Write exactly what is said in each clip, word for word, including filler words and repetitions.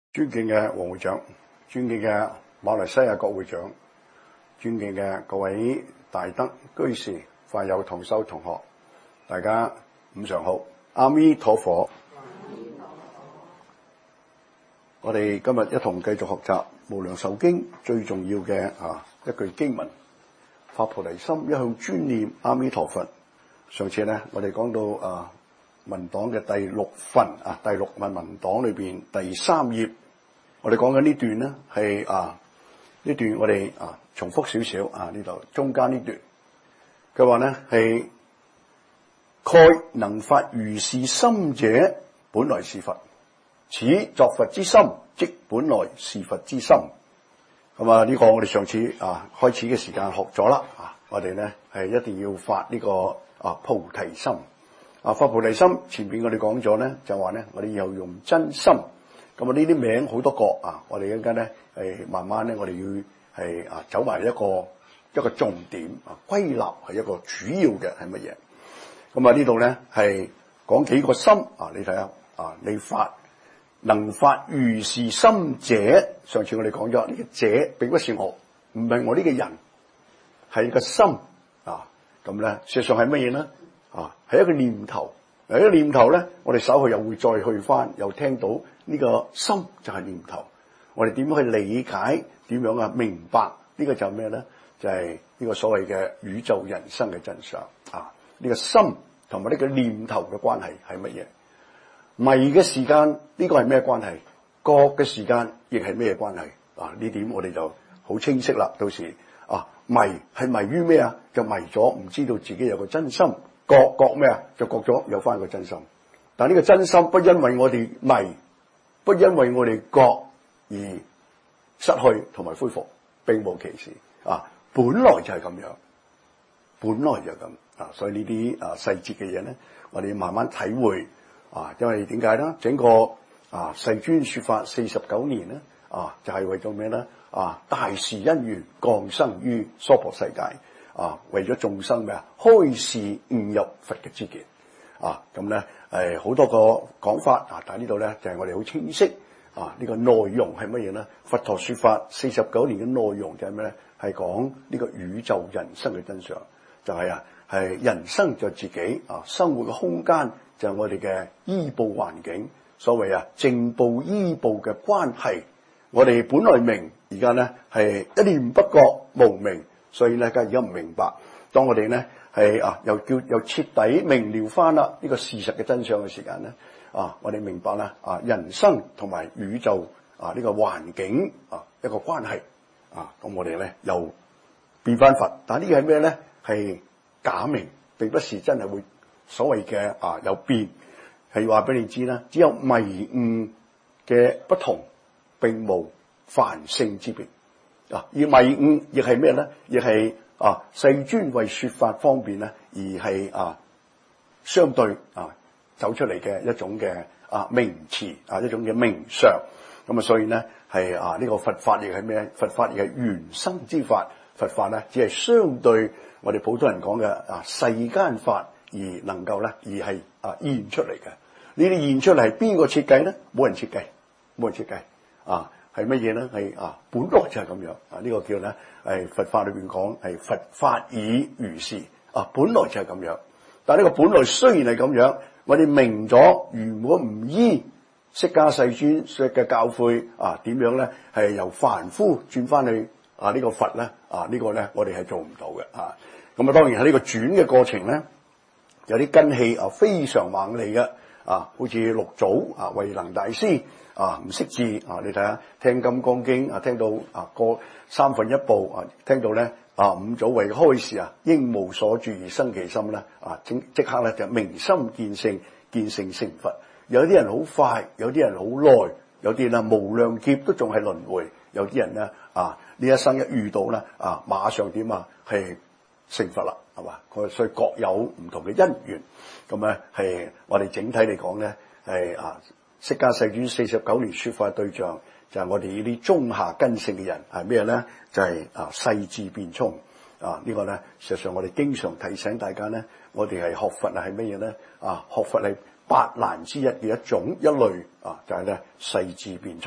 尊敬嘅黃會長，尊敬嘅馬來西亞國會長，尊敬嘅各位大德居士、法友同修同學，大家午上好，阿彌陀佛。我哋今日一同繼續學習《無量壽經》最重要嘅啊一句經文：發菩提心，一向專念阿彌陀佛。上次咧，我哋講到啊文檔嘅第六份啊第六份文檔裏邊第三頁，我哋講緊呢段咧係啊呢段我哋啊重複少少啊呢度中間呢段，佢話咧係蓋能發如是心者，本來是佛。此作佛之心，即本來是佛之心。咁啊，呢個我哋上次啊開始嘅時間學咗啦。啊，我哋咧係一定要發呢個啊菩提心。啊，發菩提心前邊我哋講咗咧，就話咧我哋又用真心。咁啊，呢啲名好多個啊，我哋一陣間咧係慢慢咧，我哋要係啊走埋一個一個重點啊，歸納係一個主要嘅係乜嘢？咁啊呢度咧係講幾個心啊，你睇下啊，你發。能發如是心者，上次我哋講咗呢個者並不是我，唔係我呢個人，係一個心啊。咁咧，事實上係乜嘢咧？啊，係一個念頭。一個念頭咧，我哋稍後又會再去翻，又聽到呢個心就係念頭。我哋點樣去理解？點樣啊？明白呢個就係咩咧？就係呢個所謂嘅宇宙人生嘅真相啊！呢個心同埋呢個念頭嘅關係係乜嘢？迷嘅時間呢個係咩關係？覺嘅時間亦係咩關係？啊，呢點我哋就好清晰啦。到時啊，迷係迷於咩啊？就迷咗唔知道自己有個真心。覺覺咩啊？就覺咗有翻個真心。但呢個真心不因為我哋迷，不因為我哋覺而失去同埋恢復，並無其事啊！本來就係咁樣，本來就係咁啊！所以呢啲啊細節嘅嘢咧，我哋要慢慢體會。啊，因為點解咧？整個啊世尊說法四十九年咧，啊就係、是、為咗咩咧？啊大事因緣降生於娑婆世界，啊為咗眾生咩啊？開示悟入佛嘅知見，啊咁咧誒好多個講法啊，但係呢度咧就係、是、我哋好清晰啊呢、這個內容係乜嘢咧？佛陀說法四十九年嘅內容就係咩咧？係講呢個宇宙人生嘅真相，就係、是、啊係人生就自己啊生活嘅空間。就係我哋嘅依報環境，所謂啊正報依報嘅關係，我哋本來明，而家咧係一念不覺無明，所以咧而家唔明白。當我哋咧係啊又叫又徹底明了翻啦呢個事實嘅真相嘅時間咧，啊我哋明白啦啊人生同埋宇宙啊呢個環境啊一個關係啊，咁我哋咧又變翻佛，但係呢個係咩咧？係假名，並不是真係會。所謂嘅啊有變，係話俾你知啦，只有迷悟嘅不同，並無凡聖之別啊。而迷悟亦係咩咧？亦係啊世尊為說法方便咧，而係啊相對啊走出嚟嘅一種嘅啊名詞啊一種嘅名相。咁啊，所以咧係啊呢、這個佛法亦係咩？佛法亦係緣生之法。佛法咧只係相對我哋普通人講嘅啊世間法。而能夠咧，而係啊現出嚟嘅，呢啲現出嚟係邊個設計咧？冇人設計，冇人設計啊，係乜嘢咧？係啊，本來就係咁樣啊，呢、這個叫咧係佛法裏邊講係佛法以如是啊，本來就係咁樣。但係呢個本來雖然係咁樣，我哋明咗，如果唔依釋迦世尊說嘅教誨啊，點樣咧係由凡夫轉翻去啊呢、這個佛咧啊、這個、呢個咧我哋係做唔到嘅啊。咁啊，當然喺呢個轉嘅過程咧。有啲根器啊，非常猛利嘅啊，好似六祖啊、慧能大師啊，唔識字啊，你睇下聽《金剛經》啊，聽到啊過三分一部啊，聽到咧啊五祖為開示啊，應無所住而生其心咧啊，即即刻咧就明心見性，見性成佛。有啲人好快，有啲人好耐，有啲人無量劫都仲係輪迴，有啲人咧啊呢一生一遇到咧啊，馬上點啊係成佛啦。係嘛？所以各有唔同嘅因緣，咁咧係我哋整體嚟講咧係啊，釋迦世尊四十九年說法對象就係、是、我哋呢啲中下根性嘅人，係咩咧？就係、是、啊世智辯聰啊！這個、呢個咧，事實上我哋經常提醒大家咧，我哋係學佛啊，係乜嘢咧？啊，學佛係八難之一嘅一種一類啊，就係、是、咧世智辯聰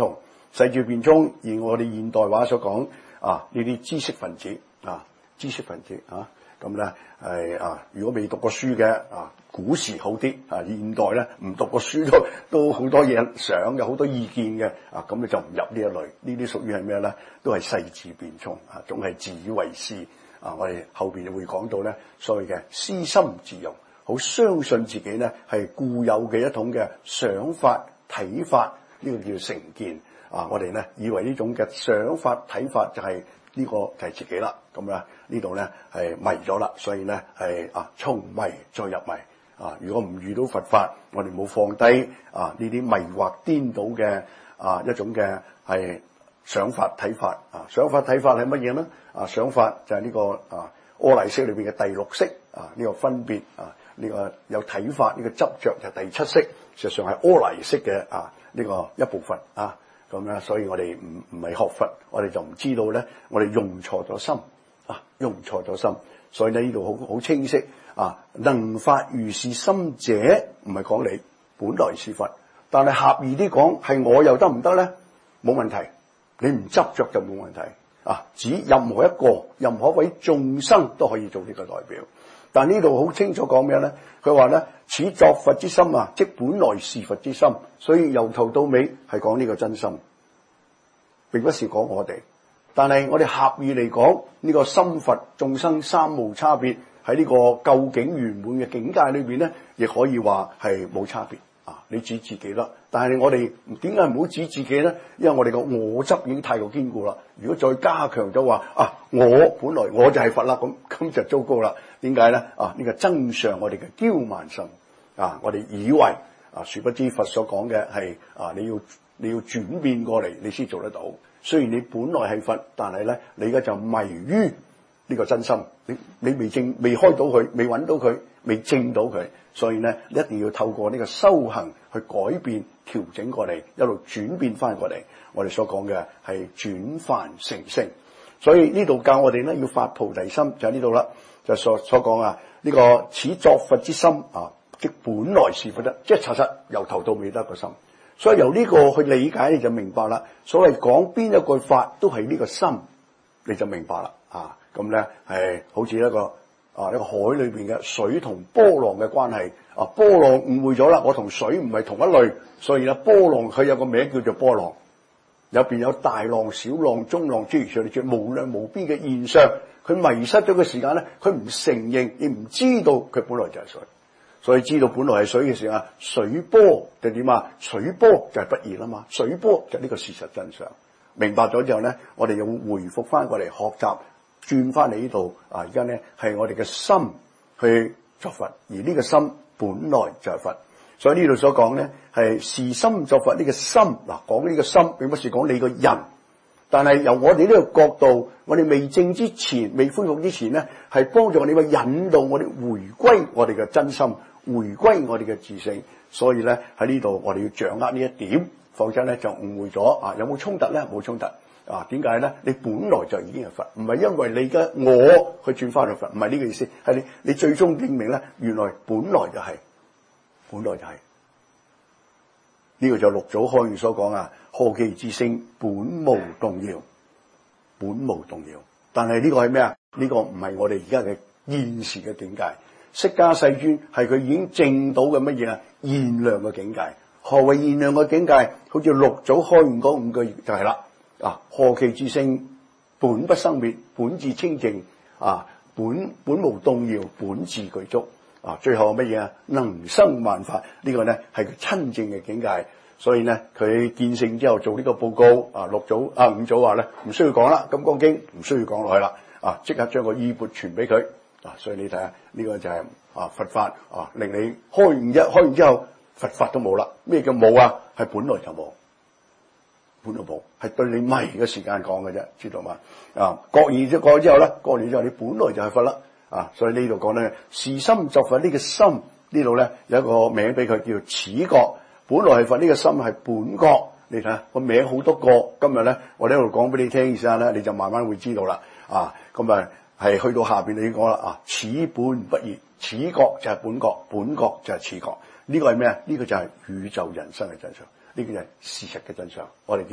世智辯聰，而我哋現代話所講啊，呢啲知識分子啊，知識分子啊，咁咧係啊，如果未讀過書嘅啊，古時好啲啊，現代咧唔讀過書都都好多嘢想嘅，好多意見嘅啊，咁你就唔入呢一類，呢啲屬於係咩咧？都係世智辯聰啊，總係自以為是啊！我哋後邊會講到咧，所謂嘅私心自用，好相信自己咧係固有嘅一種嘅想法睇法，呢、這個叫成見啊！我哋咧以為呢種嘅想法睇法就係、是、呢、這個就係自己啦，咁啊呢度咧係迷咗啦，所以咧係啊從迷再入迷啊！如果唔遇到佛法，我哋冇放低啊呢啲迷惑顛倒嘅啊一種嘅係想法睇法啊！想法睇法係乜嘢咧？啊想法就係呢、這個啊阿賴識裏邊嘅第六識啊，呢、這個分別啊，呢、這個有睇法呢、這個執着就係第七識，實際上係阿賴識嘅啊呢、這個一部分啊。咁咧，所以我哋唔唔係學佛，我哋就唔知道咧，我哋用錯咗心啊，用錯咗心。所以咧呢度好好清晰啊，能發如是心者，唔係講你本來是佛，但係狹義啲講係我又得唔得咧？冇問題，你唔執着就冇問題啊。指任何一個、任何一位眾生都可以做呢個代表。但呢度好清楚講咩咧？佢話咧，此作佛之心啊，即本來是佛之心。所以由頭到尾係講呢個真心，並不是講我哋。但係我哋狹義嚟講，呢、這個心佛眾生三無差別，喺呢個究竟圓滿嘅境界裏邊咧，亦可以話係冇差別啊！你指自己啦，但係我哋點解唔好指自己咧？因為我哋個我執已經太過堅固啦。如果再加強咗話啊，我本來我就係佛啦，咁咁就糟糕啦。點解咧？啊，呢、這個增上我哋嘅驕慢心啊！我哋以為啊，殊不知佛所講嘅係啊，你要你要轉變過嚟，你先做得到。雖然你本來係佛，但係咧，你而家就迷於呢個真心，你你未證未開到佢，未揾到佢，未證到佢，所以咧一定要透過呢個修行去改變、調整過嚟，一路轉變翻過嚟。我哋所講嘅係轉凡成聖，所以呢度教我哋咧要發菩提心，就喺呢度啦。就所所講啊，呢、這個此作佛之心啊，即本來是佛得，即係查實由頭到尾得個心。所以由呢個去理解，你就明白啦。所謂講邊一句法都係呢個心，你就明白啦。啊，咁咧係好似一個啊一個海裏邊嘅水同波浪嘅關係。啊，波浪誤會咗啦，我同水唔係同一類，所以咧波浪佢有個名叫做波浪，入邊有大浪、小浪、中浪，諸如此類，無量無邊嘅現象。佢迷失咗嘅時間咧，佢唔承認，亦唔知道佢本來就係水。所以知道本來係水嘅時候，水波就點啊？水波就係不二啦嘛，水波就係呢個事實真相。明白咗之後咧，我哋又會回復翻過嚟學習，轉翻嚟呢度啊！而家咧係我哋嘅心去作佛，而呢個心本來就係佛。所以呢度所講咧係是心作佛，呢個心嗱講呢個心並不是講你個人。但係由我哋呢個角度，我哋未證之前、未恢復之前咧，係幫助我哋去引導我哋回歸我哋嘅真心，回歸我哋嘅自性。所以咧喺呢度我哋要掌握呢一點，否則咧就誤會咗啊！有冇衝突咧？冇衝突啊！點解咧？你本來就已經係佛，唔係因為你嘅我去轉翻去佛，唔係呢個意思。係你你最終證明咧，原來本來就係、是，本來就係、是。呢、這個就六祖開悟所講啊，何其自性本無動搖，本無動搖。但係呢個係咩啊？呢、這個唔係我哋而家嘅現時嘅境界。釋迦世尊係佢已經證到嘅乜嘢啊？現量嘅境界。何為現量嘅境界？好似六祖開悟嗰五句就係啦。啊，何其自性本不生滅，本自清淨啊，本本無動搖，本自具足。啊，最後乜嘢啊？能生萬法，呢、這個咧係佢親證嘅境界。所以咧，佢見性之後做呢個報告。啊，六祖啊五祖話咧唔需要講啦，《金剛經》唔需要講落去啦。啊，即刻將個衣缽傳俾佢。啊，所以你睇下呢個就係、是、啊佛法啊，令你開完一開完之後，佛法都冇啦。咩叫冇啊？係本來就冇，本來冇，係對你迷嘅時間講嘅啫，知道嘛？啊，覺而咗過之後咧，過完之後你本來就係佛啦。啊，所以呢度講咧，是心作佛，呢個心呢度咧有一個名俾佢叫此覺，本來係佛，呢個心係本覺。你睇下個名好多個，今日咧我哋喺度講俾你聽，意思咧你就慢慢會知道啦。啊，咁啊係去到下邊你講啦。啊，此本不二，此覺就係本覺，本覺就係此覺。呢個係咩啊？呢個就係宇宙人生嘅真相，呢個就係事實嘅真相。我哋叫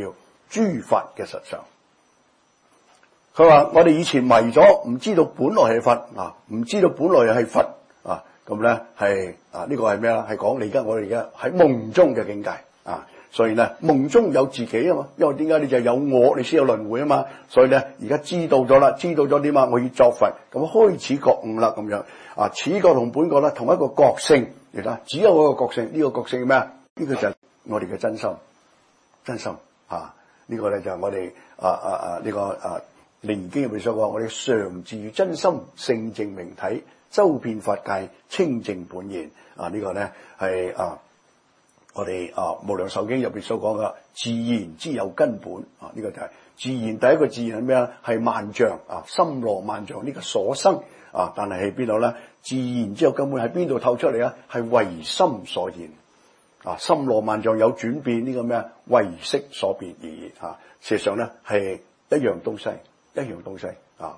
諸法嘅實相。佢話我哋以前迷咗，唔知道本來係佛啊，唔知道本來係佛啊，咁咧係啊呢、這個係咩啊？係講你而家我哋而家喺夢中嘅境界啊，所以咧夢中有自己啊嘛，因為點解你就有我，你先有輪迴啊嘛，所以咧而家知道咗啦，知道咗點啊？我要作佛，咁開始覺悟啦，咁樣啊，此覺同本覺咧同一個覺性，你睇只有嗰個覺性，呢、這個覺性係咩啊？呢、這個就係我哋嘅真心，真心啊，呢、這個咧就係我哋啊啊啊呢、這個啊。《楞嚴經》入面所講，我哋常住真心，性淨明體，周遍法界，清淨本然。啊，這個、呢個咧係啊，我哋啊《無量壽經》入邊所講嘅自然之有根本。啊，呢、這個就係自然。第一個自然係咩啊？係萬象啊，森羅萬象呢個所生啊，但係喺邊度咧？自然之有根本喺邊度透出嚟啊？係唯心所現。啊，森羅萬象有轉變，呢、這個咩啊？唯識所變而已。啊，事實上咧係一樣東西。一樣東西啊，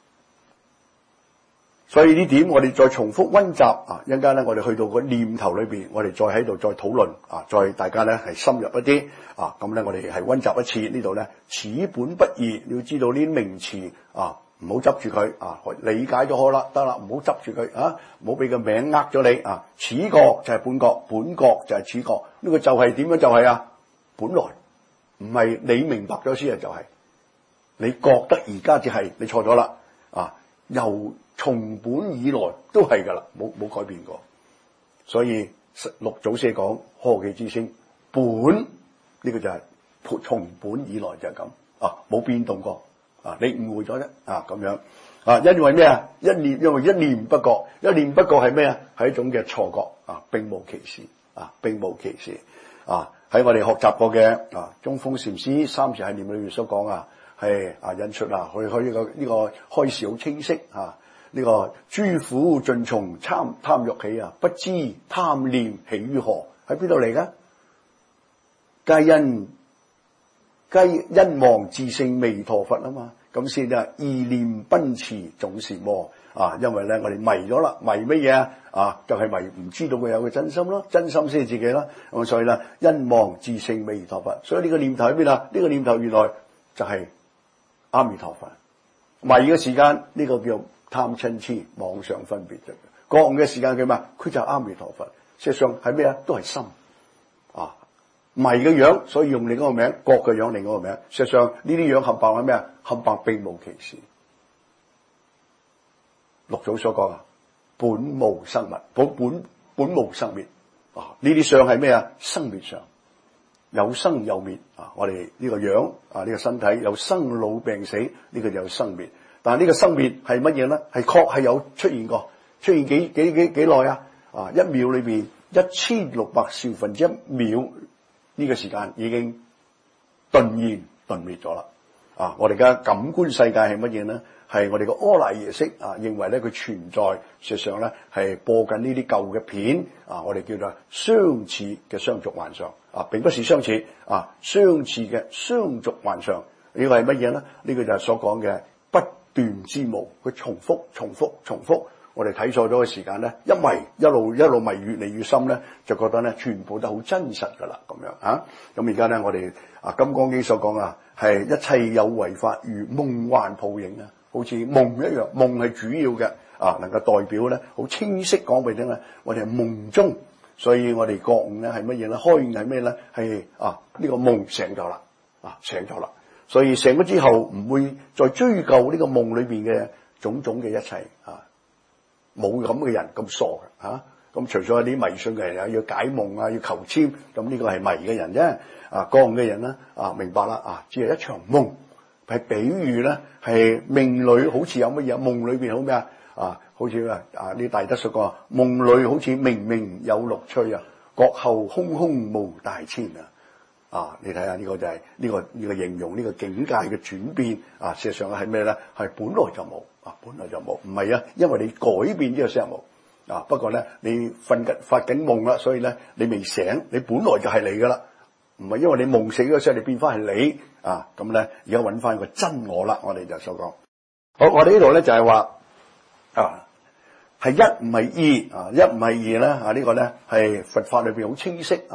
所以呢點我哋再重複溫習啊，一陣間咧我哋去到個念頭裏邊，我哋再喺度再討論啊，再大家咧係深入一啲啊，咁咧我哋係溫習一次呢度咧，此本不異，你要知道呢啲名詞啊，唔好執住佢啊，理解咗好啦，得啦，唔好執住佢啊，唔好俾個名呃咗你啊，此覺就係本覺，本覺就係此覺，呢個就係點樣就係啊，本來唔係你明白咗先啊，就係。你覺得而家只係你錯咗啦啊！由從本以來都係噶啦，冇冇改變過。所以六祖先講何其之聲，本呢、這個就係從本以來就係咁啊，冇變動過啊！你誤會咗啫啊咁樣啊，因為咩啊？一念因為一念不覺，一念不覺係咩啊？係一種嘅錯覺啊，並無其事啊，並無其事啊！喺我哋學習過嘅啊，中峰禪師三時繫念裏面所講啊。係啊，引出啊，佢佢呢個呢、這個開示好清晰啊！呢、這個諸苦盡從貪貪欲起啊，不知貪念起於何？喺邊度嚟嘅？皆因皆因忘自性彌陀佛啊嘛！咁先啊，意念奔馳總是魔啊！因為咧，我哋迷咗啦，迷乜嘢啊？啊，就係、是、迷唔知道佢有個真心咯，真心先係自己啦。咁所以咧，因忘自性彌陀佛，所以呢個念頭喺邊啊？呢、這個念頭原來就係、是。阿彌陀佛，迷嘅時間呢、這個叫貪嗔痴妄想分別啫。覺悟嘅時間叫咩？佢就係阿彌陀佛。事實上係咩啊？都係心啊。迷嘅樣，所以用另一個名；覺嘅樣，另一個名。事實上呢啲樣冚唪唥係咩啊？冚唪唥並無其事。六祖所講啊，本無生滅，本本本無生滅啊。呢啲相係咩啊？生滅相。有生有滅啊！我哋呢個樣啊，呢、這個身體有生老病死，呢、這個就有生滅。但係呢個生滅係乜嘢咧？係確係有出現過，出現幾幾幾幾耐啊？啊，一秒裏邊一千六百兆分之一秒呢、這個時間已經頓然頓滅咗啦。啊，我哋嘅感官世界係乜嘢咧？係我哋個阿賴耶識啊，認為咧佢存在，事實上咧係播緊呢啲舊嘅片啊，我哋叫做相似嘅相續幻象啊，並不是相似啊，相似嘅相續幻象，呢個係乜嘢咧？呢、這個就係所講嘅不斷之無，佢重複、重複、重複。我哋睇錯咗嘅時間咧，一迷一路一路迷越嚟越深咧，就覺得咧全部都好真實噶啦，咁樣啊。咁而家咧，我哋啊《金剛經》所講啊，係一切有為法如夢幻泡影啊，好似夢一樣。夢係主要嘅啊，能夠代表咧好清晰講俾你聽咧，我哋係夢中，所以我哋覺悟咧係乜嘢咧？開悟係咩咧？係啊呢、這個夢醒咗啦，啊醒咗啦。所以醒咗之後唔會再追究呢個夢裏邊嘅種種嘅一切啊。冇咁嘅人咁傻嘅嚇，咁、啊、除咗一啲迷信嘅人啊，要解夢啊，要求籤，咁呢個係迷嘅人啫。啊，覺悟嘅人咧，啊明白啦，啊只係一場夢，係比喻咧，係命裏好似有乜嘢，夢裏邊好咩啊？啊，好似啊啊呢大德所講，夢裏好似明明有六趣啊，覺後空空無大千啊。啊，你睇下呢個就係、是、呢、這個呢、這個形容呢、這個境界嘅轉變啊，事實上係咩咧？係本來就冇啊，本來就冇，唔係啊，因為你改變呢個先係冇啊。不過咧，你瞓緊發緊夢啦，所以咧你未醒，你本來就係你噶啦，唔係因為你夢醒嗰時候你變翻係你啊。咁咧而家揾翻個真我啦，我哋就所講。好，我哋呢度咧就係話啊，係一唔係二啊，一唔係二咧啊，這個、呢個咧係佛法裏邊好清晰啊。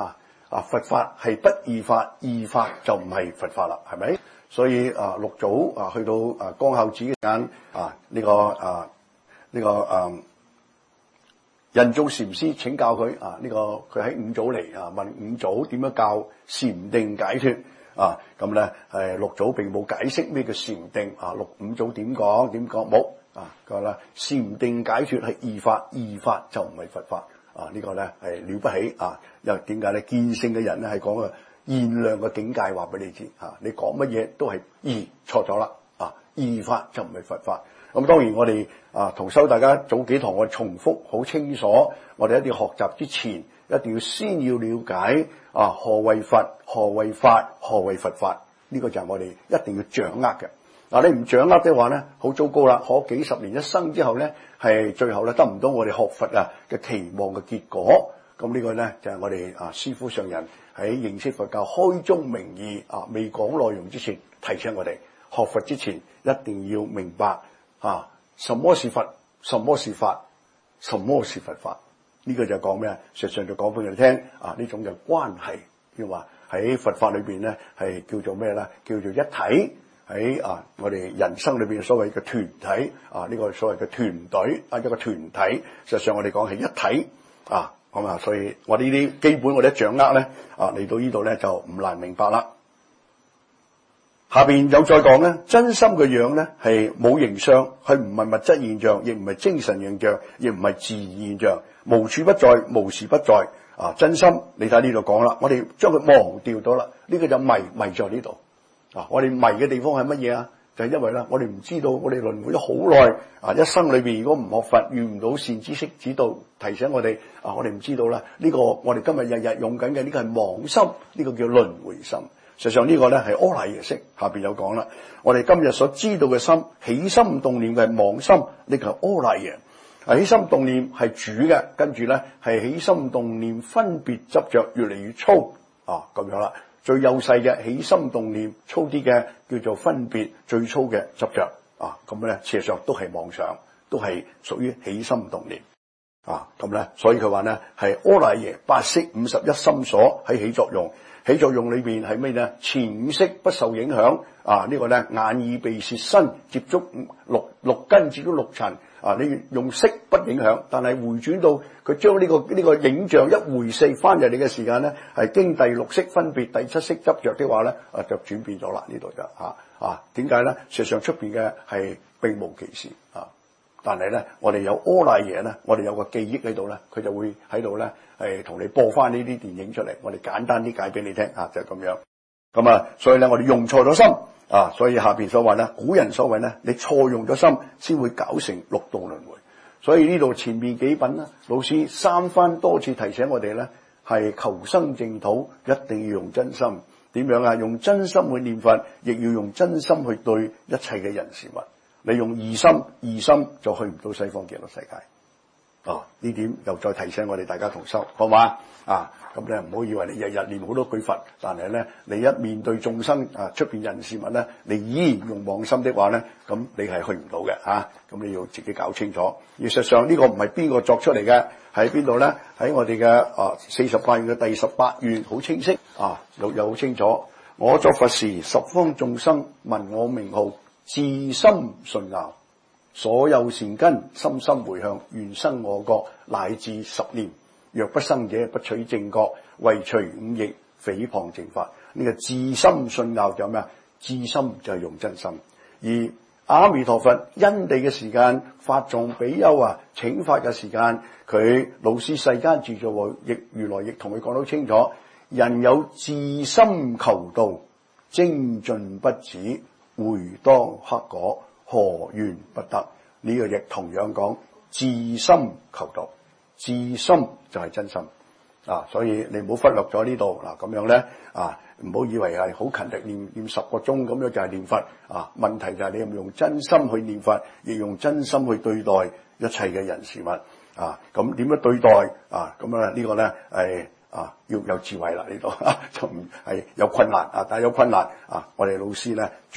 啊，佛法係不二法，二法就唔係佛法啦，係咪？所以啊，六祖啊去到啊光孝寺嘅間啊呢、這個啊呢、這個啊印宗禪師請教佢啊呢、這個佢喺五祖嚟啊問五祖點樣教禪定解脫啊，咁咧誒六祖並冇解釋咩叫禪定啊，六五祖點講點講冇啊，佢話啦禪定解脫係二法，二法就唔係佛法啊，這個、呢個咧係了不起啊，因為點解咧？見性嘅人咧係講個現量嘅境界話俾你知啊，你講乜嘢都係二錯咗啦啊，二法就唔係佛法。咁當然我哋啊同修大家早幾堂我重複好清楚，我哋一定要學習之前一定要先要了解啊何謂佛、何謂法、何謂佛法，呢、這個就係我哋一定要掌握嘅。嗱、啊、你唔掌握嘅話咧，好糟糕啦！學幾十年一生之後咧，係最後咧得唔到我哋學佛啊嘅期望嘅結果。咁呢個咧就係、是、我哋啊師父上人喺認識佛教開宗明義啊未講內容之前提醒我哋，學佛之前一定要明白啊什麼是佛，什麼是法，什麼是佛法。呢、這個就講咩啊？實際上就講俾你聽啊，呢種嘅關係，叫話喺佛法裏邊咧係叫做咩咧？叫做一體。喺啊我哋人生裏邊所謂嘅團體啊，呢、這個所謂嘅團隊啊，一個團體，實際上我哋講係一體啊。咁啊，所以我哋呢啲基本我哋一掌握咧，啊嚟到呢度咧就唔難明白啦。下邊有再講咧，真心嘅樣咧係冇形相，佢唔係物質現象，亦唔係精神現象，亦唔係自然現象，無處不在，無時不在。啊，真心你睇呢度講啦，我哋將佢忘掉咗啦，呢、這個就迷迷在呢度。啊，我哋迷嘅地方係乜嘢啊？就係因為咧，我哋唔知道，我哋輪迴咗好耐啊！一生裏邊如果唔學佛，遇唔到善知識指導提醒我哋啊，我哋唔知道啦。呢、這個我哋今日日日用緊嘅呢個係妄心，呢、這個叫輪迴心。實際上呢個咧係阿賴耶識，下邊有講啦。我哋今日所知道嘅心，起心動念嘅係妄心，呢個係阿賴耶。啊，起心動念係主嘅，跟住咧係起心動念分別執着越嚟越粗啊，咁樣啦。最幼細嘅起心動念，粗啲嘅叫做分別，最粗嘅執着啊，咁咧事實上都係妄想，都係屬於起心動念啊，咁咧所以佢話咧係阿賴耶八識五十一心所喺起作用，起作用裏邊係咩咧？前五識不受影響啊，這個、呢個咧眼耳鼻舌身接觸六六根接觸六塵。啊！你用色不影響，但係回轉到佢將呢個呢、這個影像一回四翻入嚟嘅時間咧，係經第六識分別、第七識執着的話咧，啊就轉變咗啦呢度就嚇啊！點解咧？事實上出邊嘅係並無其事啊，但係咧我哋有阿賴耶咧，我哋有個記憶喺度咧，佢就會喺度咧係同你播翻呢啲電影出嚟，我哋簡單啲解俾你聽啊，就係、是、咁樣。咁啊，所以咧我哋用錯咗心。啊，所以下邊所話咧，古人所謂咧，你錯用咗心，先會搞成六道輪迴。所以呢度前面幾品咧，老師三番多次提醒我哋咧，係求生淨土一定要用真心。點樣啊？用真心去念佛，亦要用真心去對一切嘅人事物。你用二心，二心就去唔到西方極樂世界。啊，呢點又再提醒我哋大家同修，好嘛？啊！咁咧唔好以為你日日念好多句佛，但係咧你一面對眾生啊出邊人事物咧，你依然用妄心的話咧，咁你係去唔到嘅嚇。咁你要自己搞清楚。事實上呢個唔係邊個作出嚟嘅，喺邊度咧？喺我哋嘅啊四十八願嘅第十八願好清晰啊，又又好清楚。我作佛時，十方眾生聞我名號，至心信樂，所有善根深深回向，願生我國，乃至十念。若不生者，不取正覺，為除五逆，誹謗正法。呢、這個至心信樂就咩啊？至心就係用真心。而阿彌陀佛因地嘅時間，法藏比丘啊請法嘅時間，佢老師世間自在王亦如來亦同佢講得清楚：人有至心求道，精進不止，回當克果，何怨不得？呢、這個亦同樣講至心求道。至心就係真心啊，所以你唔好忽略咗呢度嗱，咁樣咧啊，唔好以為係好勤力念念十個鐘咁樣就係念佛啊。問題就係你有冇用真心去念佛，亦用真心去對待一切嘅人事物啊。咁點樣對待啊？咁樣呢個咧係啊要有智慧啦，呢度就唔係有困難啊，但係有困難啊，我哋老師咧諸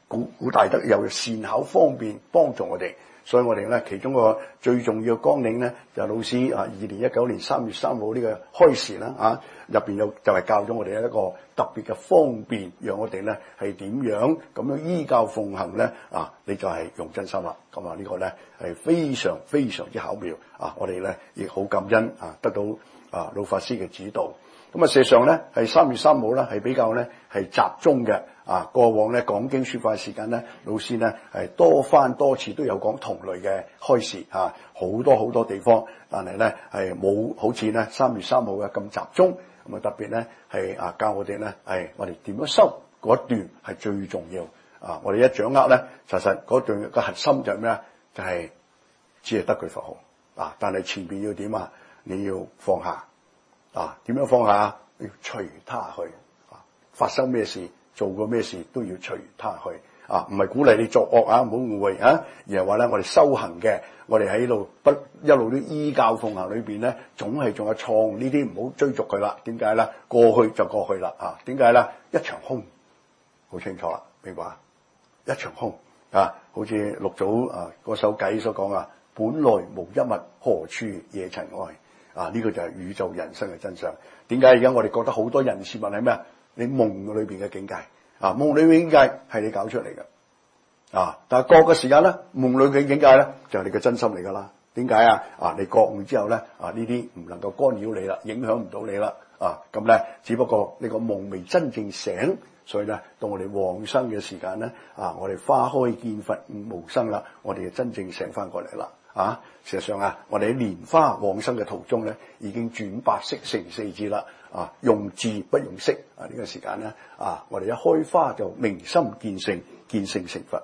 古古大德又善巧方便幫助我哋。所以我哋咧其中個最重要嘅綱領咧，就係老師啊，二零一九年三月三號呢個開示啦，啊入邊有就係教咗我哋一個特別嘅方便，讓我哋咧係點樣咁樣依教奉行咧啊，你就係用真心啦。咁啊呢個咧係非常非常之巧妙啊！我哋咧亦好感恩啊，得到啊老法師嘅指導。咁啊，事實上咧係三月三號咧係比較咧係集中嘅。啊，過往咧講經説法嘅時間咧，老師咧係多番多次都有講同類嘅開示啊，好多好多地方，但係咧係冇好似咧三月三號嘅咁集中。咁啊特別咧係啊教我哋咧係我哋點樣修嗰一段係最重要啊！我哋一掌握咧，實實嗰段嘅核心就係咩啊？就係、是、只係得句佛號啊！但係前邊要點啊？你要放下啊？點樣放下？要隨他去啊！發生咩事？做過咩事都要隨他去啊！唔係鼓勵你作惡啊，唔好誤會啊！而係話咧，我哋修行嘅，我哋喺度不一路都依教奉行裏邊咧，總係仲有錯誤，呢啲唔好追逐佢啦。點解咧？過去就過去啦啊！點解咧？一場空，好清楚啦，明白啊？一場空啊！好似六祖啊嗰首偈所講啊，本來無一物，何處惹塵埃啊！呢、這個就係宇宙人生嘅真相。點解而家我哋覺得好多人事物係咩啊？你夢裏邊嘅境界啊，夢裏邊境界係你搞出嚟嘅啊！但係覺嘅時間咧，夢裏嘅境界咧就係、是、你嘅真心嚟噶啦。點解啊？啊，你覺悟之後咧啊，呢啲唔能夠干擾你啦，影響唔到你啦啊！咁咧，只不過你個夢未真正醒，所以咧到我哋往生嘅時間咧啊，我哋花開見佛無生啦，我哋就真正醒翻過嚟啦啊！事實上啊，我哋喺蓮花往生嘅途中咧，已經轉八識成四智啦。啊，用智不用識啊！呢、這個時間咧啊，我哋一開花就明心見性，見性成佛。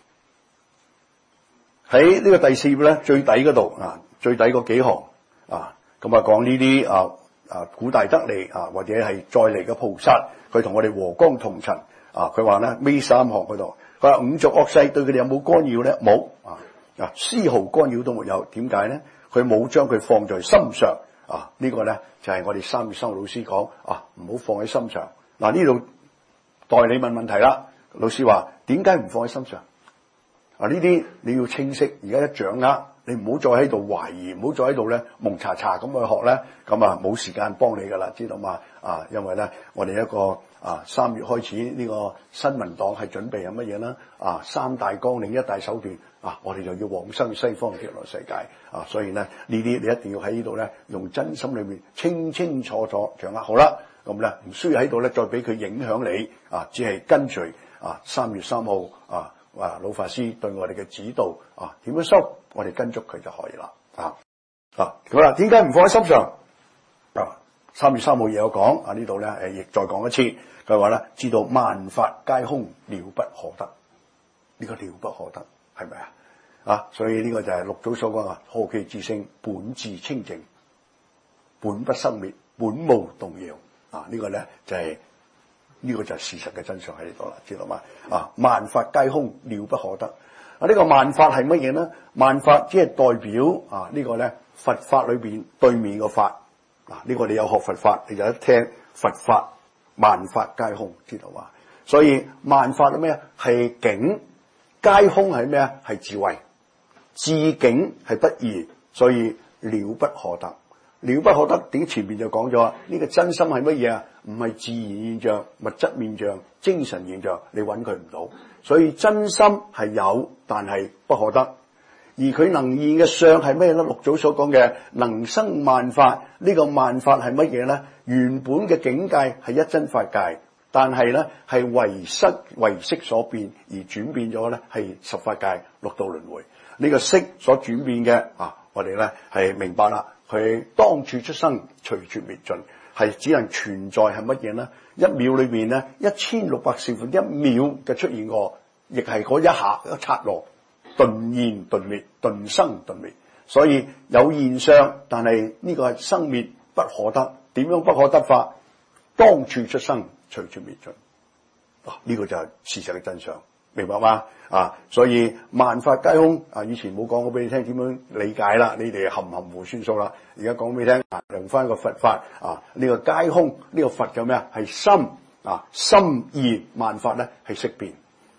喺呢個第四頁咧最底嗰度啊，最底嗰幾行啊，咁啊講呢啲啊啊古大德嚟啊，或者係再嚟嘅菩薩，佢同我哋和光同塵啊。佢話咧尾三行嗰度，佢話五濁惡世對佢哋有冇干擾咧？冇啊，啊絲毫干擾都沒有。點解咧？佢冇將佢放在心上。啊！這個、呢個咧就係、是、我哋三月三號老師講啊，唔好放喺心上。嗱，呢度代你問問題啦。老師話點解唔放喺心上？啊，呢啲你要清晰，而家一掌握，你唔好再喺度懷疑，唔好再喺度咧蒙查查咁去學咧，咁啊冇時間幫你噶啦，知道嘛？啊，因為咧我哋一個啊三月開始呢個新聞黨係準備係乜嘢啦？啊，三大綱領一大手段啊，我哋就要往生西方極樂世界啊，所以咧呢啲你一定要喺呢度咧用真心裏面清清楚楚掌握好啦，咁咧唔需要喺度咧再俾佢影響你啊，只係跟隨啊三月三號啊。啊！老法師對我哋嘅指導啊，點樣修，我哋跟足佢就可以啦。啊啊，好啦，點解唔放喺心上？啊，三月三號亦有講啊，呢度咧誒，亦再講一次，佢話咧，知道萬法皆空，了不可得。呢、這個了不可得係咪啊？啊，所以呢個就係六祖所講啊，何其自性本自清淨，本不生滅，本無動搖。啊，這個、呢個咧就係、是。呢個就係事實嘅真相喺呢度啦，知道嘛？啊，萬法皆空，了不可得。啊，呢、這個萬法係乜嘢呢？萬法只係代表啊，這個、呢個咧佛法裏邊對面個法。啊，呢、這個你有學佛法，你就一聽佛法，萬法皆空，知道嘛？所以萬法係咩啊？係境，皆空係咩啊？係智慧，智境係不二，所以了不可得。了不可得，點前面就講咗啊？呢、這個真心係乜嘢啊？唔係自然現象、物質現象、精神現象，你揾佢唔到。所以真心係有，但係不可得。而佢能現嘅相係咩咧？六祖所講嘅能生萬法，呢、這個萬法係乜嘢咧？原本嘅境界係一真法界，但係咧係為色為色所變而轉變咗咧，係十法界六道輪迴。呢、這個色所轉變嘅啊，我哋咧係明白啦。佢當處出生，隨處滅盡，係只能存在係乜嘢呢？一秒裏邊咧，一千六百四分一秒嘅出現過，亦係嗰一下一剎那，頓現頓滅，頓生頓滅。所以有現象，但係呢個係生滅不可得。點樣不可得法？當處出生，隨處滅盡。啊，呢、這個就係事實嘅真相。明白嗎？啊，所以萬法皆空啊！以前冇講過俾你聽點樣理解啦，你哋含含糊算數啦。而家講俾你聽，用翻個佛法啊，呢、這個皆空，呢、這個佛叫咩啊？係心啊，心現萬法咧係識變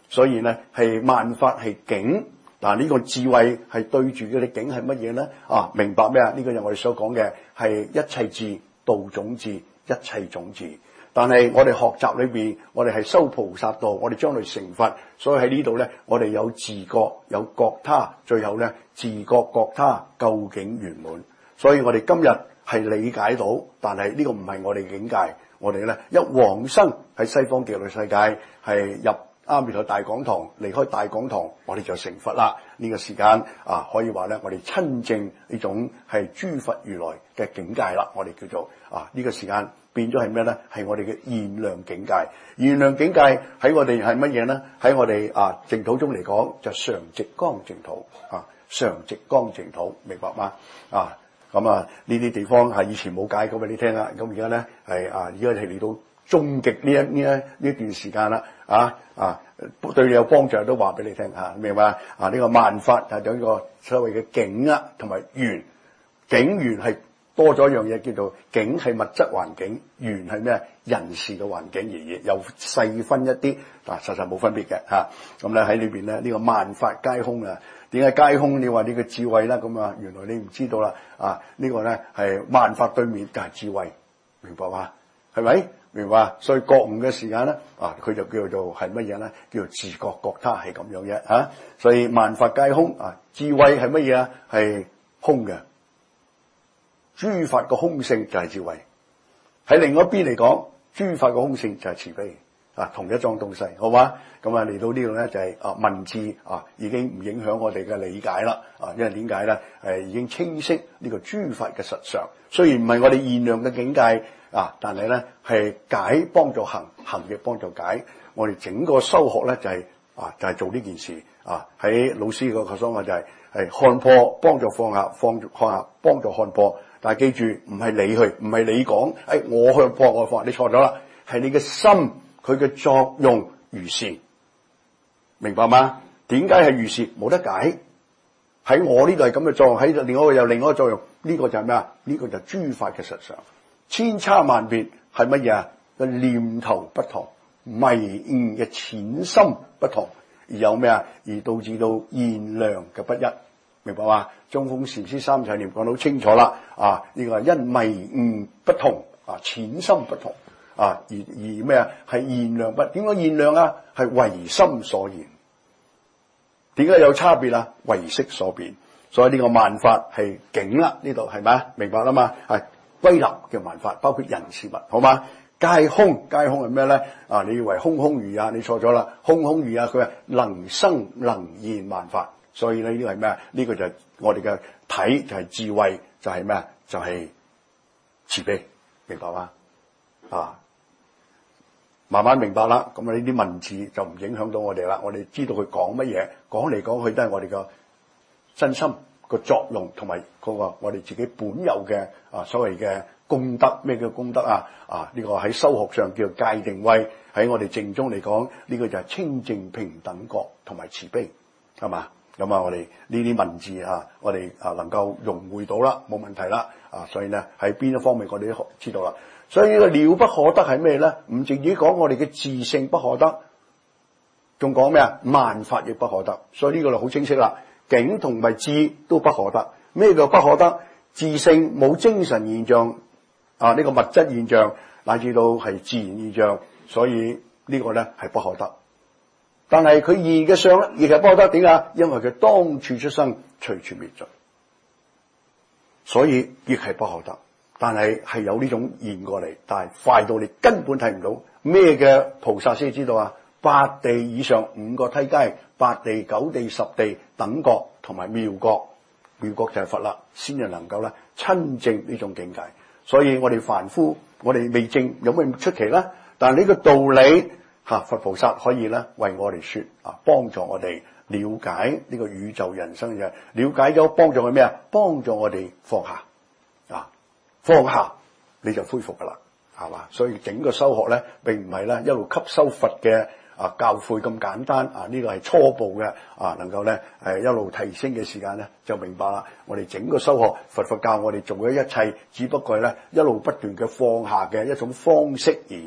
所以咧係萬法係境。嗱，呢個智慧係對住嘅，你境係乜嘢咧？啊，明白咩啊？呢個就我哋所講嘅係一切智、道種智、一切種智。但係我哋學習裏邊，我哋係修菩薩道，我哋將來成佛，所以喺呢度咧，我哋有自覺、有覺他，最後咧自覺覺他，究竟圓滿。所以我哋今日係理解到，但係呢個唔係我哋嘅境界。我哋咧一往生喺西方極樂世界係入阿彌陀大講堂，離開大講堂，我哋就成佛啦。呢、這個時間啊，可以話咧，我哋親證呢種係諸佛如來嘅境界啦。我哋叫做啊，呢、這個時間變咗係咩咧？係我哋嘅現量境界。現量境界喺我哋係乜嘢咧？喺我哋啊淨土中嚟講，就常寂光淨土啊，常寂光淨土，明白嗎？啊，咁啊呢啲地方係以前冇解過俾你聽啦。咁而家咧係啊，而家係嚟到終極呢一呢一呢一段時間啦。啊啊，對你有幫助都話俾你聽嚇，明白啊？呢、這個萬法係有一個所謂嘅境啊，同埋緣。境緣係多咗一樣嘢，叫做境係物質環境，緣係咩？人事嘅環境而已，又細分一啲，但實實冇分別嘅嚇。咁咧喺裏邊咧，呢、這個萬法皆空啊！點解皆空？你話呢個智慧啦，咁啊，原來你唔知道啦啊！這個、呢個咧係萬法對面就係智慧，明白嘛？係咪？明白，所以覺悟嘅時間咧，啊，佢就叫做係乜嘢咧？叫做自覺覺他，係咁樣啫嚇。所以萬法皆空啊，智慧係乜嘢啊？係空嘅，諸法嘅空性就係智慧。喺另外一邊嚟講，諸法嘅空性就係慈悲啊，同一樁東西，好嘛？咁啊嚟到呢度咧就係、是、啊文字啊已經唔影響我哋嘅理解啦啊，因為點解咧？係已經清晰呢個諸法嘅實相，雖然唔係我哋現量嘅境界。啊！但係咧係解幫助行，行亦幫助解。我哋整個修學咧就係、是、啊，就係、是、做呢件事啊。喺老師個個所講就係、是、係看破幫助放下，放放下幫助看破。但係記住，唔係你去，唔係你講，誒、哎、我向破我放，你錯咗啦。係你嘅心，佢嘅作用如是，明白嗎？點解係如是？冇得解。喺我呢度係咁嘅作用，喺另外一個有另外一個作用。呢、這個就係咩啊？呢、這個就係諸法嘅實相。千差萬別係乜嘢啊？個念頭不同，迷悟嘅淺深不同，而有咩啊？而導致到現量嘅不一，明白嘛？中峰禪師三齊念講得好清楚啦。啊，呢、這個係因迷悟不同啊，淺深不同啊，而而咩啊？係現量不點解現量啊？係唯心所現。點解有差別啊？唯識所變。所以呢個萬法係境啦，呢度係咪？明白啦嘛？係。歸納嘅萬法，包括人事物，好嘛？皆空，皆空係咩咧？啊，你以為空空如也，你錯咗啦！空空如也，佢係能生能現萬法，所以咧呢個係咩啊？呢、這個就係我哋嘅體，就係、是、智慧，就係咩啊？就係、是、慈悲，明白嗎？啊，慢慢明白啦。咁啊，呢啲文字就唔影響到我哋啦。我哋知道佢講乜嘢，講嚟講去都係我哋嘅真心。個作用同埋嗰個我哋自己本有嘅啊所謂嘅功德，咩叫功德啊？啊呢、這個喺修學上叫做戒定慧，喺我哋正宗嚟講，呢、這個就係清淨平等覺同埋慈悲，係嘛？咁啊，我哋呢啲文字啊，我哋啊能夠融會到啦，冇問題啦。啊，所以咧喺邊一方面我哋都知道啦。所以呢個了不可得係咩咧？唔淨止講我哋嘅自性不可得，仲講咩啊？萬法亦不可得。所以呢個就好清晰啦。境同埋智都不可得，咩叫不可得？自性冇精神現象啊，呢、這個物質現象乃至到係自然現象，所以呢個咧係不可得。但係佢現嘅相咧亦係不可得，點解？因為佢當處出生，隨處滅盡，所以亦係不可得。但係係有呢種現過嚟，但係快到你根本睇唔到。咩嘅菩薩先知道啊？八地以上五個梯階，八地、九地、十地等覺同埋妙覺，妙覺就係佛啦，先至能夠咧親證呢種境界。所以我哋凡夫，我哋未證有咩出奇啦？但係呢個道理吓，佛菩薩可以咧為我哋說啊，幫助我哋了解呢個宇宙人生嘅，了解咗幫助佢咩啊？幫助我哋放下啊，放下你就恢復噶啦，係嘛？所以整個修學咧，並唔係咧一路吸收佛嘅。啊，教誨咁簡單啊！呢、這個係初步嘅啊，能夠咧誒一路提升嘅時間咧，就明白啦。我哋整個修學，佛佛教我哋做嘅一切，只不過係咧一路不斷嘅放下嘅一種方式而已。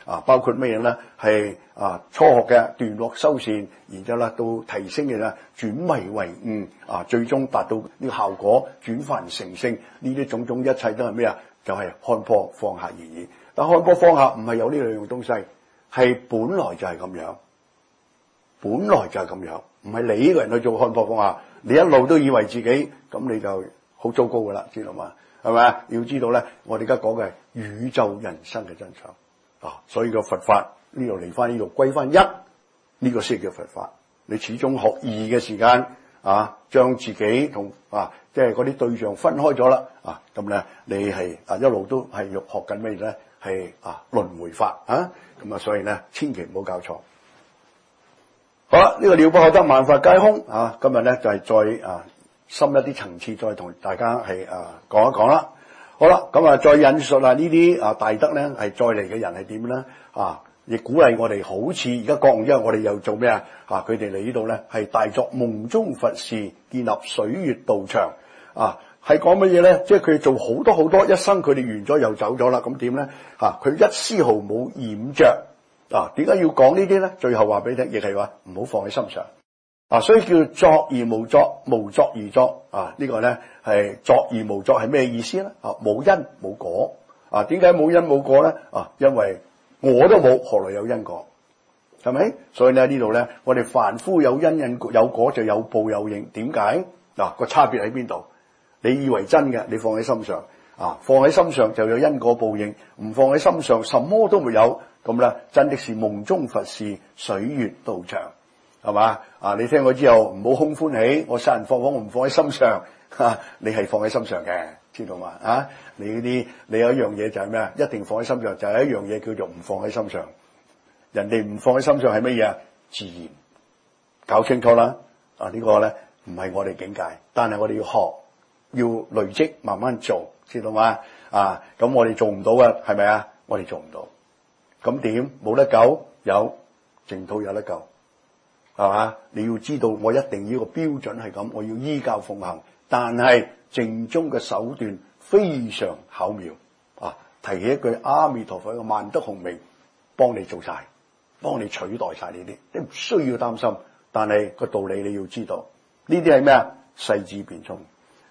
啊，包括咩嘢咧？係啊，初學嘅段落修繕，然之後咧到提升嘅咧轉迷為悟啊，最終達到呢個效果，轉凡成聖，呢啲種種一切都係咩啊？就係、是、看破放下而已。但看破放下唔係有呢兩樣東西，係本來就係咁樣，本來就係咁樣，唔係你呢個人去做看破放下，你一路都以為自己咁，你就好糟糕噶啦，知道嘛？係咪啊？要知道咧，我哋而家講嘅係宇宙人生嘅真相啊，所以個佛法呢度嚟翻呢度歸翻一，呢、這個先叫佛法。你始終學二嘅時間啊，將自己同啊即係嗰啲對象分開咗啦啊，咁咧你係啊一路都係學緊咩咧？係啊輪迴法啊，咁啊所以咧千祈唔好搞錯。好啦，呢、這個了不可得，萬法皆空啊！今日咧就係、是、再啊深一啲層次，再同大家係啊講一講啦。好啦，咁啊再引述啊呢啲啊大德咧係再嚟嘅人係點咧啊？亦鼓勵我哋好似而家覺悟之後，我哋又做咩啊？啊，佢哋嚟呢度咧係大作夢中佛事，建立水月道場啊！係講乜嘢咧？即係佢做好多好多，一生佢哋完咗又走咗啦。咁點咧？啊，佢一絲毫冇染着啊！點解要講呢啲咧？最後話俾你聽，亦係話唔好放喺心上啊！所以叫作而無作，無作而作啊！這個、呢個咧係作而無作係咩意思咧？啊，冇因冇果啊！點解冇因冇果咧？啊，因為我都冇，何來有因果？係咪？所以咧呢度咧，我哋凡夫有因因有果就有報有應。點解？嗱，個差別喺邊度？你以為真嘅，你放喺心上啊，放喺心上就有因果報應；唔放喺心上，什麼都沒有。咁咧，真的是夢中佛事，水月道場，係嘛？啊，你聽過之後唔好空歡喜，我殺人放火我唔放喺心上，啊、你係放喺心上嘅，知道嘛？啊，你呢啲你有一樣嘢就係咩啊？一定放喺心上，就係、是、一樣嘢叫做唔放喺心上。人哋唔放喺心上係乜嘢啊？自然，搞清楚啦。啊，這個、呢個咧唔係我哋境界，但係我哋要學。要累積慢慢做，知道嗎？啊，咁我哋做唔到啊，係咪啊？我哋做唔到，咁點？冇得救？有淨土有得救，係嘛？你要知道，我一定要個標準係咁，我要依教奉行。但係正宗嘅手段非常巧妙啊！提起一句阿彌陀佛嘅萬德洪名，幫你做晒，幫你取代晒呢啲，你唔需要擔心。但係個道理你要知道，呢啲係咩啊？細緻辯聰。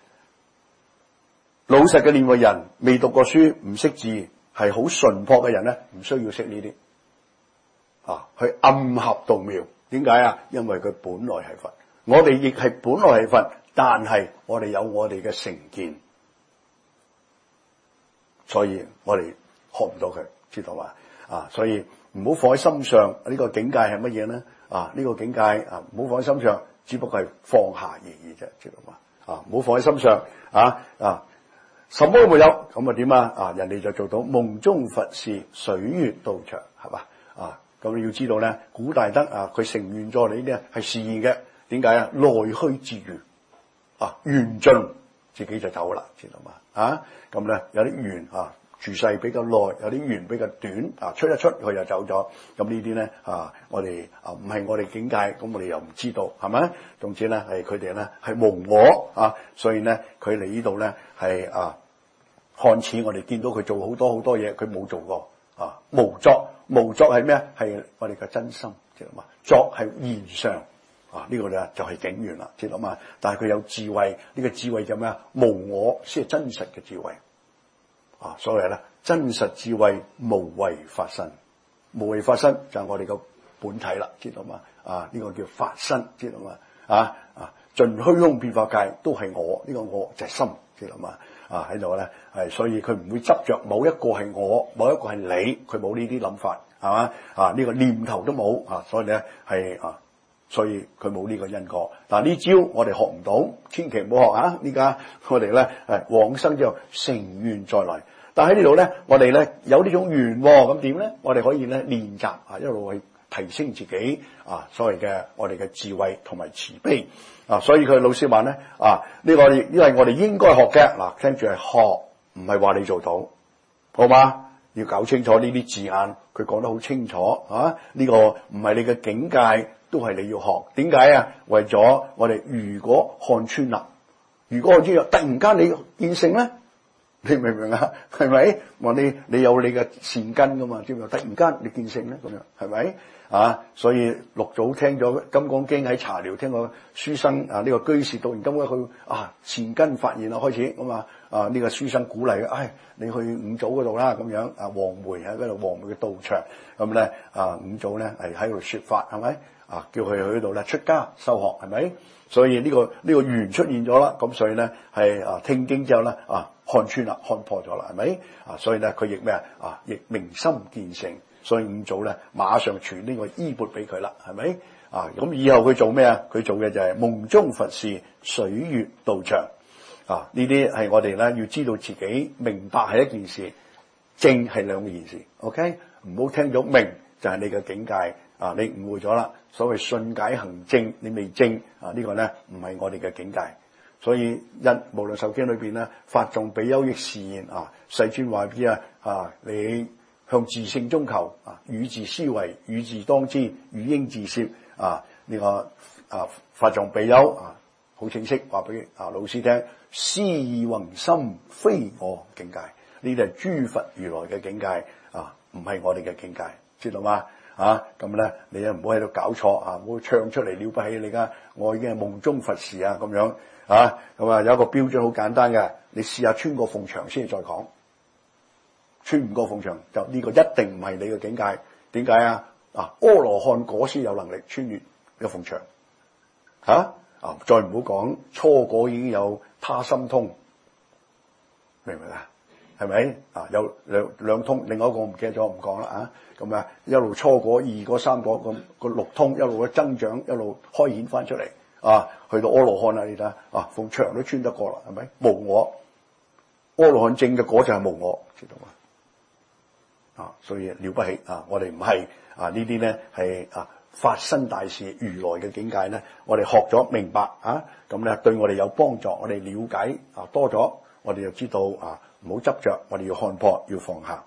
老實嘅念佛人，未讀過書，唔識字，係好純樸嘅人咧，唔需要識呢啲啊，去暗合道妙。點解啊？因為佢本來係佛，我哋亦係本來係佛，但係我哋有我哋嘅成見，所以我哋學唔到佢，知道嘛？啊，所以唔好放喺心上。呢、這個境界係乜嘢咧？啊，呢、這個境界啊，唔好放喺心上，只不過係放下而已啫，知道嘛？啊，唔好放喺心上啊啊！什麼都沒有，咁啊點啊？啊，人哋就做到夢中佛事，水月道場，係嘛？啊，咁你要知道咧，古大德啊，佢成願咗你呢啲啊係示意嘅。點解啊？內虛自圓啊，緣盡自己就走啦，知道嘛？啊，咁咧有啲緣啊，住世比較耐，有啲緣比較短啊，出一出佢就走咗。咁呢啲咧啊，我哋啊唔係我哋境界，咁我哋又唔知道，係咪？總之咧係佢哋咧係無我啊，所以咧佢嚟呢度咧係啊。看似我哋見到佢做好多好多嘢，佢冇做過啊！無作，無作係咩？係我哋嘅真心，知道嘛？作係現上啊！呢、這個咧就係境緣啦，知道嘛？但係佢有智慧，呢、這個智慧就咩啊？無我先係真實嘅智慧啊！所謂咧真實智慧無為法身，無為法身就係我哋個本體啦，知道嘛？啊！呢、這個叫法身，知道嘛？啊啊！盡虛空變化界都係我，呢、這個我就係心，知道嘛？啊喺度咧，係所以佢唔會執着某一個係我，某一個係你，佢冇呢啲諗法，係嘛？啊呢、這個念頭都冇啊，所以咧係啊，所以佢冇呢個因果。嗱呢招我哋學唔到，千祈唔好學啊！依家我哋咧係往生之後成願再來，但喺呢度咧，我哋咧有呢種緣，咁點咧？我哋可以咧練習啊，一路去提升自己啊，所謂嘅我哋嘅智慧同埋慈悲。啊，所以佢老師話咧，啊呢、這個因為我哋應該學嘅，嗱、啊、聽住係學，唔係話你做到，好嘛？要搞清楚呢啲字眼，佢講得好清楚啊！呢、這個唔係你嘅境界，都係你要學。點解啊？為咗我哋如果看穿啦，如果看穿啦，突然間你現成咧， 你明唔明啊？係咪？話你你有你嘅善根噶嘛？知唔知？突然間你見性咧，咁樣係咪啊？所以六祖聽咗《金剛經》喺茶寮聽個書生啊，呢、這個居士讀完金剛佢啊善根發現啦，開始咁啊啊呢、這個書生鼓勵，唉、哎，你去五祖嗰度啦，咁樣啊黃梅喺嗰度黃梅嘅道場，咁咧啊五祖咧係喺度說法，係咪啊？叫佢去嗰度咧出家修學，係咪？所以呢、這個呢、這個緣出現咗啦，咁所以咧係啊聽經之後咧啊看穿啦，看破咗啦，係咪啊？所以咧佢亦咩啊啊亦明心見性，所以五祖咧馬上傳呢個衣缽俾佢啦，係咪啊？咁以後佢做咩啊？佢做嘅就係夢中佛事，水月道場啊！呢啲係我哋咧要知道自己明白係一件事，正係兩件事。OK， 唔好聽咗明就係你嘅境界啊！你誤會咗啦。所謂信解行證，你未證啊？這個、呢個咧唔係我哋嘅境界。所以一無量壽經裏邊咧，法藏比丘益示言啊，世尊話俾啊啊，你向自性中求啊，與自思維，與自當知，與應自攝啊。呢、這個啊法藏比丘啊，好清晰話俾啊老師聽，思意宏深，非我境界。呢啲係諸佛如來嘅境界啊，唔係我哋嘅境界，知道嗎？啊，咁咧你又唔好喺度搞錯啊，唔好唱出嚟了不起你而家，我已經係夢中佛事啊咁樣啊，咁啊有一個標準好簡單嘅，你試下穿過鳳牆先再講，穿唔過鳳牆就呢個一定唔係你嘅境界。點解啊？啊，阿羅漢果先有能力穿越呢個鳳牆，吓啊，再唔好講初果已經有他心通，明唔明啊？係咪啊？有兩兩通，另外一個我唔記得咗，唔講啦啊！咁啊，一路初果、二果、三果咁個六通，一路嘅增長，一路開顯翻出嚟啊！去到阿羅漢啦，你睇啊，鳳牆都穿得過啦，係咪？無我，阿羅漢證嘅果就係無我，知道嘛？啊，所以了不起啊！我哋唔係啊，呢啲咧係啊發生大事如來嘅境界咧，我哋學咗明白啊，咁咧對我哋有幫助，我哋了解啊多咗，我哋就知道啊。唔好執着，我哋要看破，要放下。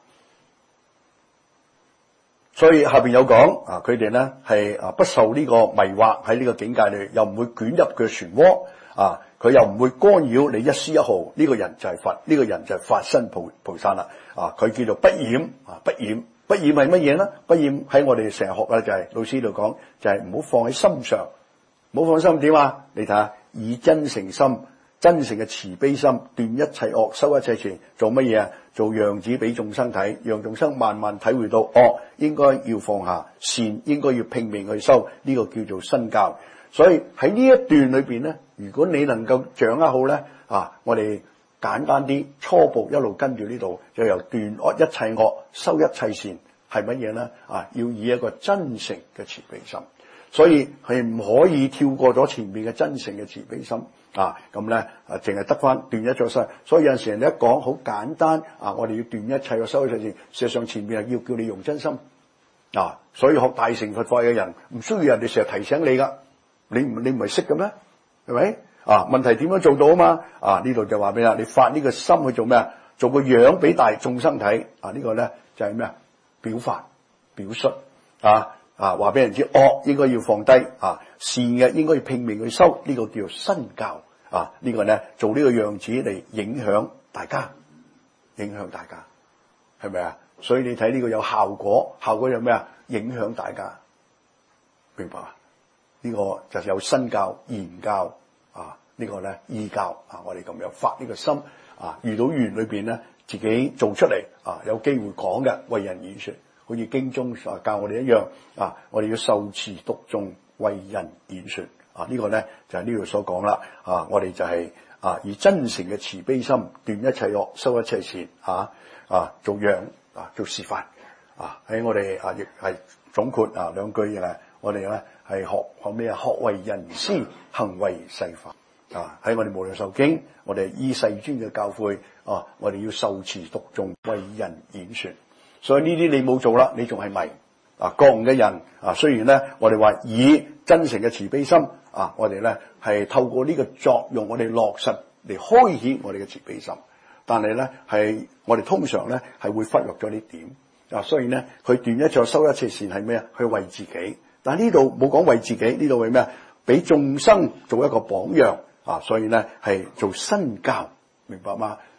所以下邊有講啊，佢哋咧係啊不受呢個迷惑，喺呢個境界裏，又唔會捲入佢漩渦啊，佢又唔會干擾你一絲一毫。呢、這個人就係佛，呢、這個人就係法身菩菩薩啦。啊，佢叫做不染啊，不染，不染係乜嘢咧？不染喺我哋成日學嘅就係、是、老師度講，就係唔好放喺心上，唔好放心點啊？你睇下，以真誠心。真誠嘅慈悲心，斷一切惡，修一切善，做乜嘢啊？做樣子俾眾生睇，讓眾生慢慢體會到惡應該要放下，善應該要拼命去修，呢、這個叫做身教。所以喺呢一段裏邊咧，如果你能夠掌握好咧，啊，我哋簡單啲初步一路跟住呢度，就由斷惡一切惡，修一切善，係乜嘢咧？啊，要以一個真誠嘅慈悲心，所以係唔可以跳過咗前面嘅真誠嘅慈悲心。啊，咁咧啊，淨係得翻斷一切惡，所以有陣時人哋一講好簡單啊，我哋要斷一切嘅修一切善，事實上前面係要叫你用真心啊，所以學大乘佛法嘅人唔需要人哋成日提醒你噶，你唔你唔係識嘅咩？係咪啊？問題點樣做到啊嘛？啊呢度就話俾你，你發呢個心去做咩啊？做個樣俾大眾生睇啊！這個、呢個咧就係咩啊？表法表率啊啊！話俾人知惡應該要放低啊，善嘅應該要拼命去修，呢、這個叫做身教啊！這個、呢個咧做呢個樣子嚟影響大家，影響大家係咪啊？所以你睇呢個有效果，效果有咩啊？影響大家，明白啊？呢、這個就有身教、言教啊，這個、呢個咧意教啊，我哋咁樣發呢個心啊，遇到緣裏邊咧，自己做出嚟啊，有機會講嘅為人演說。好似經中啊教我哋一樣啊，我哋要受持讀誦為人演說啊，這個、呢個咧就係呢度所講啦啊，我哋就係、是、啊以真誠嘅慈悲心斷一切惡，修一切善啊啊做樣啊做示範啊，喺我哋啊亦係總括啊兩句嘅，我哋咧係學學咩啊？學為人師，行為世法啊！喺我哋無量壽經，我哋依世尊嘅教誨啊，我哋要受持讀誦為人演說。所以呢啲你冇做啦，你仲係迷啊！覺悟嘅人啊，雖然咧，我哋話以真誠嘅慈悲心啊，我哋咧係透過呢個作用，我哋落實嚟開顯我哋嘅慈悲心，但係咧係我哋通常咧係會忽略咗呢點啊。雖然咧佢斷一切修一切善係咩啊？去為自己，但係呢度冇講為自己，呢度為咩啊？俾眾生做一個榜樣啊！所以咧係做身教，明白嗎？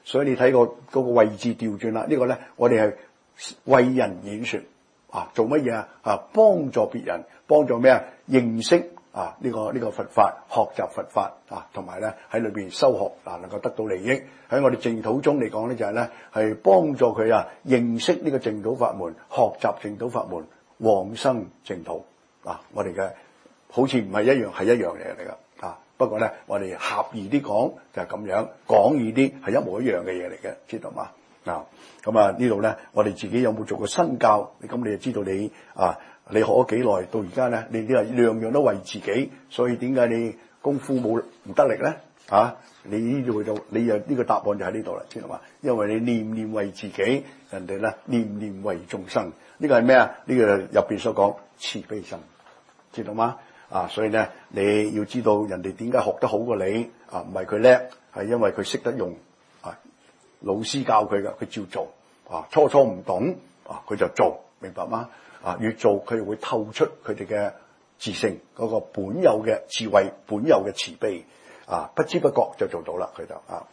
所以你睇個嗰個位置調轉啦，呢、這個咧我哋係為人演說啊，做乜嘢啊？啊，幫助別人，幫助咩啊？認識啊呢、這個呢、這個佛法，學習佛法啊，同埋咧喺裏邊修學啊，能夠得到利益。喺我哋淨土中嚟講咧，就係咧係幫助佢啊認識呢個淨土法門，學習淨土法門，往生淨土啊！我哋嘅好似唔係一樣，係一樣嘢嚟噶啊！不過咧，我哋狹義啲講就係咁樣，廣義啲係一模一樣嘅嘢嚟嘅，知道嘛？啊，咁啊呢度咧，我哋自己有冇做過身教？咁你就知道你啊，你學咗幾耐到而家咧，你呢係樣樣都為自己，所以點解你功夫冇唔得力咧？啊，你呢度就你又呢個答案就喺呢度啦，知道嘛？因為你念念為自己，人哋咧念念為眾生，呢個係咩啊？呢個入邊所講慈悲心，知道嗎？啊，所以咧你要知道人哋點解學得好過你啊？唔係佢叻，係因為佢識得用啊，老師教佢噶，佢照做啊。初初唔懂啊，佢就做，明白嗎？啊，越做佢就會透出佢哋嘅自性嗰個本有嘅智慧，本有嘅慈悲。啊，不知不覺就做到啦，佢就啊。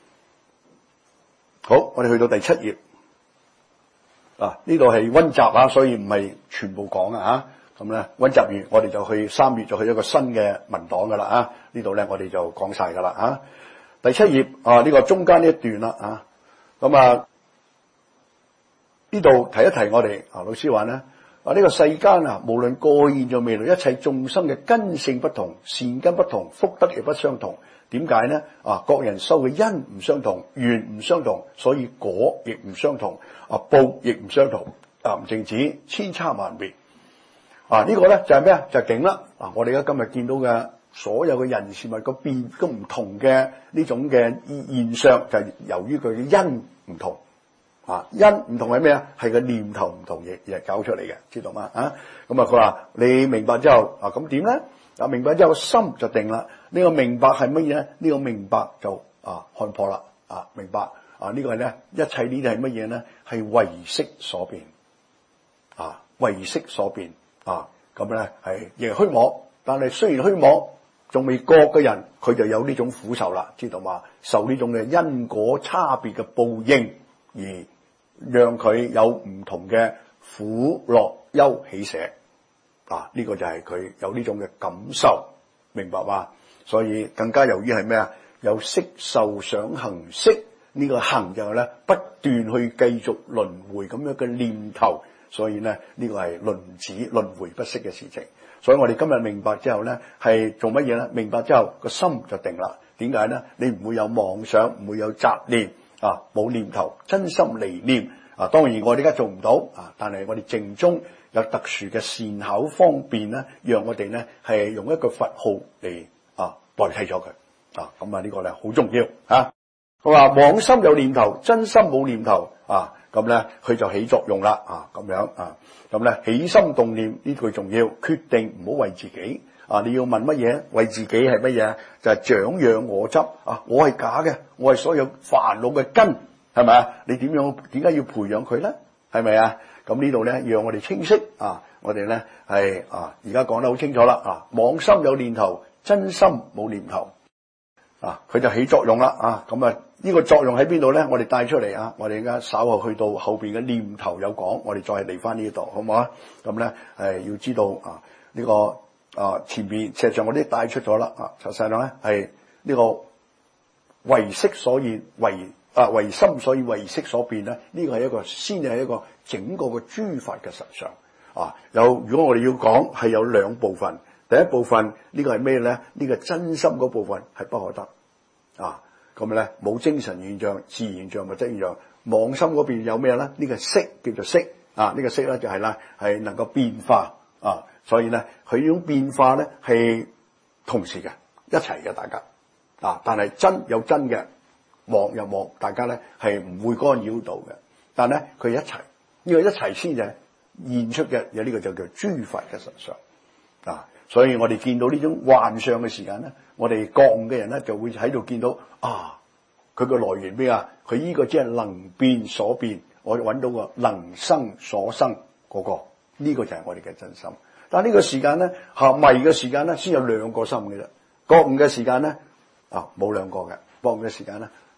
好，我哋去到第七頁。啊，呢度係溫習啊，所以唔係全部講啊吓。咁咧溫習完，我哋就去三月就去一個新嘅文檔噶啦啊。呢度咧我哋就講晒噶啦啊。第七頁啊，呢個中間呢一段啦啊。咁啊，呢度提一提我哋啊，老師話咧。啊！呢個世間啊，無論過去、現在、未來，一切眾生嘅根性不同，善根不同，福德亦不相同。點解呢？啊，各人修嘅因唔相同，緣唔相同，所以果亦唔相同，啊，報亦唔相同。啊，唔淨止千差萬別。啊，呢、這個咧就係咩啊？就係境啦。啊，我哋而家今日見到嘅所有嘅人事物個變都唔同嘅呢種嘅現象，就係由於佢嘅因唔同。啊，因唔同係咩啊？係個念頭唔同嘢而係搞出嚟嘅，知道嗎？啊，咁啊，佢話你明白之後啊，咁點咧？啊，明白之後心就定啦。呢、這個明白係乜嘢咧？呢、這個明白就啊看破啦。啊，明白啊，這個、呢個係咧一切呢啲係乜嘢咧？係唯識所變啊，唯識所變啊，咁咧係亦係虛妄。但係雖然虛妄，仲未覺嘅人，佢就有呢種苦受啦，知道嗎？受呢種嘅因果差別嘅報應而。讓佢有唔同嘅苦樂憂喜捨啊！呢、這個就係佢有呢種嘅感受，明白嘛？所以更加由於係咩啊？有色受想行識呢、這個行就係咧不斷去繼續輪迴咁樣嘅念頭，所以咧呢、這個係輪子輪迴不息嘅事情。所以我哋今日明白之後咧，係做乜嘢咧？明白之後個心就定啦。點解咧？你唔會有妄想，唔會有雜念。啊，冇念頭，真心離念啊！當然我哋而家做唔到啊，但係我哋淨中有特殊嘅善巧方便咧，讓我哋咧係用一個佛號嚟啊代替咗佢啊！咁啊呢個咧好重要啊！佢話妄心有念頭，真心冇念頭啊！咁咧佢就起作用啦啊！咁樣啊，咁咧起心動念呢句重要，決定唔好為自己。啊！你要問乜嘢？為自己係乜嘢？就係、是、長養我執啊！我係假嘅，我係所有煩惱嘅根，係咪啊？你點樣？點解要培養佢咧？係咪啊？咁呢度咧，讓我哋清晰啊！我哋咧係啊，而家講得好清楚啦！啊，妄心有念頭，真心冇念頭啊，佢就起作用啦！啊，咁啊，呢個作用喺邊度咧？我哋帶出嚟啊！我哋而家稍後去到後邊嘅念頭有講，我哋再嚟翻呢度，好唔好啊？咁咧係要知道啊，呢、這個。啊！前邊實際上我啲帶出咗啦，啊，實際上咧係呢個唯識所現，唯啊唯心所以唯識所變咧，呢、這個係一個先係一個整個嘅諸法嘅實相啊。有如果我哋要講係有兩部分，第一部分、這個、呢個係咩咧？呢、這個真心嗰部分係不可得啊。咁咧冇精神現象、自然現象、物質現象。妄心嗰邊有咩咧？呢、這個識叫做識啊，呢、這個識咧就係啦，係能夠變化啊。所以咧，佢呢種變化咧係同時嘅，一齊嘅，大家啊。但係真有真嘅，妄有妄，大家咧係唔會干擾到嘅。但係咧，佢一齊，呢、這個一齊先至現出嘅，有、這、呢個就叫諸法嘅實相啊。所以我哋見到呢種幻象嘅時間咧，我哋覺悟嘅人咧就會喺度見到啊，佢個來源咩啊？佢呢個只係能變所變，我哋揾到個能生所生嗰、那個，呢、這個就係我哋嘅真心。但係呢個時間咧，合迷嘅時間咧，先有兩個心嘅啫。覺悟嘅時間咧，啊冇兩個嘅。覺悟嘅時間咧，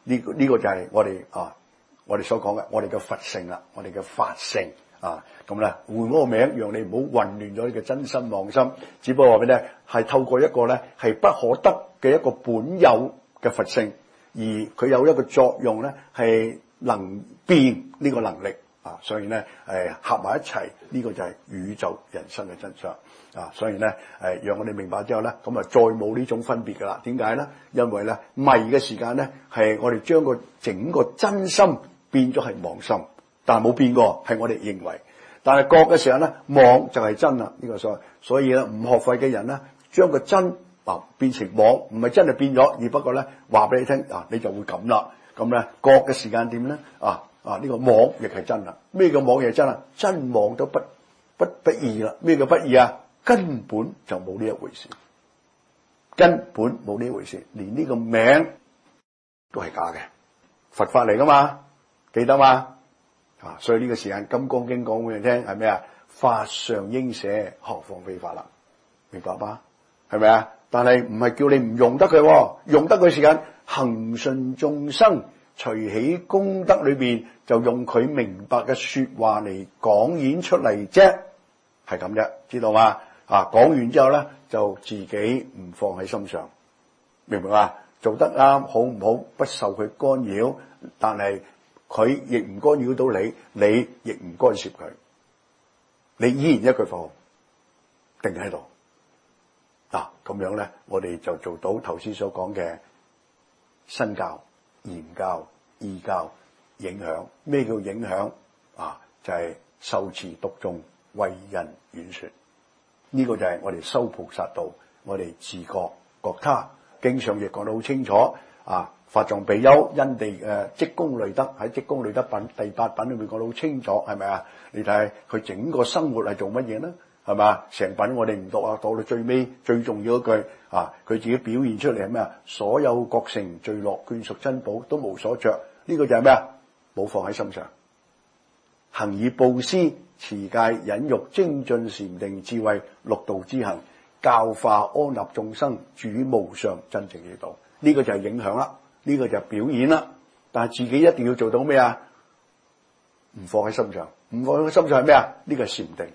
呢個呢個就係我哋啊，我哋所講嘅，我哋嘅佛性啦，我哋嘅法性啊，咁咧換嗰個名，讓你唔好混亂咗你嘅真心妄心。只不過話俾你聽，係透過一個咧係不可得嘅一個本有嘅佛性，而佢有一個作用咧係能變呢個能力啊，所以咧誒合埋一齊，呢個就係宇宙人生嘅真相。啊，所以咧，誒，讓我哋明白之後咧，咁啊，再冇呢種分別噶啦。點解咧？因為咧，迷嘅時間咧，係我哋將個整個真心變咗係妄心，但係冇變過，係我哋認為。但係覺嘅時候咧，妄就係真啦。呢個所謂，所以咧，唔學佛嘅人咧，將個真啊變成妄，唔係真係變咗，而不過咧話俾你聽啊，你就會咁啦。咁咧，覺嘅時間點咧？啊啊，呢個妄亦係真啦。咩叫妄亦係真啊？真妄都不不不異啦。咩叫不異啊？根本就冇呢一回事，根本冇呢一回事，連呢個名都係假嘅，佛法嚟噶嘛，記得嘛？啊，所以呢個時間《金剛經》講俾你聽係咩啊？法上應捨，何況非法啦？明白嗎？係咪啊？但係唔係叫你唔用得佢，用得佢時間，恆順眾生，隨喜功德裏邊就用佢明白嘅說話嚟講演出嚟啫，係咁啫，知道嗎？啊，講完之後咧，就自己唔放喺心上，明唔明啊？做得啱好唔好，不受佢干擾，但係佢亦唔干擾到你，你亦唔干涉佢，你依然一句佛號定喺度。嗱，咁樣咧，我哋就做到頭先所講嘅身教、言教、意教、影響。咩叫影響啊？就係、是、受持讀誦，為人演說。呢個就係我哋修菩薩道，我哋自覺覺他，經上亦講得好清楚啊！法藏比丘因地誒積功累德，喺積功累德品第八品裏面講得好清楚，係咪啊？你睇下佢整個生活係做乜嘢呢？係嘛？成品我哋唔讀啊，到到最尾最重要一句啊，佢自己表現出嚟係咩啊？所有覺成聚樂眷屬珍寶都無所着，呢、這個就係咩啊？冇放喺心上，行以布施、持戒、忍辱、精進、禪定、智慧六道之行，教化安立眾生，住於無上真正之道。呢、這個就係影響啦，呢、這個就係表演啦。但係自己一定要做到咩啊？唔放喺心上，唔放喺心上係咩啊？呢、這個係禪定，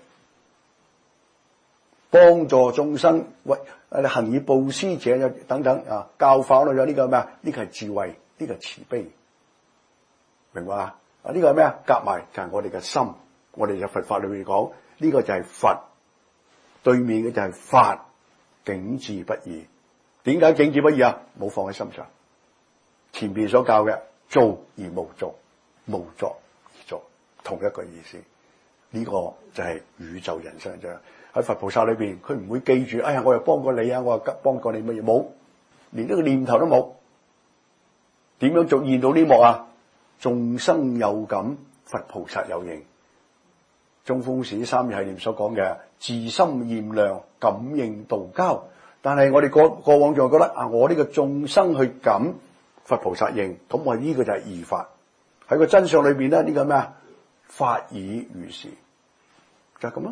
幫助眾生，喂，行以布施者等等啊，教化咗呢個咩啊？呢、這個係智慧，呢、這個係慈悲，明白啊？啊，呢個係咩啊？夾埋就係我哋嘅心。我哋就佛法裏面講，呢、這個就係佛，對面嘅就係法，境智不異。點解境智不異啊？冇放喺心上。前邊所教嘅做而無做，無作而做，同一個意思。呢、這個就係宇宙人生啫。喺佛菩薩裏邊，佢唔會記住，哎呀，我又幫過你啊，我又幫過你乜嘢，冇，連呢個念頭都冇。點樣做現到呢幕啊？眾生有感，佛菩薩有應。中峰士三義系列所講嘅自心驗量感應道交，但係我哋過過往就覺得啊，我呢個眾生去感佛菩薩應，咁我呢個就係異法。喺個真相裏邊咧，呢、這個咩啊？法以如是，就係咁咯。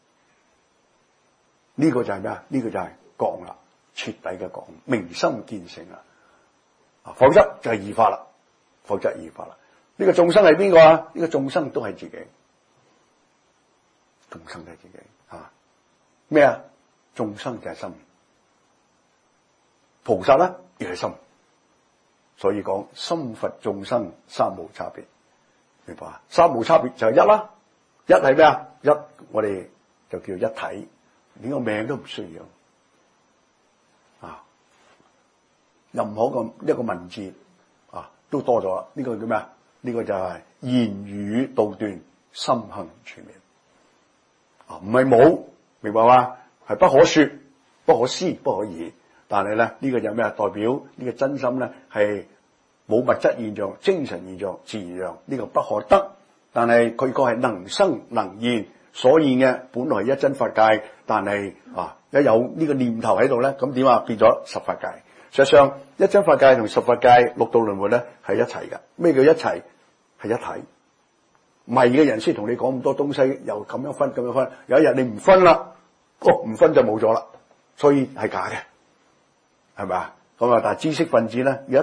呢、這個就係咩啊？呢、這個就係覺悟啦，徹底嘅覺悟，明心見性啦。啊，否則就係異法啦，否則異法啦。呢、這個眾生係邊個啊？呢、這個眾生都係自己。眾生就係自己啊！咩啊？眾生就係心，菩薩咧亦係心，所以講心佛眾生三無差別，明白啊？三無差別就係一啦，一係咩啊？一我哋就叫一體，連個命都唔需要啊！任何個一個文字啊都多咗啦，呢、這個叫咩啊？呢、這個就係言語道斷，心行全面。啊，唔係冇，明白嗎？係不可說、不可思、不可議。但係咧，呢、這個就咩啊？代表呢個真心咧係冇物質現象、精神現象、自然呢、這個不可得。但係佢個係能生能現，所現嘅本來係一真法界，但係啊一有呢個念頭喺度咧，咁點啊？變咗十法界。實際上，一真法界同十法界六道輪迴咧係一齊嘅。咩叫一齊？係一體。迷嘅人先同你講咁多東西，又咁樣分咁樣分，有一日你唔分啦，哦唔分就冇咗啦，所以係假嘅，係咪啊？咁啊，但係知識分子咧有一套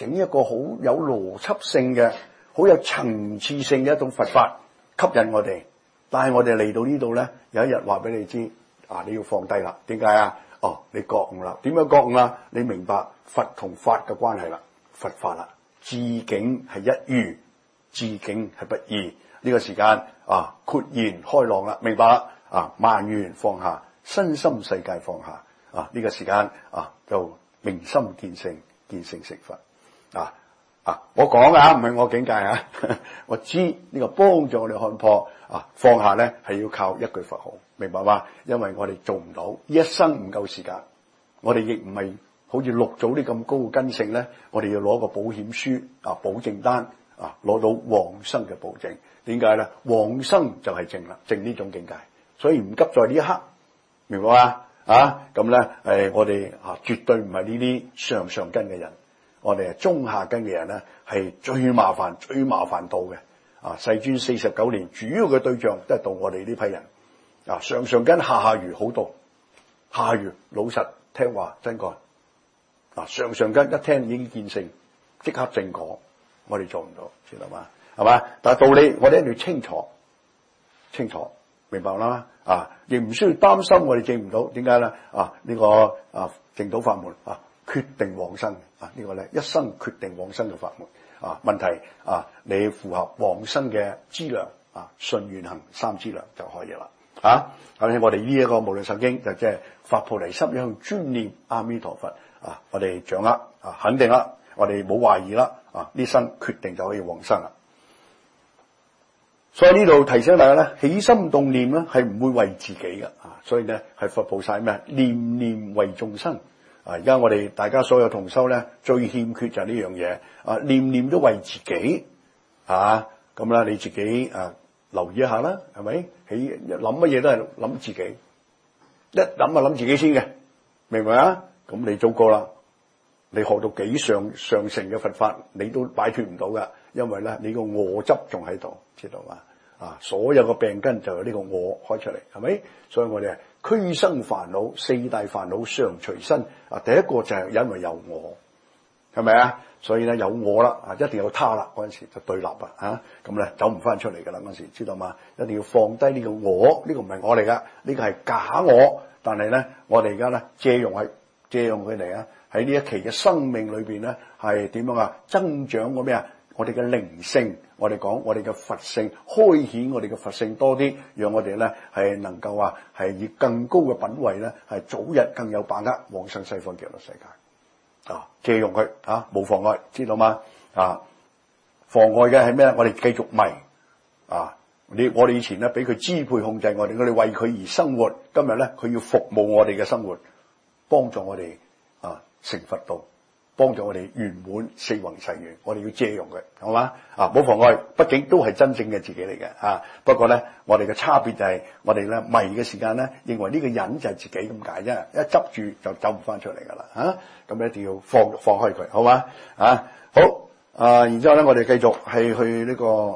整一個好有邏輯性嘅、好有層次性嘅一種佛法吸引我哋。但係我哋嚟到呢度咧，有一日話俾你知，啊你要放低啦。點解啊？哦，你覺悟啦。點樣覺悟啊？你明白佛同法嘅關係啦，佛法啦，自境係一如，自境係不二。呢、這個時間啊，豁然開朗啦，明白啦。啊，萬緣放下，身心世界放下。啊，呢、這個時間啊，就明心見性，見性成佛。啊啊，我講啊，唔係我境界啊，我知呢、這個幫助我哋看破啊，放下咧係要靠一句佛號，明白嗎？因為我哋做唔到，一生唔夠時間，我哋亦唔係好似六祖啲咁高嘅根性咧，我哋要攞個保險書啊，保證單啊，攞到往生嘅保證。點解咧？往生就係證啦，證呢種境界，所以唔急在呢一刻，明白嗎？啊，咁咧誒，我哋啊絕對唔係呢啲上上根嘅人。我哋係中下根嘅人咧，係最麻煩、最麻煩到嘅。啊，世尊四十九年主要嘅對象都係到我哋呢批人。啊，上上根、下下愚好到，下下愚老實聽話真幹。啊，上上根一聽已經見性，即刻正果，我哋做唔到，知道嘛？係嘛？但係道理我哋一定要清楚，清楚明白啦。啊，亦唔需要擔心我哋證唔到，點解咧？啊，呢、這個啊證到法門啊。決定往生啊！這個、呢個咧一生決定往生嘅法門啊！問題啊，你符合往生嘅資糧啊，信願行三資糧就可以啦啊！咁我哋呢一個無量壽經就即係發菩提心，一向專念阿彌陀佛啊！我哋掌握啊，肯定啦，我哋冇懷疑啦啊！呢生決定就可以往生啦。所以呢度提醒大家咧，起心動念咧係唔會為自己嘅啊！所以咧係佛菩薩咩？念念為眾生。啊！而家我哋大家所有同修咧，最欠缺就係呢樣嘢啊！念念都為自己啊！咁啦，你自己啊留意一下啦，係咪？起諗乜嘢都係諗自己，一諗就諗自己先嘅，明唔明啊？咁你糟糕啦！你學到幾上上乘嘅佛法，你都擺脫唔到噶，因為咧你個我執仲喺度，知道嘛？啊！所有個病根就由呢個我開出嚟，係咪？所以我哋係俱生煩惱，四大煩惱常隨身。啊，第一個就係因為有我，係咪啊？所以咧有我啦，啊，一定有他啦，嗰陣時就對立啊，嚇咁咧走唔翻出嚟噶啦，嗰陣時知道嘛？一定要放低呢個我，呢個唔係我嚟噶，呢個係假我。但係咧，我哋而家咧借用係借用佢哋啊，喺呢一期嘅生命裏邊咧係點樣啊？增長個咩啊？我哋嘅靈性，我哋講我哋嘅佛性，開顯我哋嘅佛性多啲，讓我哋咧係能夠話係以更高嘅品位咧，係早日更有把握往生西方極樂世界。啊，借用佢啊，冇妨礙，知道嗎？啊，妨礙嘅係咩？我哋繼續迷啊！你我哋以前咧俾佢支配控制我哋，我哋為佢而生活。今日咧佢要服務我哋嘅生活，幫助我哋啊成佛道。幫助我哋圓滿四弘誓願，我哋要借用佢，好嘛？啊，冇妨礙，畢竟都係真正嘅自己嚟嘅啊。不過咧，我哋嘅差別就係、是、我哋咧迷嘅時間咧，認為呢個人就係自己咁解啫，一執住就走唔翻出嚟噶啦嚇。咁、啊、一定要放放開佢，好嘛？啊，好啊，然之後咧，我哋繼續係去呢個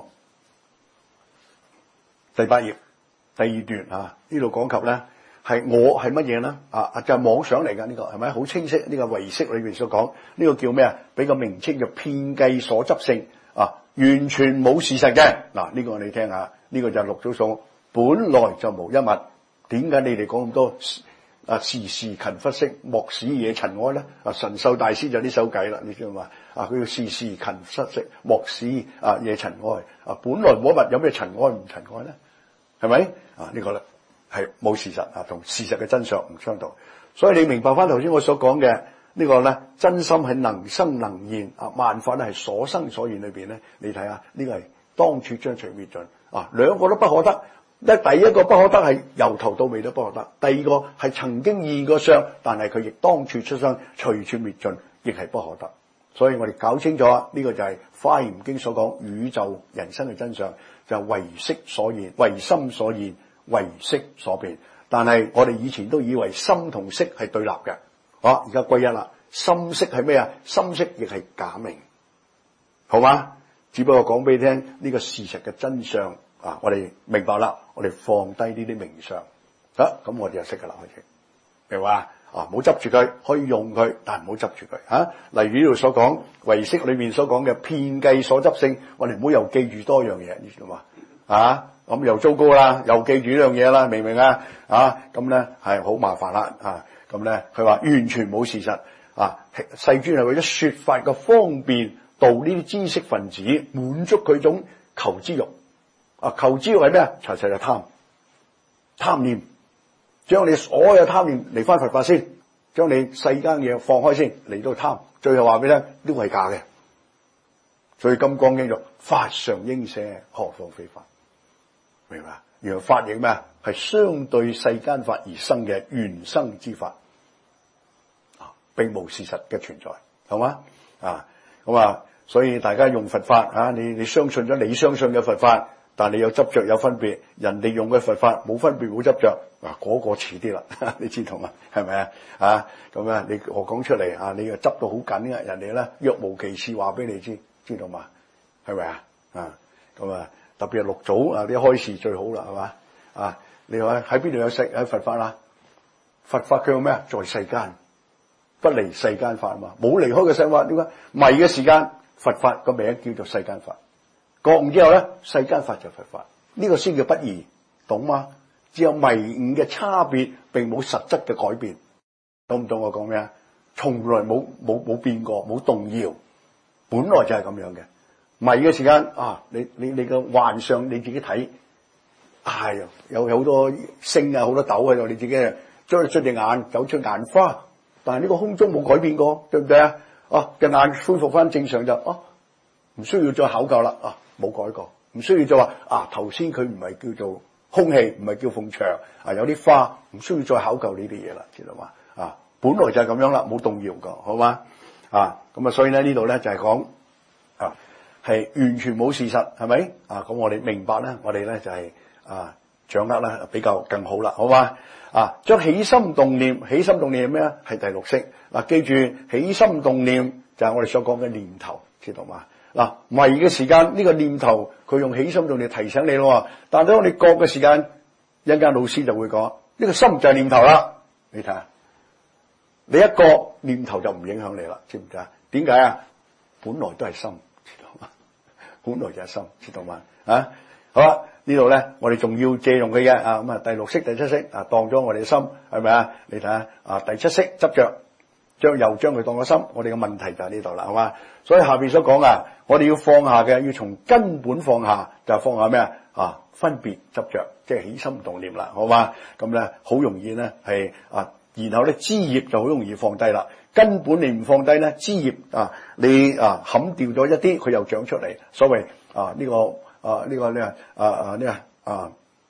第八頁第二段啊，呢度講及咧。係我係乜嘢咧？啊就係、是、妄想嚟噶，呢個係咪好清晰？呢、這個唯識裏邊所講呢、這個叫咩啊？俾個名稱叫遍計所執性啊，完全冇事實嘅。嗱、啊、呢、這個你聽下，呢、這個就係六祖所本來就無一物。點解你哋講咁多啊？時時勤拂拭，莫使惹塵埃咧。啊，神秀大師就呢首偈啦，你知道嘛？啊，佢要時時勤拂拭，莫使啊惹塵埃。啊，本來無一物，有咩塵埃唔塵埃咧？係咪啊？這個、呢個咧？係冇事實啊，同事實嘅真相唔相同，所以你明白翻頭先我所講嘅呢個咧，真心係能生能現啊，萬法咧係所生所現裏邊咧，你睇下呢個係當處將隨滅盡啊，兩個都不可得。咧第一個不可得係由頭到尾都不可得，第二個係曾經現過相，但係佢亦當處出生，隨處滅盡，亦係不可得。所以我哋搞清楚呢、這個就係《華嚴經》所講宇宙人生嘅真相，就係、是、唯識所現，唯心所現。唯識所變，但係我哋以前都以為心同識係對立嘅，好，而家歸一啦。心識係咩啊？心識亦係假名，好嘛？只不過講俾你聽呢、這個事實嘅真相啊！我哋明白啦，我哋放低呢啲名相，得、啊、咁我哋就識噶啦，開始明嘛？啊，唔好執住佢，可以用佢，但唔好執住佢啊。例如呢度所講遺式裏面所講嘅遍計所執性，我哋唔好又記住多樣嘢，你知道嘛？啊，咁又糟糕啦，又記住呢樣嘢啦，明唔明啊？啊，咁咧係好麻煩啦啊！咁咧佢話完全冇事實啊，世尊係為咗說法嘅方便，導呢啲知識分子滿足佢種求知欲啊！求知欲係咩啊？查實係貪貪念。將你所有貪念離翻佛法先，將你世間嘢放開先，嚟到貪，最後話俾你聽，呢個係假嘅。所以金剛經就法常應捨，何況非法，明白？原來法亦咩啊？係相對世間法而生嘅原生之法，啊，並無事實嘅存在，係嘛？啊，咁啊，所以大家用佛法啊，你你相信咗你相信嘅佛法。但你有執着有分別，人哋用嘅佛法冇分別冇執着，嗱、那、嗰個遲啲啦，你知道嘛？係咪啊？啊咁啊，你我講出嚟啊，你又執到好緊嘅，人哋咧若無其事話俾你知，知道嘛？係咪啊？啊咁啊，特別係六祖啊啲開示最好啦，係嘛？啊，你話喺邊度有食喺佛法啦？佛法佢有咩啊？在世間，不離世間法啊嘛，冇離開嘅世間法。點解迷嘅時間？佛法個名叫做世間法。覺悟之後咧，世間法就佛法，呢、這個先叫不二，懂嗎？只有迷悟嘅差別，並冇實質嘅改變，懂唔懂我講咩啊？從來冇冇冇變過，冇動搖，本來就係咁樣嘅。迷嘅時間啊，你你你個幻象你自己睇，係、哎、有有好多星啊，好多豆喺度，你自己將出隻眼走出眼花，但係呢個空中冇改變過，對唔對啊？哦，隻眼恢復翻正常就哦，唔、啊、需要再考究啦啊！冇改過，唔需要再話啊！頭先佢唔係叫做空氣，唔係叫鳳牆啊，有啲花，唔需要再考究呢啲嘢啦，知道嘛？啊，本來就係咁樣啦，冇動搖噶，好嘛？啊，咁啊，所以咧呢度咧就係講啊，係完全冇事實，係咪？啊，咁我哋明白咧，我哋咧就係、是、啊掌握咧比較更好啦，好嘛？啊，將起心動念，起心動念係咩啊？係第六識嗱、啊，記住起心動念就係我哋所講嘅念頭，知道嘛？嗱，迷嘅時間呢、這個念頭，佢用起心動念提醒你咯。但係當你覺嘅時間，一陣間老師就會講，呢、這個心就係念頭啦。你睇下，你一覺念頭就唔影響你啦，知唔知啊？點解啊？本來都係心，知道嘛？本來就係心，知道嘛？啊，好啦，呢度咧，我哋仲要借用佢嘅啊，咁啊，第六識、第七識啊，當咗我哋嘅心，係咪啊？你睇下啊，第七識執着。將又將佢當個心，我哋嘅問題就喺呢度啦，係嘛？所以下邊所講啊，我哋要放下嘅，要從根本放下，就放下咩啊？啊，分別執着，即係起心動念啦，好嘛？咁咧好容易咧係啊，然後咧枝葉就好容易放低啦。根本你唔放低咧，枝葉啊，你啊砍掉咗一啲，佢又長出嚟。所謂啊呢、這個啊呢、這個咧啊啊呢啊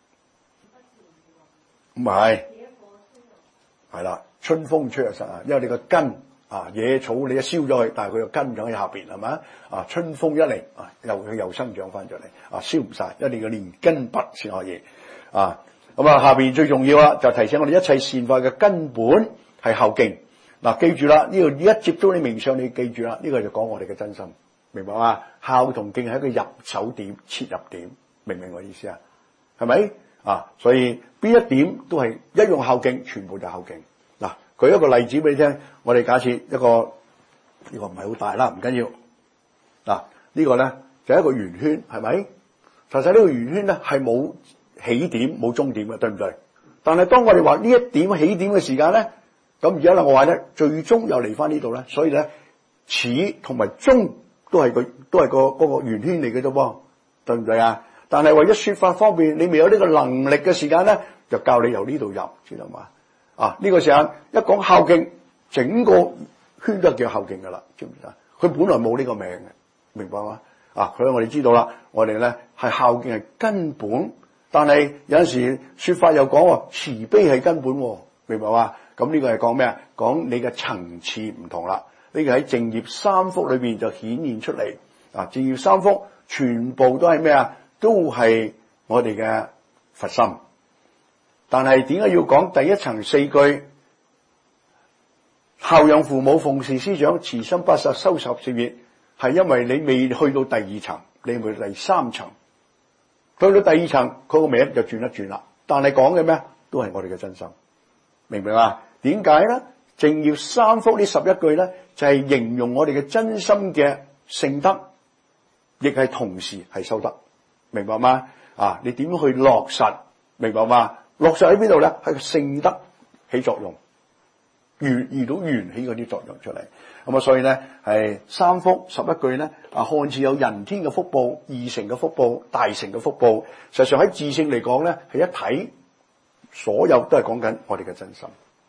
唔係係啦。春風吹又生啊，因為你個根啊野草你一燒咗佢，但係佢個根長喺下邊係咪啊？春風一嚟啊，又佢又生長翻出嚟啊，燒唔晒，一定要連根拔先可以啊。咁啊，下邊最重要啦，就提醒我哋一切善法嘅根本係後勁。嗱、啊，記住啦，呢度一接觸你名相，你記住啦，呢、這個就講我哋嘅真心，明白嘛？孝同勁係一個入手點、切入點，明唔明我意思啊？係咪啊？所以邊一點都係一用孝勁，全部就孝勁。嗱，舉一個例子俾你聽，我哋假設一個呢、這個唔係好大啦，唔緊要。嗱，呢個咧就係一個圓圈，係咪？實際呢個圓圈咧係冇起點冇終點嘅，對唔對？但係當我哋話呢一點起點嘅時間咧，咁而家咧我話咧最終又嚟翻呢度咧，所以咧始同埋終都係個都係個嗰個圓圈嚟嘅啫噃，對唔對啊？但係為咗說法方面，你未有呢個能力嘅時間咧，就教你由呢度入，知道嘛？啊！呢、這個時間一講孝敬，整個圈都叫孝敬噶啦，知唔知啊？佢本來冇呢個名嘅，明白嗎？啊！所以我哋知道啦，我哋咧係孝敬係根本，但係有陣時說法又講慈悲係根本，明白嗎？咁呢個係講咩啊？講你嘅層次唔同啦。呢、這個喺淨業三福裏邊就顯現出嚟。啊！淨業三福全部都係咩啊？都係我哋嘅佛心。但係點解要講第一層四句？孝養父母，奉事師長，慈心不殺，修十善業，係因為你未去到第二層，你去到第三層。去到第二層，佢個名就轉一轉啦。但係講嘅咩？都係我哋嘅真心。 明唔明啊？點解咧？正要三福呢十一句咧，就係、是、形容我哋嘅真心嘅聖德，亦係同時係修德，明白嗎？啊，你點樣去落實？明白嗎？落實喺邊度咧？喺個聖德起作用，遇遇到緣起嗰啲作用出嚟。咁啊，所以咧係三福十一句咧，啊，看似有人天嘅福報、二乘嘅福報、大乘嘅福報，實際上喺自性嚟講咧，係一體，所有都係講緊我哋嘅真心。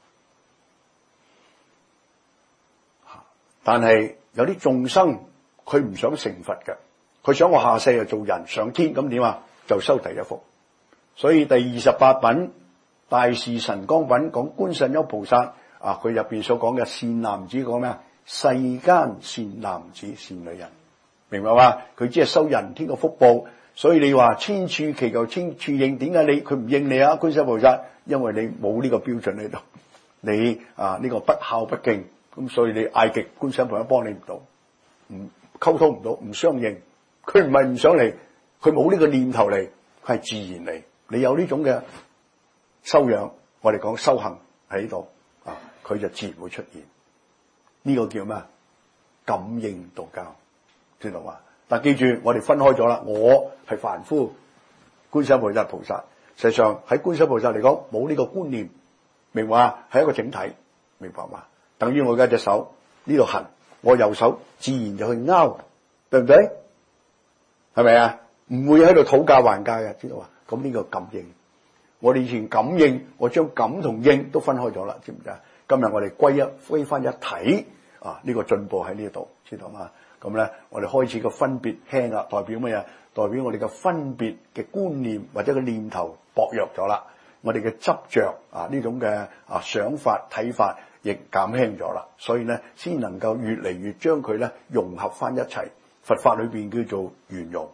但係有啲眾生佢唔想成佛嘅，佢想我下世就做人上天，咁點啊？就修第一福。所以第二十八品大士神光品講觀世音菩薩啊，佢入邊所講嘅善男子講咩啊？世間善男子善女人，明白嘛？佢只係收人天嘅福報，所以你話千處祈求千處應，點解你佢唔應你啊？觀世音菩薩，因為你冇呢個標準喺度，你啊呢、這個不孝不敬。咁所以你嗌極觀世音菩薩幫你唔到，唔溝通唔到，唔相應。佢唔係唔想嚟，佢冇呢個念頭嚟，佢係自然嚟。你有呢種嘅修養，我哋講修行喺度啊，佢就自然會出現。呢、這個叫咩？感應道交，知道嘛？但記住，我哋分開咗啦。我係凡夫，觀世音菩薩菩薩。實際上喺觀世音菩薩嚟講，冇呢個觀念，明白嘛？係一個整體，明白嘛？等於我而家隻手呢度痕，我右手自然就去拗，對唔對？係咪啊？唔會喺度討價還價嘅，知道嘛？咁呢個感應，我哋以前感應，我將感同應都分開咗啦，知唔知啊？今日我哋歸一歸翻一體啊！呢個進步喺呢度，知道嘛？咁咧，我哋開始個分別輕啦，代表乜嘢？代表我哋嘅分別嘅觀念或者個念頭薄弱咗啦，我哋嘅執着啊呢種嘅啊想法睇法亦減輕咗啦，所以咧先能夠越嚟越將佢咧融合翻一齊。佛法裏邊叫做圓融。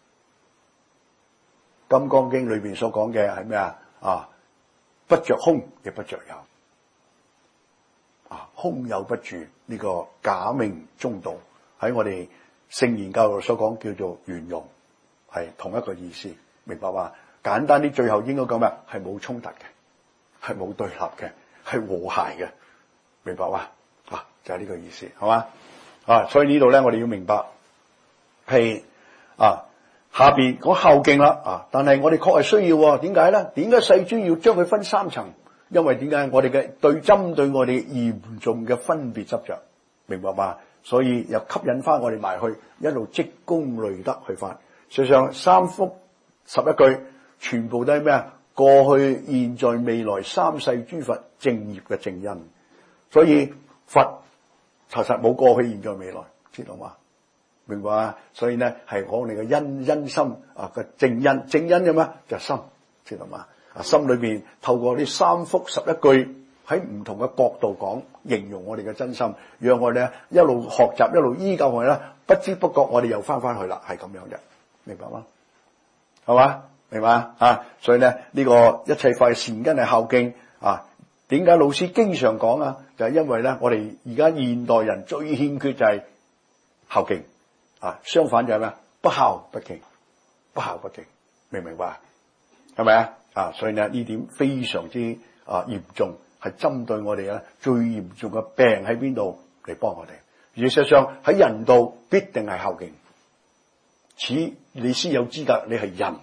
金剛經裏邊所講嘅係咩啊？啊，不着空亦不着有，啊，空有不住呢、這個假名中道，喺我哋聖言教育所講叫做圓融，係同一個意思，明白嘛？簡單啲，最後應該講咩？係冇衝突嘅，係冇對立嘅，係和諧嘅，明白嘛？啊，就係、是、呢個意思，係嘛？啊，所以呢度咧，我哋要明白係啊。下邊講孝敬啦，啊！但係我哋確係需要，點解咧？點解世尊要將佢分三層？因為點解？我哋嘅對針對我哋嚴重嘅分別執着，明白嘛？所以又吸引翻我哋埋去，一路積功累德去翻。實際上三福十一句，全部都係咩啊？過去、現在、未來三世諸佛正業嘅正因。所以佛查實冇過去、現在、未來，知道嘛？明白啊？所以咧係講你嘅因因心啊嘅正因，正因嘅咩？就係、心，知道嘛？啊，心裏邊透過呢三福十一句喺唔同嘅角度講，形容我哋嘅真心，讓我哋咧一路學習，一路依舊我哋咧，不知不覺我哋又翻翻去啦，係咁樣嘅，明白嗎？係嘛？明白啊？所以咧呢、這個一切法嘅善根係孝敬啊。點解老師經常講啊？就係、是、因為咧我哋而家現代人最欠缺就係孝敬。啊，相反就係咩？不孝不敬，不孝不敬，明唔明白？係咪啊？啊，所以呢呢點非常之啊嚴重，係針對我哋咧最嚴重嘅病喺邊度嚟幫我哋。而事實上喺人道必定係孝敬，此你先有資格，你係人，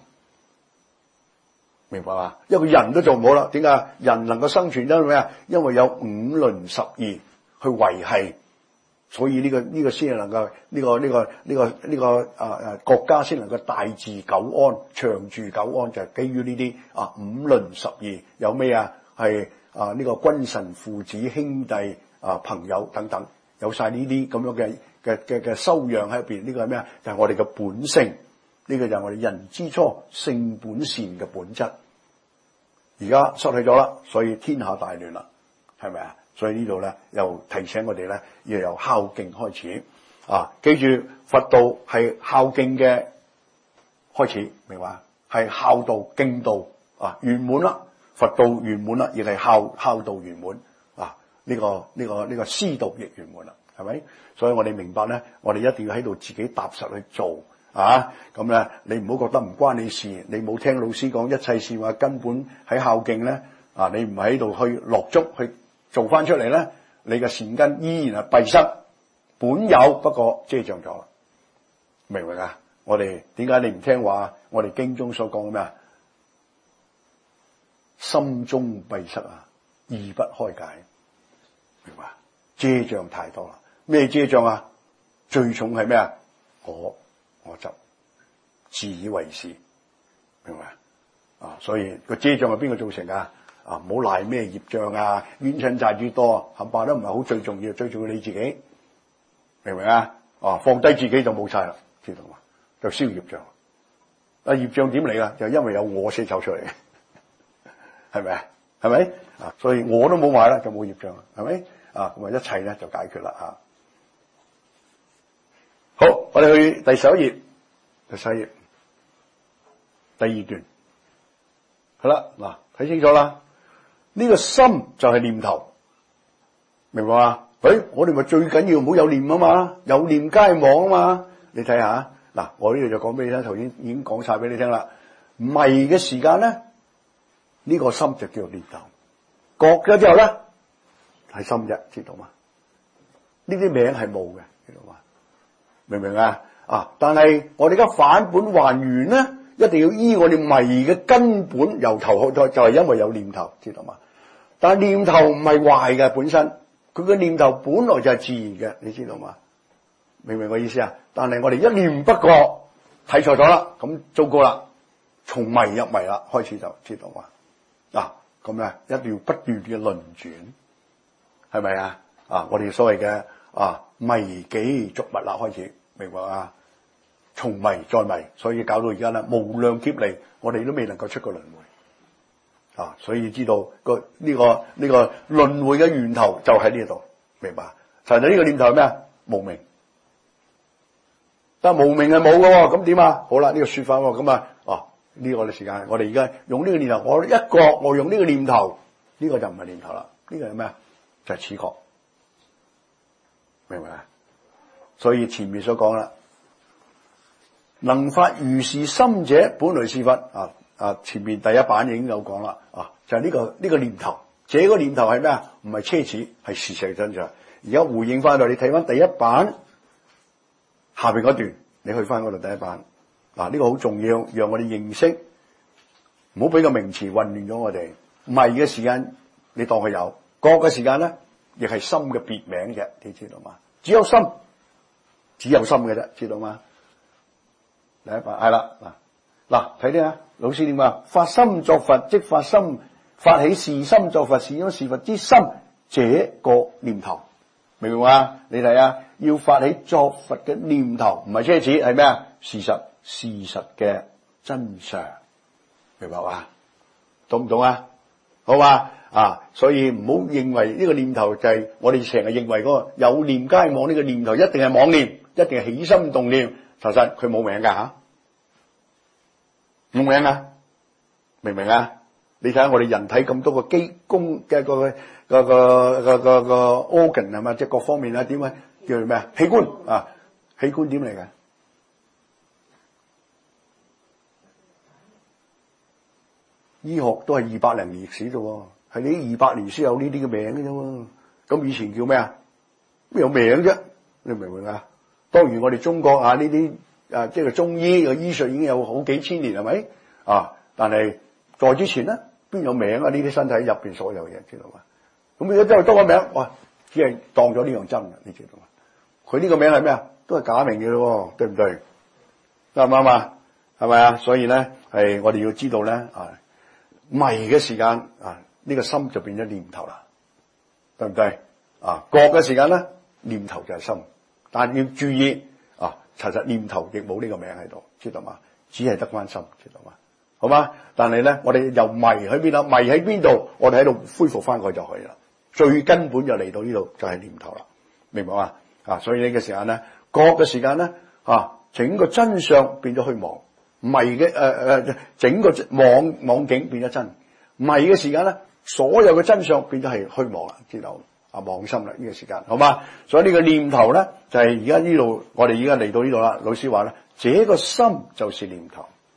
明白嘛？一個人都做唔好啦，點解？人能夠生存因為咩啊？因為有五倫十義去維繫。所以呢、這個呢、這個先係能夠呢、這個呢、這個呢、這個呢、這個啊啊國家先能夠大治久安、長住久安，就係、是、基於呢啲啊五倫十義有咩啊？係啊呢、這個君臣父子兄弟啊朋友等等，有晒呢啲咁樣嘅嘅嘅嘅修養喺入邊。呢、這個係咩啊？就係、是、我哋嘅本性，呢、這個就係我哋人之初性本善嘅本質。而家失去咗啦，所以天下大亂啦，係咪啊？所以呢度咧，又提醒我哋咧，要由孝敬開始啊！記住，佛道係孝敬嘅開始，明白？係孝道、敬道啊，圓滿啦，佛道圓滿啦，亦係孝孝道圓滿啊！呢、這個呢、這個呢、這個師道亦圓滿啦，係咪？所以我哋明白咧，我哋一定要喺度自己踏實去做啊！咁咧，你唔好覺得唔關你事，你冇聽老師講一切事話根本喺孝敬咧。 啊，你唔喺度去落足去做翻出嚟咧，你嘅善根依然係閉塞，本有不過遮障咗啦，明唔明啊？我哋點解你唔聽話？我哋經中所講嘅咩啊？心中閉塞啊，義不開解，明白？遮障太多啦，咩遮障啊？最重係咩啊？我我執自以為是，明白啊？所以個遮障係邊個造成噶？啊，唔好賴咩業障啊，冤親債主多，冚唪唥都唔係好最重要，最重要你自己，明唔明啊？啊，放低自己就冇晒啦，知道嘛？就消業障。啊，業障點嚟噶？就因為有我先走出嚟嘅，係咪啊？係咪啊？所以我都冇壞啦，就冇業障，係咪啊？咁啊，一切咧就解決啦吓。好，我哋去第十一頁，第十一頁第二段，好啦，嗱，睇清楚啦。呢個心就係念頭，明白嘛？誒，我哋咪最緊要唔好有念啊嘛，有念皆妄啊嘛。你睇下，嗱，我呢度就講俾你聽，頭先已經講晒俾你聽啦。迷嘅時間咧，呢個心就叫做念頭；覺咗之後咧，係心啫，知道嘛？呢啲名係冇嘅，知道嘛？明唔明啊？啊！但係我哋而家返本還原咧，一定要依我哋迷嘅根本，由頭開始，就係因為有念頭，知道嘛？但係念頭唔係壞嘅本身，佢嘅念頭本來就係自然嘅，你知道嘛？明唔明我意思啊？但係我哋一念不覺睇錯咗啦，咁糟糕啦，從迷入迷啦，開始就知道嘛？嗱，咁咧一定要不斷嘅輪轉，係咪啊？啊，我哋所謂嘅啊迷己觸物啦，開始明白啊？從迷再迷，所以搞到而家咧無量劫嚟，我哋都未能夠出個輪迴啊！所以知道個呢個呢個輪迴嘅源頭就喺呢度，明白？就係呢個念頭係咩啊？無明，但係無明係冇嘅，咁點啊？好啦，呢個說法咁啊，哦，呢個嘅時間，我哋而家用呢個念頭，我一覺我用呢個念頭，呢個就唔係念頭啦，呢個係咩啊？就係此覺，明唔明啊？所以前面所講啦。能發如是心者，本來是佛啊！啊，前面第一版已經有講啦啊，就係、是、呢、這個呢、這個念頭。這個念頭係咩啊？唔係奢侈，係事實真相。而家回應翻到，你睇翻第一版下邊嗰段，你去翻嗰度第一版嗱，呢、啊這個好重要，讓我哋認識，唔好俾個名詞混亂咗我哋。迷嘅時間你當佢有，覺嘅時間咧亦係心嘅別名嘅，你知道嘛？只有心，只有心嘅啫，知道嗎？第一版係啦，嗱嗱睇啲啊，老師點啊？發心作佛，即發心發起是心作佛，是因是佛之心，這個念頭，明唔明啊？你睇啊，要發起作佛嘅念頭，唔係奢侈，係咩啊？事實，事實嘅真相，明白嘛？懂唔懂啊？好嘛啊，所以唔好認為呢個念頭就係我哋成日認為嗰個有念皆妄呢個念頭，一定係妄念，一定係起心動念。其實佢冇名噶吓，冇名啊，明唔明啊？你睇下我哋人體咁多個機功嘅個個個個個個 organ 係嘛，即係各方面啊，點啊叫做咩啊？器官啊，器官點嚟嘅？醫學都係二百零年歷史啫，係你二百年先有呢啲嘅名嘅啫。咁以前叫咩啊？咩有名啫？你明唔明啊？當然我哋中國啊呢啲啊即係中醫嘅醫術已經有好幾千年係咪啊？但係在之前咧邊有名啊？呢啲身體入邊所有嘢知道嘛？咁如果真係多個名，哇，只係當咗呢樣真嘅，你知道嘛？佢呢個名係咩啊？都係假名嘅咯，對唔對？啱唔啱啊？係咪啊？所以咧係我哋要知道咧啊，迷嘅時間啊呢個心就變咗念頭啦，對唔對？啊覺嘅時間咧念頭就係心。但要注意啊，其實念頭亦冇呢個名喺度，知道嘛？只係得翻心，知道嘛？好嘛？但係咧，我哋由迷喺邊啊？迷喺邊度？我哋喺度恢復翻佢就可以啦。最根本就嚟到呢度就係念頭啦，明白嘛？啊，所以呢個時間咧，覺嘅時間咧，啊，整個真相變咗虛妄，迷嘅誒誒，整個妄妄境變咗真，迷嘅時間咧，所有嘅真相變咗係虛妄啦，知道？啊，妄心啦，呢個時間，好嘛？所以呢個念頭咧，就係而家呢度，我哋而家嚟到呢度啦。老師話咧，這個心就是念頭，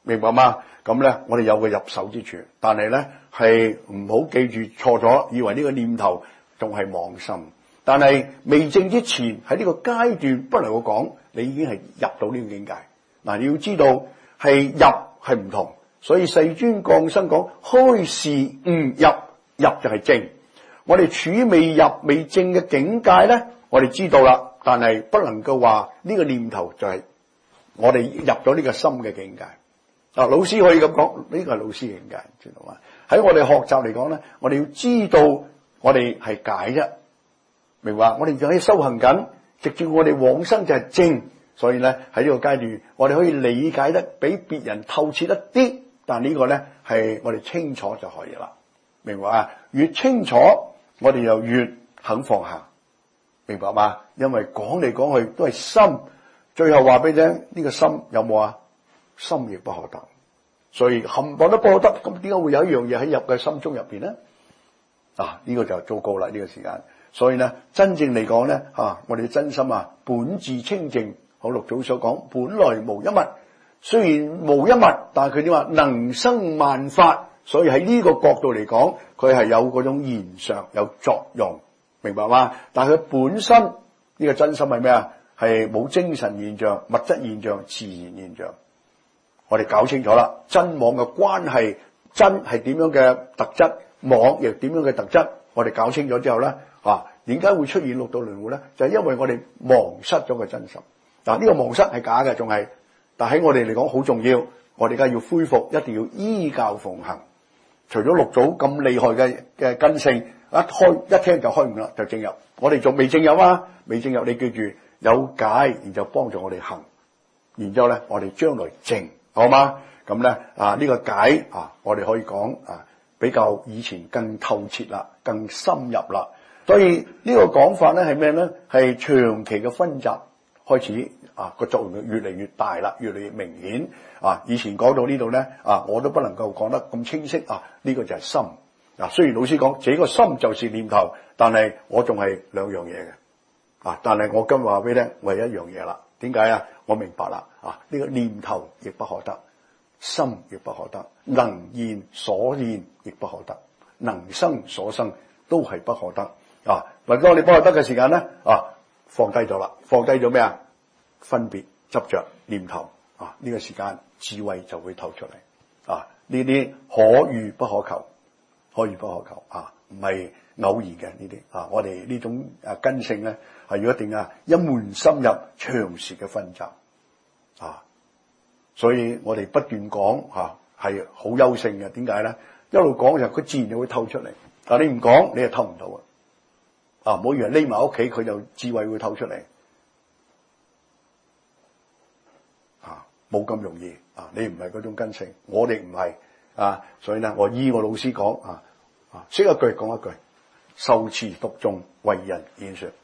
明白嗎？咁咧，我哋有個入手之處，但係咧係唔好記住錯咗，以為呢個念頭仲係妄心。但係未證之前喺呢個階段，不能夠講你已經係入到呢個境界。嗱，你要知道係入係唔同，所以世尊降生講開示悟入，入就係證。我哋處於未入未證嘅境界咧，我哋知道啦，但係不能夠話呢個念頭就係我哋入咗呢個心嘅境界。嗱，老師可以咁講，呢個係老師境界，知道嘛？喺我哋學習嚟講咧，我哋要知道我哋係解啫，明白？我哋就喺修行緊，直至我哋往生就係證。所以咧喺呢個階段，我哋可以理解得比別人透徹一啲，但呢個咧係我哋清楚就可以啦，明白啊？越清楚，我哋就越肯放下，明白嘛？因為講嚟講去都係心，最後話俾你聽，呢個心有冇啊？心亦不可得，所以冚唪唥都不可得。咁點解會有一樣嘢喺入嘅心中入邊咧？啊，呢個就糟糕啦！呢個時間，所以咧真正嚟講咧，啊，我哋真心啊，本自清淨。好，六祖所講，本來無一物，雖然無一物，但係佢點話能生萬法，所以喺呢個角度嚟講，佢係有嗰種現象，有作用，明白嗎？但係佢本身呢、這個真心係咩啊？係冇精神現象、物質現象、自然現象。我哋搞清楚啦，真妄嘅關係，真係點樣嘅特質，妄亦點樣嘅特質，我哋搞清楚之後咧，啊，點解會出現六道輪迴咧？就係、是、因為我哋忘失咗個真心。嗱，呢個忘失係假嘅，仲係，但喺我哋嚟講好重要。我哋而家要恢復，一定要依教奉行。除咗六祖咁厲害嘅嘅根性，一開一聽就開悟啦，就證入。我哋仲未證入啊，未證入，你記住有解，然後幫助我哋行，然之後咧，我哋將來證，好嗎？咁咧啊，呢、這個解啊，我哋可以講啊，比較以前更透徹啦，更深入啦。所以呢個講法咧係咩咧？係長期嘅分集。開始啊，個作用越嚟越大啦，越嚟越明顯啊！以前講到呢度咧啊，我都不能夠講得咁清晰啊。呢、這個就係心啊。雖然老師講這個心就是念頭，但係我仲係兩樣嘢嘅啊。但係我今日話俾你聽，我係一樣嘢啦。點解啊？我明白啦啊！呢、這個念頭亦不可得，心亦不可得，能現所現亦不可得，能生所生都係不可得啊！或者我哋不可得嘅時間咧啊。放低咗啦，放低咗咩啊？分別執着念頭啊！呢、這個時間智慧就會透出嚟啊！呢啲可遇不可求，可遇不可求啊！唔係偶然嘅呢啲啊！我哋呢種誒根性咧係要一定啊一門深入長時嘅分集啊！所以我哋不斷講吓係好優勝嘅。點解咧？一路講就佢自然就會透出嚟。但你唔講，你係透唔到啊！啊！唔好以為匿埋屋企，佢就智慧會透出嚟啊！冇咁容易啊！你唔係嗰種根性，我哋唔係啊！所以咧，我依我老師講啊啊，識一句講一句，受持讀誦為人演說。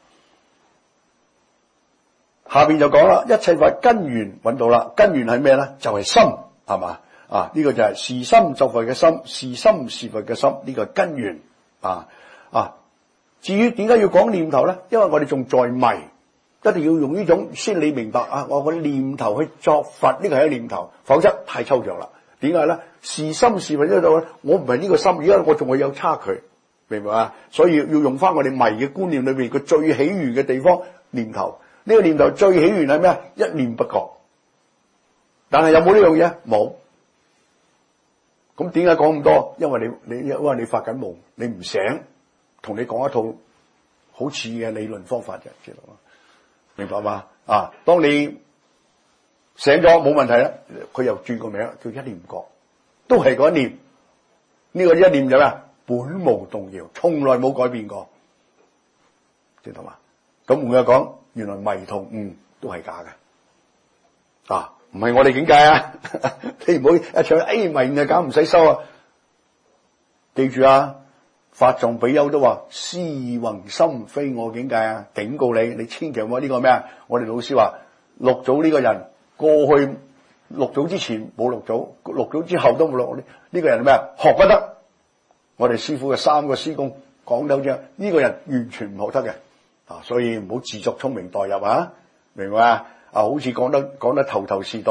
下邊就講啦，一切法根源揾到啦，根源係咩咧？就係、是、心，係嘛啊？呢、這個就係是心就佛嘅心，是心是佛嘅心，呢、這個根源啊啊！至於點解要講念頭咧？因為我哋仲在迷，一定要用呢種先理明白啊！我個念頭去作佛，呢個係一個念頭，否則太抽象啦。點解咧？是心是佛呢度咧？我唔係呢個心，而家我仲會有差距，明白啊？所以要用翻我哋迷嘅觀念裏邊，佢最起源嘅地方念頭。呢、這個念頭最起源係咩啊？一念不覺。但係有冇呢樣嘢？冇。咁點解講咁多？因為你你因為你發緊夢，你唔醒。同你講一套好似嘅理論方法啫，知道嗎？明白嗎？啊，當你醒咗冇問題啦，佢又轉個名叫一念覺，都係嗰一念。呢、這個一念就咩？本無動搖，從來冇改變過，知道嗎？咁換句話講，原來迷同悟都係假嘅，啊，唔係我哋境界啊！你唔好一唱 A 迷就搞唔使收啊！記住啊！法藏比丘都話：思宏心非我境界啊！警告你，你千祈唔好呢個咩啊？我哋老師話六祖呢個人過去六祖之前冇六祖，六祖之後都冇六呢。呢個人係咩啊？學不得。我哋師父嘅三個師公講到啫，呢個人完全唔學得嘅啊！所以唔好自作聰明代入啊！明白啊？啊，好似講得講得頭頭是道，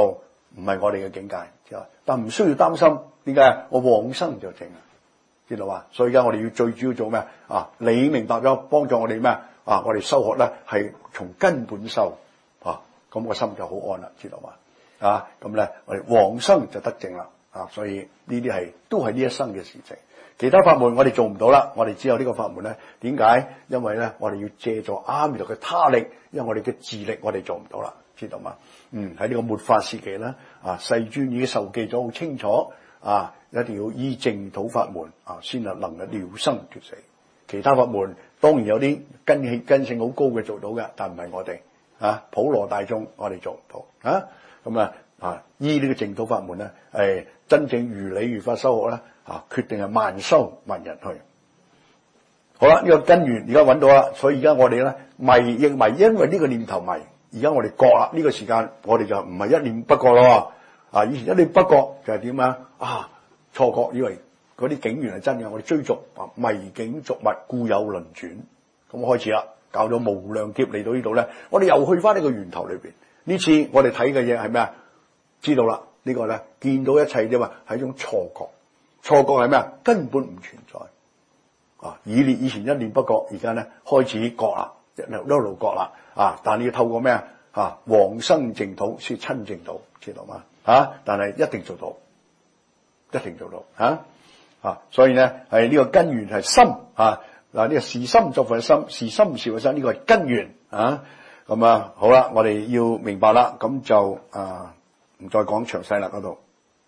唔係我哋嘅境界，但唔需要擔心。點解？我往生就正啦，知道嘛？所以而家我哋要最主要做咩啊？你明白咗，幫助我哋咩啊？我哋修學咧係從根本修啊，咁個心就好安啦，知道嘛？啊，咁咧我哋往生就得正啦啊！所以呢啲係都係呢一生嘅事情。其他法門我哋做唔到啦，我哋只有呢個法門咧。點解？因為咧我哋要借助阿彌陀嘅他力，因為我哋嘅自力我哋做唔到啦，知道嘛？嗯，喺呢個末法時期咧，啊世尊已經受記咗好清楚，啊一定要依淨土法門啊，先能能夠了生脫死。其他法門當然有啲根氣根性好高嘅做到嘅，但唔係我哋啊普羅大眾我哋做唔到啊。咁啊啊依呢個淨土法門咧，係真正如理如法修學咧。啊！決定係萬修萬人去。好啦，呢、這個根源而家揾到啦，所以而家我哋咧迷亦迷，因為呢個念頭迷。而家我哋覺啦，呢、這個時間我哋就唔係一念不覺咯。啊，以前一念不覺就係點啊？啊，錯覺以為嗰啲境緣係真嘅，我哋追逐啊迷境逐物，故有輪轉。咁開始啦，搞咗無量劫嚟到呢度咧，我哋又去翻呢個源頭裏邊。呢次我哋睇嘅嘢係咩啊？知道啦，這個、呢個咧見到一切啫嘛，係一種錯覺。錯覺係咩啊？根本唔存在啊！以列以前一念不覺，而家咧開始覺啦，一路一路覺啦啊！但你要透過咩啊？啊，往生淨土先親淨土，知道嗎？啊！但係一定做到，一定做到啊！啊！所以咧係呢個根源係心啊！嗱，呢個是心作佛嘅心，是心是佛身，呢個係根源啊！咁啊，好啦，我哋要明白啦，咁就啊唔再講詳細啦嗰度。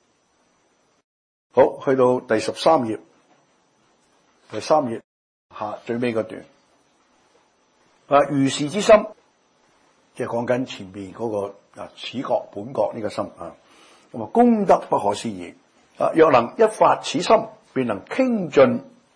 好，去到第十三頁，第三頁下最尾嗰段，啊，如是之心，即係講緊前面嗰、那個啊，此覺本覺呢個心啊，咁啊功德不可思議啊！若能一發此心，便能傾盡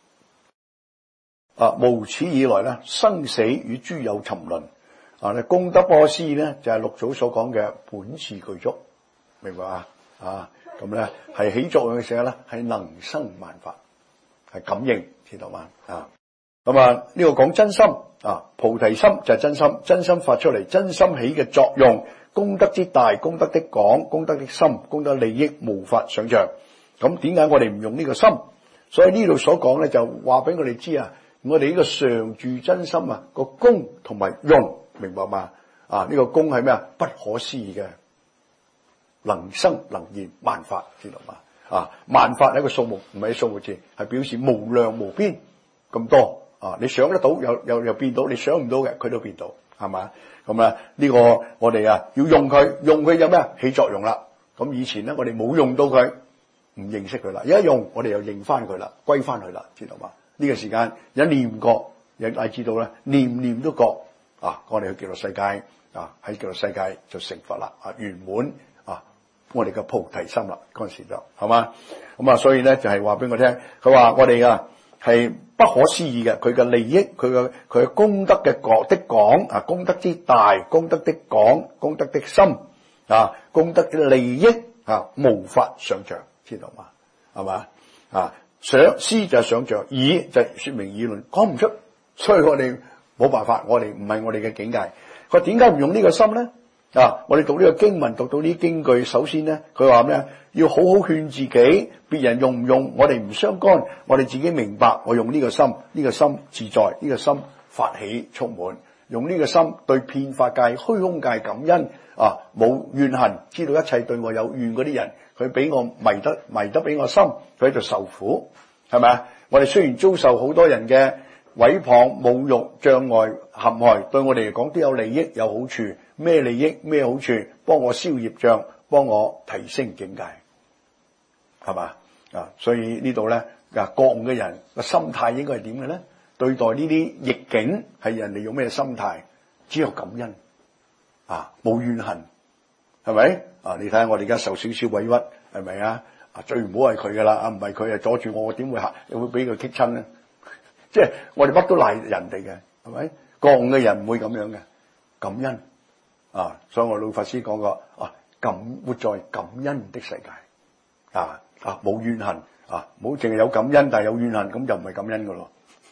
啊無始以來咧生死與諸有沉淪啊！咧功德不可思議咧，就係、是、六祖所講嘅本自具足，明白啊？啊！咁咧係起作用嘅時候咧，係能生萬法，係感應，知道嗎？啊，咁啊呢個講真心啊，菩提心就係真心，真心發出嚟，真心起嘅作用，功德之大，功德的廣，功德的深，功德利益無法想象。咁點解我哋唔用呢個心？所以呢度所講咧就話俾我哋知啊，我哋呢個常住真心啊個功同埋用，明白嘛？啊呢、這個功係咩啊？不可思議嘅。能生能現萬法，知道嘛？啊，萬法係一個數目，唔係數目字，係表示無量無邊咁多啊！你想得到，又又又變到，你想唔到嘅，佢都變到，係嘛？咁啊，呢個我哋啊要用佢，用佢有咩啊？起作用啦。咁以前咧，我哋冇用到佢，唔認識佢啦。而家用，我哋又認翻佢啦，歸翻佢啦，知道嘛？呢個時間一念覺，亦係知道咧，念念都覺啊！我哋去極樂世界啊，喺極樂世界就成佛啦，啊圓滿。我哋嘅菩提心啦，嗰陣時就係嘛，咁啊，所以咧就係話俾我聽，佢話我哋啊係不可思議嘅，佢嘅利益，佢嘅佢嘅功德嘅廣的廣啊，功德之大，功德的廣，功德的深啊，功德嘅利益啊，無法想象，知道嘛？係嘛啊？想思就係想象，議就係說明議論，講唔出，所以我哋冇辦法，我哋唔係我哋嘅境界。佢點解唔用呢個心咧？啊！我哋讀呢個經文，讀到呢啲經句，首先咧，佢話咩？要好好勸自己，別人用唔用，我哋唔相干，我哋自己明白。我用呢個心，呢個心自在，呢個心發起充滿，用呢個心對遍法界、虛空界感恩啊！冇怨恨，知道一切對我有怨嗰啲人，佢俾我迷得迷得俾我深，佢喺度受苦，係咪啊？我哋雖然遭受好多人嘅毀謗、侮辱、障礙、陷害，對我哋嚟講都有利益、有好處。咩利益咩好處？幫我消業障，幫我提升境界，係嘛啊？所以呢度咧，啊，覺悟嘅人個心態應該係點嘅咧？對待呢啲逆境係人哋用咩心態？只有感恩啊，冇怨恨，係咪啊？你睇下我哋而家受少少委屈，係咪啊？啊，最唔好係佢噶啦，啊，唔係佢啊阻住我，我點會吓？又會俾佢激親咧？即係我哋乜都賴人哋嘅，係咪？覺悟嘅人唔會咁樣嘅，感恩。啊，所以我老法師講過啊，感活在感恩的世界，啊啊冇怨恨啊，冇淨係有感恩，但係有怨恨，咁就唔係感恩噶咯，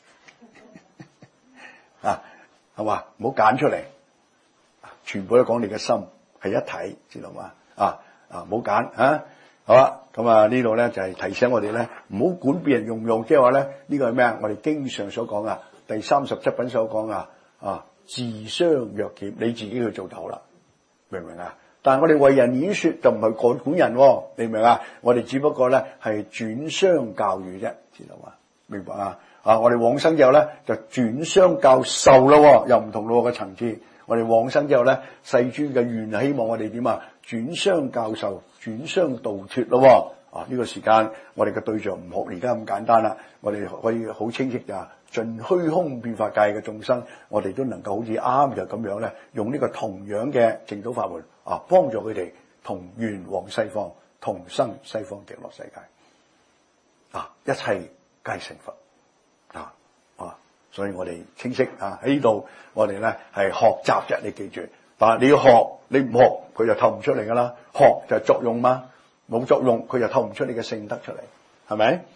啊係嘛，唔好揀出嚟，全部都講你嘅心係一體，知道嘛？啊啊，唔好揀啊。好啦，咁啊呢度咧就係、是、提醒我哋咧，唔好管別人用唔用，即係話咧呢、這個係咩啊？我哋經常所講啊，第三十七品所講啊，啊自相約檢，你自己去做頭啦，明唔明啊？但係我哋為人演說就唔係管管人、哦，你明唔明啊？我哋只不過咧係轉相教育啫，知道嘛？明白啊？啊，我哋往生之後咧就轉相教授咯，又唔同咯個層次。我哋往生之後咧，世尊嘅願係希望我哋點啊？轉相教授，轉相度脫咯。啊，呢、這個時間我哋嘅對象唔學而家咁簡單啦，我哋可以好清晰㗎。盡虛空變化界嘅眾生，我哋都能夠好似啱就咁樣咧，用呢個同樣嘅淨土法門啊，幫助佢哋同願往西方，同生西方極樂世界啊，一切皆成佛啊啊！所以我哋清晰啊喺呢度，我哋咧係學習啫，你記住。但係你要學，你唔學佢就透唔出嚟噶啦。學就係作用嘛，冇作用佢就透唔出你嘅聖德出嚟，係咪？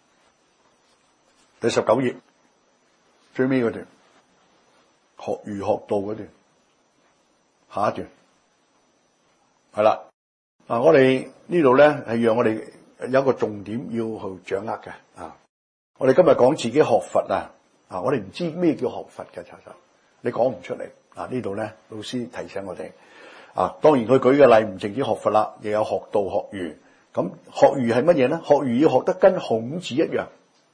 第十九頁。最尾嗰段學如學道嗰段，下一段係啦。嗱，我哋呢度咧係讓我哋有一個重點要去掌握嘅啊。我哋今日講自己學佛啊，啊，我哋唔知咩叫學佛嘅，查實你講唔出嚟啊。呢度咧老師提醒我哋啊，當然佢舉嘅例唔淨止學佛啦，亦有學道學儒。咁學儒係乜嘢咧？學儒要學得跟孔子一樣。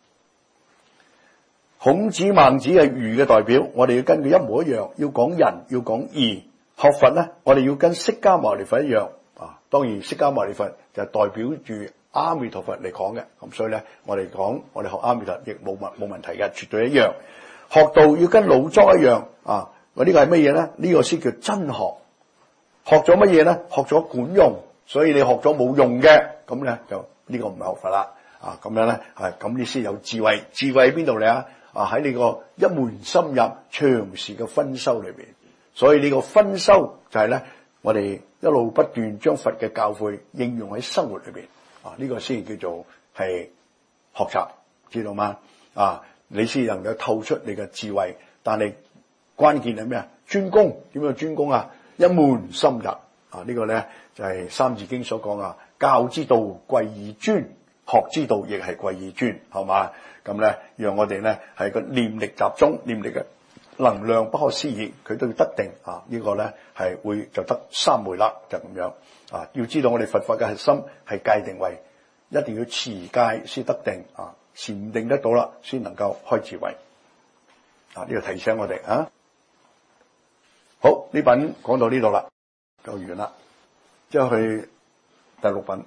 孔子孟子係儒嘅代表，我哋要跟佢一模一樣，要講仁，要講義。學佛咧，我哋要跟釋迦牟尼佛一樣啊。當然，釋迦牟尼佛就係代表住阿彌陀佛嚟講嘅，咁所以咧，我哋講我哋學阿彌陀亦冇問冇問題嘅，絕對一樣。學道要跟老莊一樣啊。我、這個、呢個係乜嘢咧？呢、這個先叫真學。學咗乜嘢咧？學咗管用，所以你學咗冇用嘅，咁咧就呢、這個唔係學佛啦。啊，咁樣咧係咁，你先有智慧。智慧喺邊度嚟啊？啊！喺你個一門深入長時嘅分修裏邊，所以呢個分修就係咧，我哋一路不斷將佛嘅教誨應用喺生活裏邊。啊，呢、這個先叫做係學習，知道嗎？啊，你先能夠透出你嘅智慧。但係關鍵係咩啊？專攻，點樣專攻啊？一門深入啊！這個、呢個咧就係、是《三字經》所講啊，教之道貴以專。學之道亦係貴以專，係嘛？咁咧，讓我哋咧係個念力集中，念力嘅能量不可思議，佢都要得定啊！這個、呢個咧係會就得三昧啦，就咁樣啊！要知道我哋佛法嘅核心係戒定慧，一定要持戒先得定啊，禪定得到啦，先能夠開智慧啊！呢、這個提醒我哋啊。好，呢品講到呢度啦，就完啦，即係去第六品。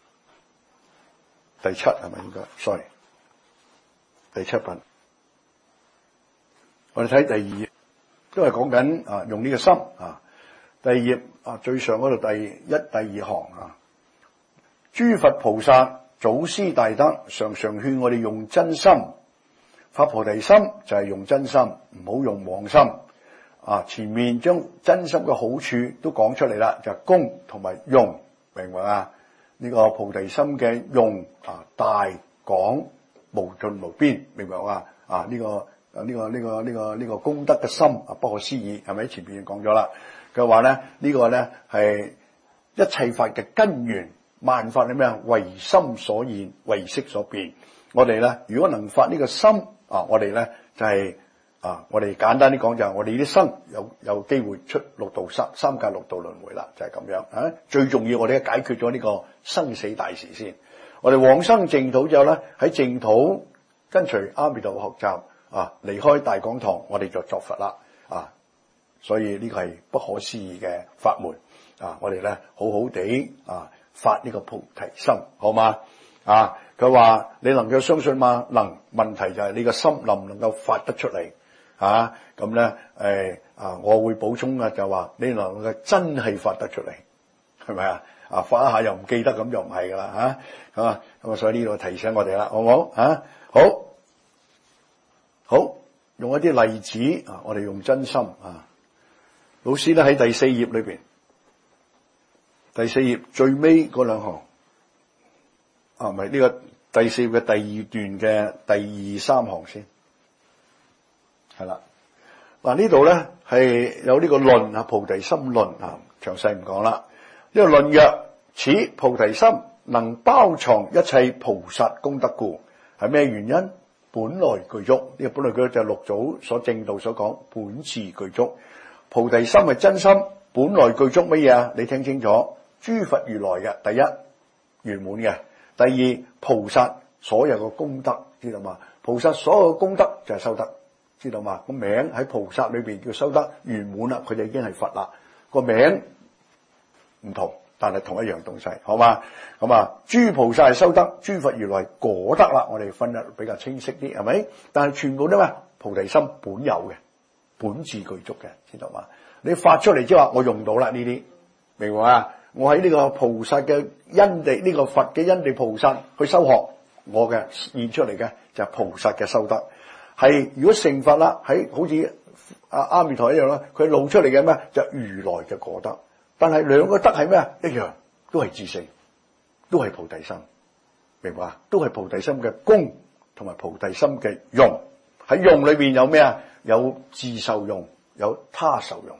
第七係咪應該 ？sorry， 第七品，我哋睇第二頁，都係講緊啊，用呢個心啊。第二頁啊，最上嗰度第一、第二行啊，諸佛菩薩祖師大德常常勸我哋用真心發菩提心，就係用真心，唔好用妄心啊。前面將真心嘅好處都講出嚟啦，就係功同埋用，明唔明啊？呢個菩提心嘅用啊，大廣無盡無邊，明白嘛？啊，呢、這個啊呢、這個呢、這個呢、這個呢、這個功德嘅心啊，不可思議，係咪？前邊已經講咗啦。佢話咧呢、這個咧係一切法嘅根源，萬法係咩啊？唯心所現，唯識所變。我哋咧如果能發呢個心啊，我哋咧就係、是。啊！我哋簡單啲講就係我哋啲生有有機會出六道三三界六道輪迴啦，就係、是、咁樣啊！最重要我哋解決咗呢個生死大事先。我哋往生淨土之後咧，喺淨土跟隨阿彌陀學習啊，離開大講堂，我哋就作佛啦啊！所以呢個係不可思議嘅法門啊！我哋咧好好地啊發呢個菩提心，好嗎？啊！佢話你能夠相信嗎？能。問題就係你個心能唔能夠發得出嚟？啊，咁咧，誒啊，我會補充啊，就話你能夠真係發得出嚟，係咪啊？啊，發一下又唔記得，咁就唔係噶啦，嚇，咁啊，咁啊，所以呢度提醒我哋啦，好唔好？啊，好，好，用一啲例子啊，我哋用真心啊。老師咧喺第四頁裏邊，第四頁最尾嗰兩行，啊，唔係呢個第四頁嘅第二段嘅第二三行先。係啦，嗱呢度咧係有呢個論啊，菩提心論啊，詳細唔講啦。呢個論曰： 此菩提心能包藏一切菩薩功德故。係咩原因？本來具足，呢、這個本來具足就係六祖所正道所講本自具足。菩提心係真心，本來具足乜嘢啊？你聽清楚，諸佛如來嘅第一圓滿嘅，第二菩薩所有嘅功德，知道嘛？菩薩所有嘅功德就係修德，知道嘛？個名喺菩薩裏邊叫修德圓滿啦，佢就已經係佛啦。個名唔同，但係同一樣東西，好嘛？咁啊，諸菩薩係修德，諸佛如來果德啦。我哋分得比較清晰啲，係咪？但係全部都咩？菩提心本有嘅，本自具足嘅，知道嘛？你發出嚟即係話我用到啦呢啲，明白嘛？我喺呢個菩薩嘅因地，呢、這個佛嘅因地菩薩去修學，我嘅現出嚟嘅就係菩薩嘅修德。係如果成佛啦，喺好似阿阿彌陀一樣啦，佢露出嚟嘅咩？就係如來嘅果德。但係兩個德係咩啊？一樣，都係自性，都係菩提心，明白啊？都係菩提心嘅功同埋菩提心嘅用。喺用裏邊有咩啊？有自受用，有他受用。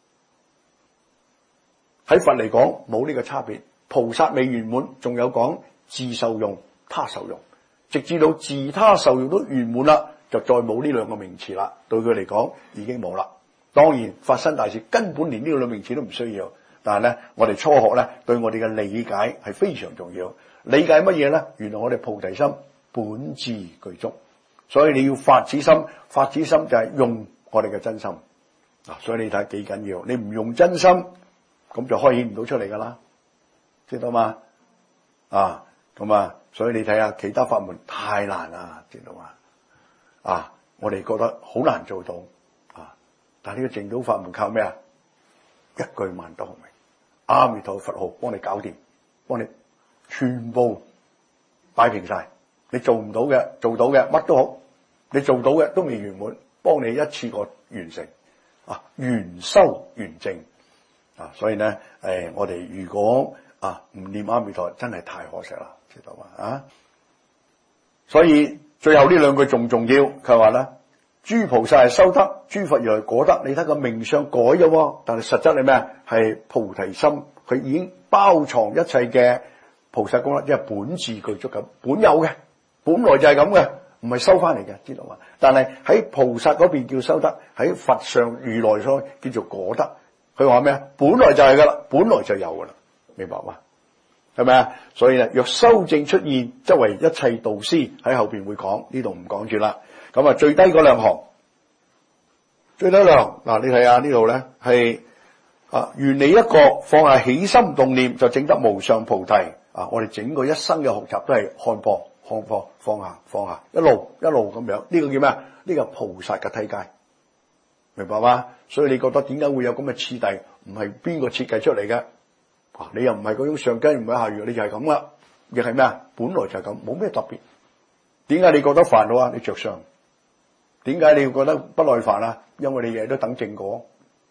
喺佛嚟講冇呢個差別，菩薩未圓滿，仲有講自受用、他受用，直至到自他受用都圓滿啦，就再冇呢兩個名詞啦。對佢嚟講已經冇啦。當然發生大事根本連呢兩個名詞都唔需要，但係咧我哋初學咧對我哋嘅理解係非常重要。理解乜嘢咧？原來我哋菩提心本自具足，所以你要發此心，發此心就係用我哋嘅真心啊！所以你睇幾緊要，你唔用真心，咁就開顯唔到出嚟噶啦，知道嘛？啊，咁啊，所以你睇下其他法門太難啦，知道嘛？啊，我哋覺得好難做到啊，但係呢個淨土法門靠咩啊？一句萬德洪名，阿彌陀佛號幫你搞掂，幫你全部擺平晒。你做唔到嘅，做到嘅乜都好，你做到嘅都未圓滿，幫你一次過完成啊，圓修圓證。啊，所以咧，誒、呃，我哋如果啊唔念阿彌陀，真係太可惜啦，知道嘛？啊，所以最後呢兩句仲重要，佢話咧，諸菩薩係修德，諸佛如來果德。你睇個名相改咗，但係實質係咩？係菩提心，佢已經包藏一切嘅菩薩功德，即係本自具足咁，本有嘅，本來就係咁嘅，唔係收翻嚟嘅，知道嘛？但係喺菩薩嗰邊叫修德，喺佛上如來所叫做果德。佢話咩啊？本來就係噶啦，本來就有噶啦，明白嘛？係咪啊？所以咧，若修證出現，則為一切導師。喺後邊會講，呢度唔講住啦。咁啊，最低嗰兩行，最低兩行嗱，你睇下呢度咧係啊，願你一個放下起心動念，就證得無上菩提啊！我哋整個一生嘅學習都係看破、看破、放下、放下，一路一路咁樣。呢個叫咩啊？呢個菩薩嘅梯階。明白嗎？所以你覺得點解會有咁嘅次第？唔係邊個設計出嚟嘅？啊，你又唔係嗰種上根唔係下愚，你就係咁啦。亦係咩啊？本來就係咁，冇咩特別。點解你覺得煩惱啊？你着相。點解你會覺得不耐煩啊？因為你日日都等正果，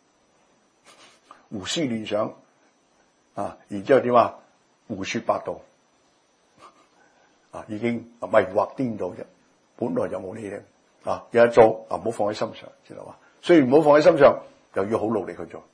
胡思亂想啊，然之後點啊？胡說八道啊，已經迷惑顛倒啫。本來就冇呢啲啊，日日做啊，唔好放喺心上，知道嘛？雖然唔好放喺心上，又要好努力去做。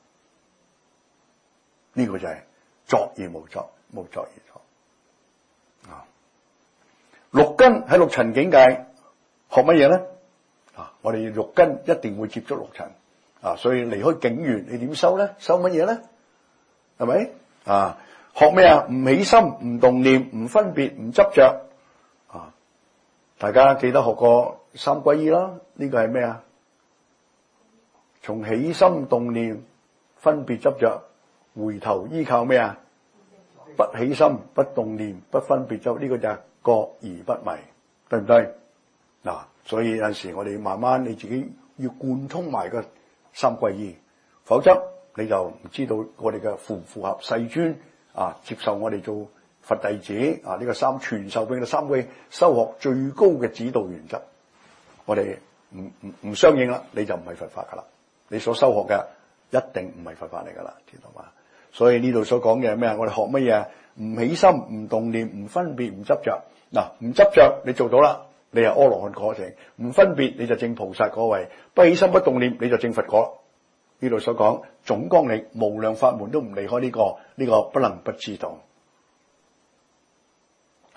呢、這個就係作而無作，無作而作。啊，六根喺六塵境界學乜嘢咧？啊，我哋六根一定會接觸六塵。啊，所以離開境緣，你點修咧？修乜嘢咧？係咪？啊，學咩啊？唔起心，唔動念，唔分別，唔執着。啊，大家記得學過三歸依啦。呢、這個係咩啊？從起心動念、分別執着，回頭依靠咩啊？不起心、不動念、不分別執，呢、這個就係覺而不迷，對唔對？嗱、啊，所以有陣時我哋慢慢你自己要貫通埋個三歸依，否則你就唔知道我哋嘅符唔符合世尊啊接受我哋做佛弟子啊呢、這個三傳授俾你三歸修學最高嘅指導原則，我哋唔唔唔相應啦，你就唔係佛法噶啦。你所修學嘅一定唔係佛法嚟噶啦，知道嘛？所以呢度所講嘅係咩啊？我哋學乜嘢啊？唔起心、唔動念、唔分別、唔執着。嗱，唔執着你做到啦，你係阿羅漢果成；唔分別你就證菩薩果位；不起心、不動念你就證佛果。呢度所講總綱領無量法門都唔離開呢、這個，呢、這個不能不知道。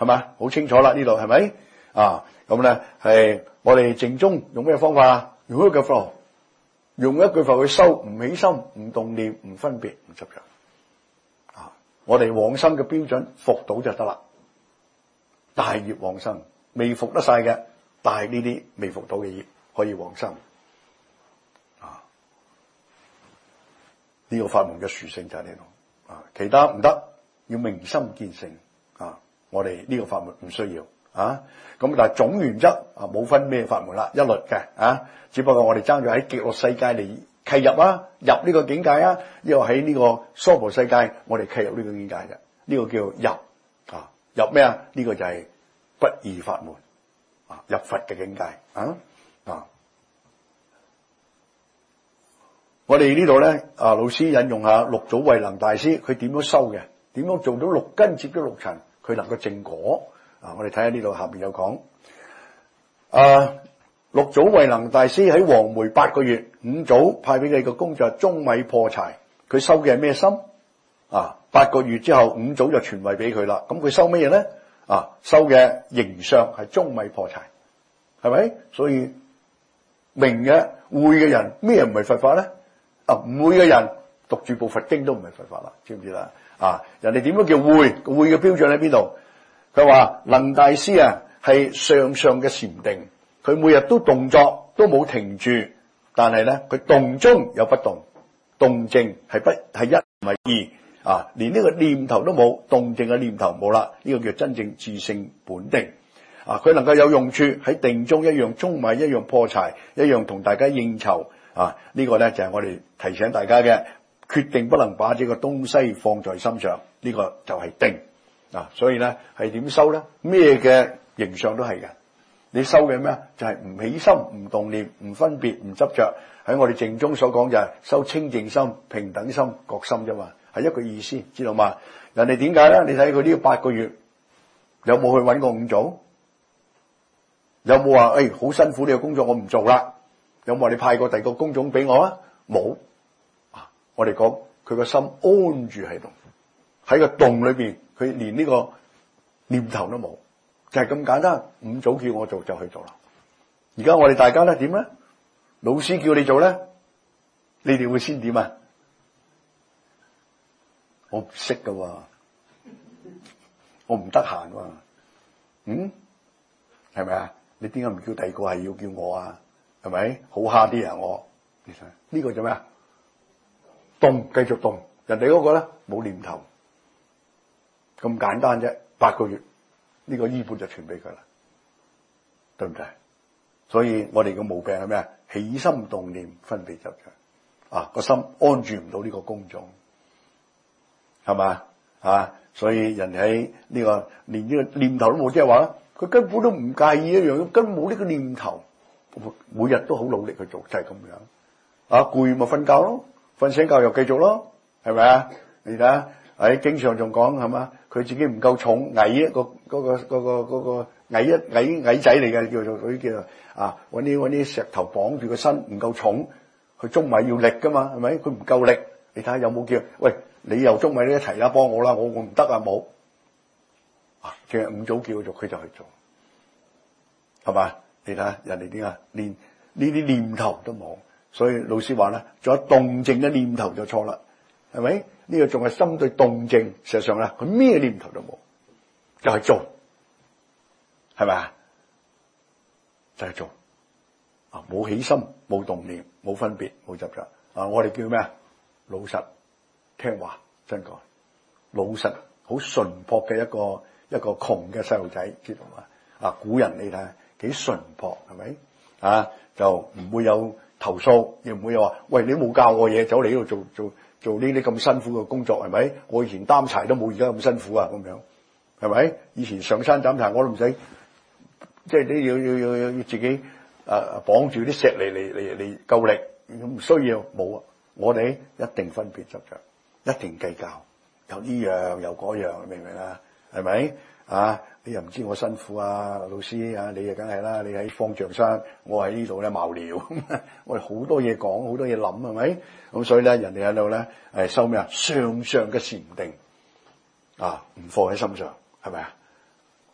係咪？好清楚啦，呢度係咪？啊，咁咧係我哋靜中用咩方法啊？用一句佛號，用一句佛去收，唔起心，唔動念，唔分別，唔執着。啊，我哋往生嘅標準服到就得啦。大業往生，未服得晒嘅，但係呢啲未服到嘅業可以往生。啊，呢個法門嘅殊勝就喺呢度。啊，其他唔得，要明心見性。啊，我哋呢個法門唔需要。啊，咁但係總原則啊，冇分咩法門啦，一律嘅啊，只不過我哋爭咗喺極樂世界嚟契入啊，入呢個境界啊，因為喺呢個娑婆世界，我哋契入呢個境界嘅，呢個叫入啊，入咩啊？呢個就係不二法門啊，入佛嘅境界啊啊！我哋呢度咧啊，老師引用下六祖慧能大師，佢點樣修嘅？點樣做到六根接咗六塵，佢能夠證果？啊！我哋睇下呢度下邊有講，啊，六祖慧能大師喺黃梅八個月，五祖派俾佢嘅工作係舂米破柴，佢收嘅係咩心？啊，八個月之後，五祖就傳位俾佢啦。咁佢收乜嘢咧？啊，收嘅形相係舂米破柴，係咪？所以明嘅會嘅人咩唔係佛法咧？啊，唔會嘅人讀住部佛經都唔係佛法啦，知唔知啦？啊，人哋點樣叫會？會嘅標準喺邊度？佢話能大師啊，係上上嘅禪定，佢每日都動作都冇停住，但係咧佢動中有不動，動靜係不係一唔係二啊，連呢個念頭都冇，動靜嘅念頭冇啦，呢、這個叫真正自性本定啊！佢能夠有用處喺定中一樣舂米，一樣破柴，一樣同大家應酬啊！這個、呢個咧就係、是、我哋提醒大家嘅，決定不能把這個東西放在心上，呢、這個就係定。啊，所以咧係點收咧？咩嘅形象都係嘅。你收嘅咩？就係、是、唔起心、唔動念、唔分別、唔執着。喺我哋靜中所講就係收清淨心、平等心、覺心啫嘛，係一個意思，知道嘛？人哋點解咧？你睇佢呢八個月有冇去揾過五祖？有冇話誒好辛苦呢個工作我唔做啦？有冇話你派過第二個工種俾我啊？冇。啊，我哋講佢個心安住喺度，喺個洞裏邊。佢連呢個念頭都冇，就係、是、咁簡單。五祖叫我做就去做啦。而家我哋大家咧點咧？老師叫你做咧，你哋會先點啊？我唔識噶，我唔得閒喎。嗯，係咪啊？你點解唔叫第二個係要叫我啊？係咪好蝦啲啊？我其實呢個做咩啊？動，繼續動。人哋嗰個咧冇念頭。咁簡單啫，八個月呢、這個衣缽就傳俾佢啦，對唔對？所以我哋嘅毛病係咩啊？起心動念分別執着啊，個心安住唔到呢個工種，係嘛啊？所以人哋喺呢個連呢個念頭都冇，即係話佢根本都唔介意一樣，根本冇呢個念頭，每日都好努力去做，就係、是、咁樣啊。攰咪瞓覺咯，瞓醒覺又繼續咯，係咪啊？你睇下。喺經常仲講係嘛，佢自己唔夠重，矮一個嗰個嗰個嗰個矮一矮矮仔嚟嘅，叫做嗰啲叫做啊，揾啲揾啲石頭綁住個身，唔夠重，佢舂米要力噶嘛，係咪？佢唔夠力，你睇下有冇叫？喂，你又舂米呢一齊啦，幫我啦，我我唔得啊，冇啊，淨係五祖叫佢做，佢就去做，係嘛？你睇下人哋點啊，連呢啲念頭都冇，所以老師話咧，仲有動靜嘅念頭就錯啦，係咪？呢個仲係針對動靜，事實上咧，佢咩念頭都冇，就係做，係咪啊？就係做啊！冇起心，冇動念，冇分別，冇執着啊！我哋叫咩啊？老實聽話，真講老實，好純樸嘅一個一個窮嘅細路仔，知道嘛？啊！古人你睇幾純樸，係咪啊？就唔會有投訴，亦唔會有話喂，你冇教我嘢，走嚟呢度做做。做呢啲咁辛苦嘅工作係咪？我以前擔柴都冇而家咁辛苦啊，咁樣係咪？以前上山擔柴我都唔使，即係你要要要要自己誒綁住啲石嚟嚟嚟嚟夠力，唔需要冇啊！我哋一定分別執着，一定計較，有呢樣有嗰樣，明唔明啊？係咪啊？你又唔知我辛苦啊，老師啊，你啊梗係啦，你喺方丈山，我喺呢度咧茅寮，我哋好多嘢講，好多嘢諗，係咪？咁所以咧，人哋喺度咧，誒收咩啊？上上嘅禪定啊，唔放喺心上，係咪啊？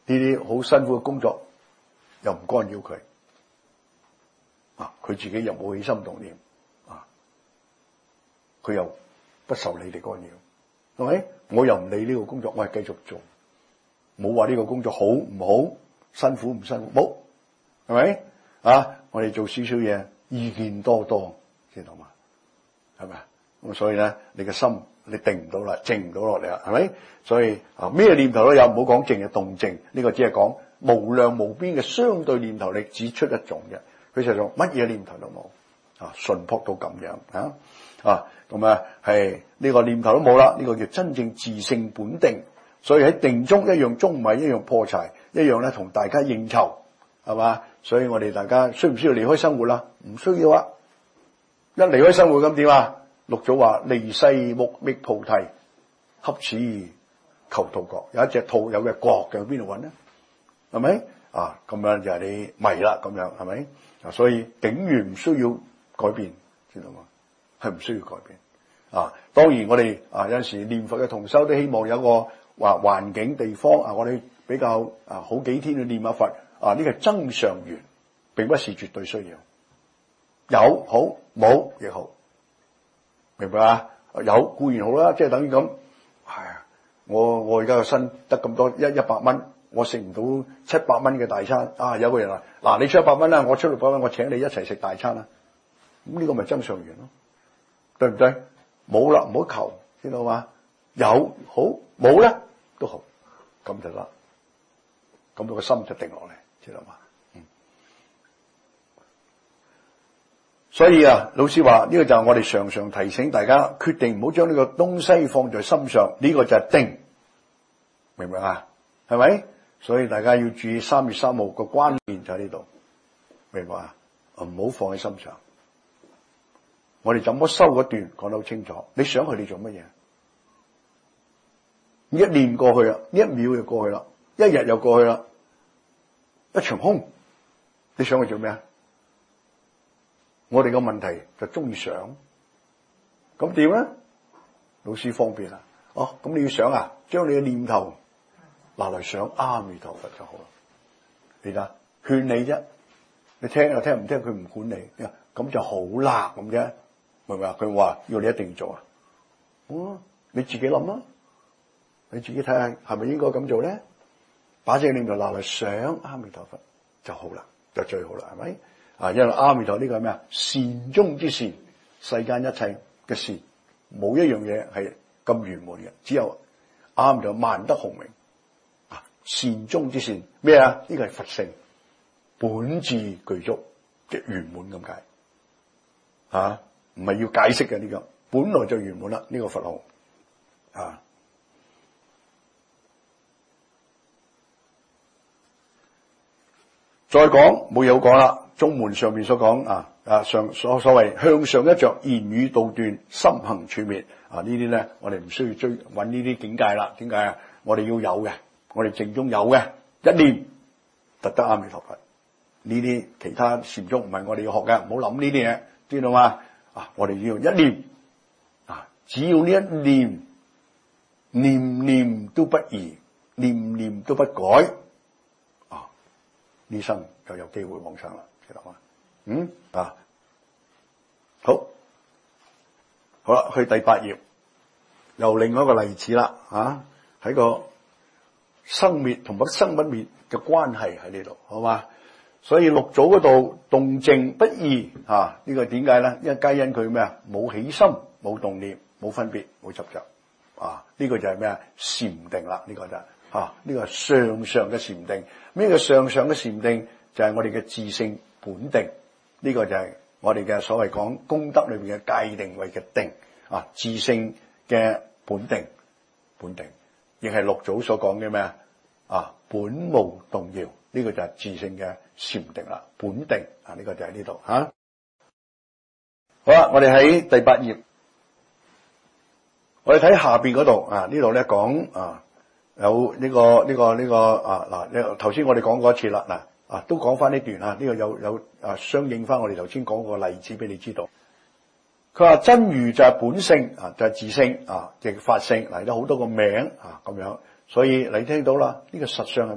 啲好辛苦嘅工作又唔干擾佢，啊，佢自己又冇起心動念，啊，佢又不受你哋干擾，係咪？我又唔理呢個工作，我係繼續做，冇話呢個工作好唔好，辛苦唔辛苦，冇，係咪？啊，我哋做少少嘢，意見多多，知道嘛？係咪？咁所以咧，你嘅心你定唔到啦，靜唔到落嚟啦，係咪？所以啊，咩念頭都有，唔好講靜嘅動靜，呢個只係講無量無邊嘅相對念頭力，只出一種嘅。佢實在乜嘢念頭都冇，啊，純樸到咁樣啊啊，咁啊係呢個念頭都冇啦，呢個叫真正自性本定。所以喺定中一樣舂米，一樣破柴，一樣咧同大家應酬，係嘛？所以我哋大家需唔需要離開生活啦？唔需要啊！一離開生活咁點啊？六祖話：離世木覓菩提，恰似求兔角。有一隻兔有嘅角嘅，邊度揾呢？係咪啊？咁樣就係你迷啦，咁樣係咪？啊，所以竟然唔需要改變，知道嘛？係唔需要改變啊！當然我哋啊有陣時念佛嘅同修都希望有個話環境地方啊，我哋比較啊好幾天去念下佛啊，呢個增上緣，並不是絕對需要，有好冇亦好。明白啊？有固然好啦，即係等於咁。係啊，我我而家個身得咁多一一百蚊，我食唔到七百蚊嘅大餐啊！有個人話：嗱，你出一百蚊啦，我出六百蚊，我請你一齊食大餐啦。咁呢個咪增上緣咯，對唔對？冇啦，唔好求，知道嘛？有好，冇咧都好，咁就得，咁到個心就定落嚟，知道嘛？所以啊，老師話呢個就係我哋常常提醒大家，決定唔好將呢個東西放在心上，呢個就係定，明唔明啊？係咪？所以大家要注意三月三號個關鍵就喺呢度，明白啊？唔好放喺心上。我哋怎麼修嗰段講得好清楚，你想去你做乜嘢？一念過去啦，一秒就過去啦，一日又過去啦，一場空，你想去做咩啊？我哋個問題就中意想，咁點咧？老師方便啦，哦，咁你要想啊，將你嘅念頭拿嚟想阿彌陀佛就好啦。你睇，勸你啫，你聽又聽，唔聽佢唔管你，咁就好啦咁啫，明唔明啊？佢話要你一定做啊，哦，你自己諗啊，你自己睇下係咪應該咁做咧？把這個念頭拿嚟想阿彌陀佛就好啦，就最好啦，係咪？啊，因為阿彌陀呢個係咩啊？善中之善，世間一切嘅善，冇一樣嘢係咁圓滿嘅，只有阿彌陀萬德洪明。啊，善中之善咩啊？呢個係佛性，本自具足，即係圓滿咁解。啊，唔係要解釋嘅呢個，本來就圓滿啦。呢個佛號啊，再講冇有講啦。中門上面所講啊啊上所所謂向上一着，言語道斷，心行處滅啊，呢啲咧我哋唔需要追揾呢啲境界啦。點解啊？我哋要有嘅，我哋正中有嘅一念特得阿彌陀佛。呢啲其他禪宗唔係我哋要學嘅，唔好諗呢啲嘢，知道嘛？啊，我哋要一念啊，只要呢一念念念都不移，念念都不改啊，呢生就有機會往生啦。嗯啊，好，好啦，去第八頁，又另外一個例子啦，啊，喺個生滅同不生不滅嘅關係喺呢度，好嘛？所以六祖嗰度動靜不異啊，呢個點解咧？因為皆因佢咩啊？冇起心，冇動念，冇分別，冇執着啊，呢個就係咩啊？禪定啦，呢個就啊，呢個係上上嘅禪定。咩叫上上嘅禪定？就係我哋嘅自性本定，呢個就係我哋嘅所謂講功德裏邊嘅界定為嘅定啊，自性嘅本定，本定亦係六祖所講嘅咩啊？本無動搖，呢個就係自性嘅禪定啦，本定啊，呢個就喺呢度吓。好啦，我哋喺第八頁，我哋睇下邊嗰度啊，呢度咧講啊，有呢個呢個呢個啊嗱，呢頭先我哋講過一次啦嗱。啊，都講翻呢段啊，呢、這個有有啊，相應翻我哋頭先講個例子俾你知道。佢話真如就係本性啊，就係、是、自性啊，亦法性嚟得好多個名啊咁樣，所以你聽到啦，呢、這個實相係咩啊？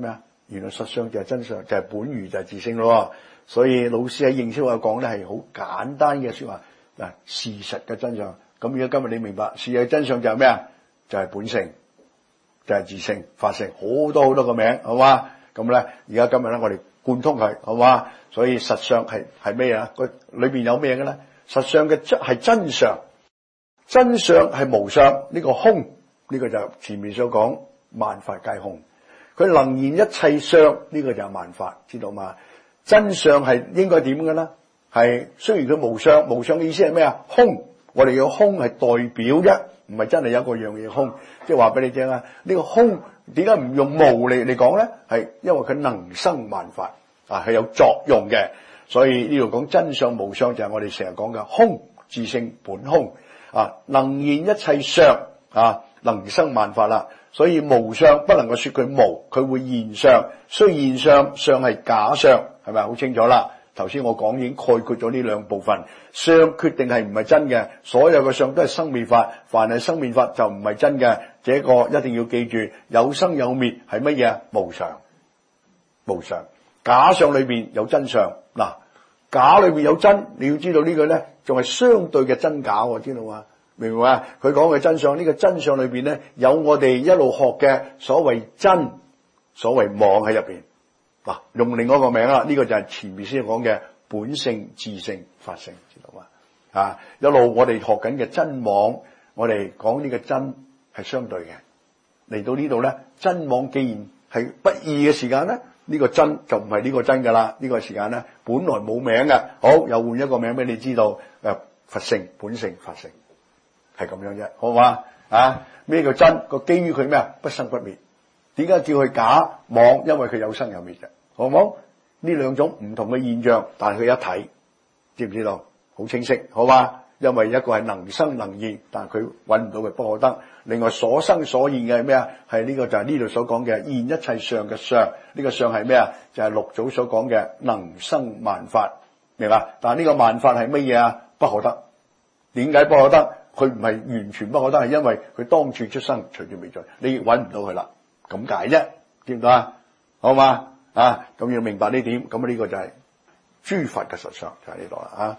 原來實相就係真相，就係、是、本如就係自性咯。所以老師喺認識話講咧係好簡單嘅說話嗱，事實嘅真相。咁如果今日你明白事實嘅真相就係咩啊？就係、是、本性，就係、是、自性、法性，好多好多個名，好嘛？咁咧而家今日咧我哋貫通佢，好嘛？所以實相係係咩啊？佢裏邊有咩嘅咧？實相嘅真係真相，真相係無相，呢、這個空，呢、這個就前面所講萬法皆空。佢能現一切相，呢、這個就係萬法，知道嘛？真相係應該點嘅咧？係雖然佢無相，無相嘅意思係咩啊？空，我哋嘅空係代表啫，唔係真係有一個樣嘢空。即係話俾你聽啊，呢、這個空點解唔用無嚟嚟講咧？係因為佢能生萬法啊，係有作用嘅。所以呢度講真相無相就係我哋成日講嘅空，自性本空啊，能現一切相啊，能生萬法啦。所以無相不能夠說佢無，佢會現相。雖現相，相係假相，係咪好清楚啦？頭先我講已經概括咗呢兩部分。相決定係唔係真嘅，所有嘅相都係生滅法，凡係生滅法就唔係真嘅。這個一定要記住，有生有滅係乜嘢啊？無常，無常。假相裏邊有真相，嗱，假裏邊有真，你要知道呢個咧仲係相對嘅真假，知道嘛？明唔明啊？佢講嘅真相，呢個真相裏邊咧有我哋一路學嘅所謂真，所謂妄喺入邊。嗱，用另外一個名啦，呢個就係前面先講嘅本性、自性、法性，知道嘛？啊，一路我哋學緊嘅真妄，我哋講呢個真係相對嘅。嚟到呢度咧，真妄既然係不二嘅時間咧，呢個真就唔係呢個真噶啦。呢個時間咧本來冇名嘅，好，又換一個名俾你知道，誒，佛性、本性、法性。係咁樣啫，好嘛？啊，咩叫真？個基於佢咩啊？不生不滅。點解叫佢假妄？因為佢有生有滅嘅，好唔好？呢兩種唔同嘅現象，但係佢一體，知唔知道？好清晰，好嘛？因為一個係能生能現，但係佢揾唔到嘅不可得。另外所生所現嘅係咩啊？係呢個就係呢度所講嘅現一切相嘅相。呢個相係咩啊？就係六祖所講嘅能生萬法，明白？但係呢個萬法係乜嘢啊？不可得。點解不可得？佢唔係完全不可得，係因為佢當處出生，隨住未在，你揾唔到佢啦，咁解啫，知唔知啊？好嘛？啊，咁要明白呢點，咁呢個就係諸法嘅實相，就喺呢度啦啊！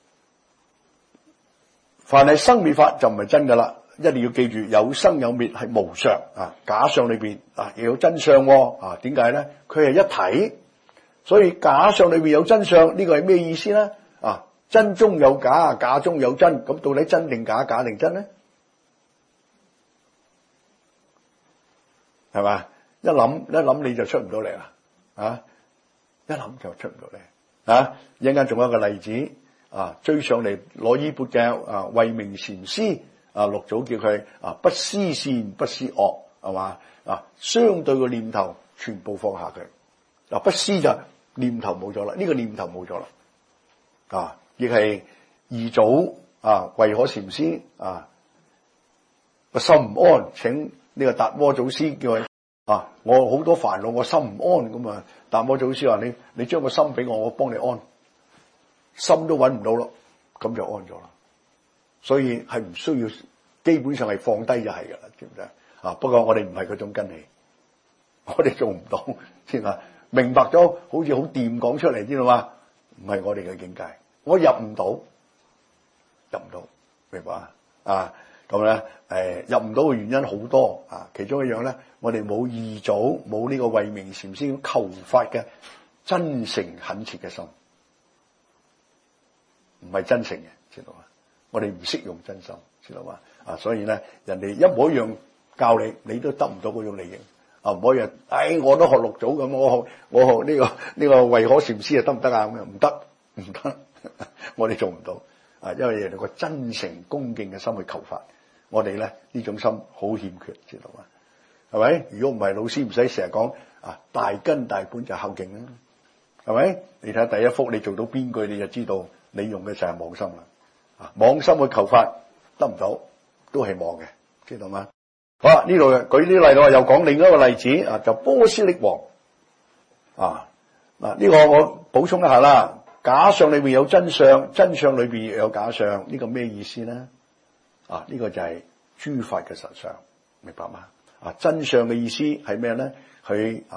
凡係生滅法就唔係真噶啦，一定要記住，有生有滅係無常啊，假相裏邊啊亦有真相喎啊？點解咧？佢係一體，所以假相裏邊有真相，呢個係咩意思咧？啊？真中有假，假中有真，咁到底真定假，假定真咧？係嘛？一諗一諗你就出唔到嚟啦，啊！一諗就出唔到嚟，啊！一陣間仲有一個例子，啊，追上嚟攞衣缽嘅啊，慧明禪師啊，六祖叫佢啊，不思善不思惡，係嘛？啊，相對嘅念頭全部放下佢，嗱、啊，不思就念頭冇咗啦，呢、這個念頭冇咗啦，啊！亦係二祖啊，慧可禪師啊，個心唔安，請呢個達摩祖師叫佢啊，我好多煩惱，我心唔安咁啊。達摩祖師話：你你將個心俾我，我幫你安，心都揾唔到咯，咁就安咗啦。所以係唔需要，基本上係放低就係噶啦，知唔知啊？不過我哋唔係嗰種根器，我哋做唔到，知嘛？明白咗，好似好掂講出嚟，知道嘛？唔係我哋嘅境界。我入唔到，入唔到，明白啊？啊，咁咧，誒，入唔到嘅原因好多啊，其中一樣咧，我哋冇二祖，冇呢個慧明禪師求法嘅真誠懇切嘅心，唔係真誠嘅，知道嘛？我哋唔識用真心，知道嘛？啊，所以咧，人哋一模一樣教你，你都得唔到嗰種利益啊！唔可以話，哎，我都學六祖咁，我學我學呢個呢個慧可禪師啊，得唔得啊？咁樣唔得，唔得。我哋做唔到啊，因為人哋個真誠恭敬嘅心去求法，我哋咧呢種心好欠缺，知道嘛？係咪？如果唔係，老師唔使成日講啊，大根大本就孝敬啦，係咪？你睇下第一幅，你做到邊句，你就知道你用嘅就係妄心啦。啊，妄心去求法得唔到，都係妄嘅，知道嗎？好啦，呢度舉啲例咯，又講另一個例子啊，就波斯匿王啊，嗱、這、呢個我補充一下啦。假相裏邊有真相，真相裏邊有假相，呢個咩意思咧？啊，呢個就係諸法嘅實相，明白嗎？啊，真相嘅意思係咩咧？佢啊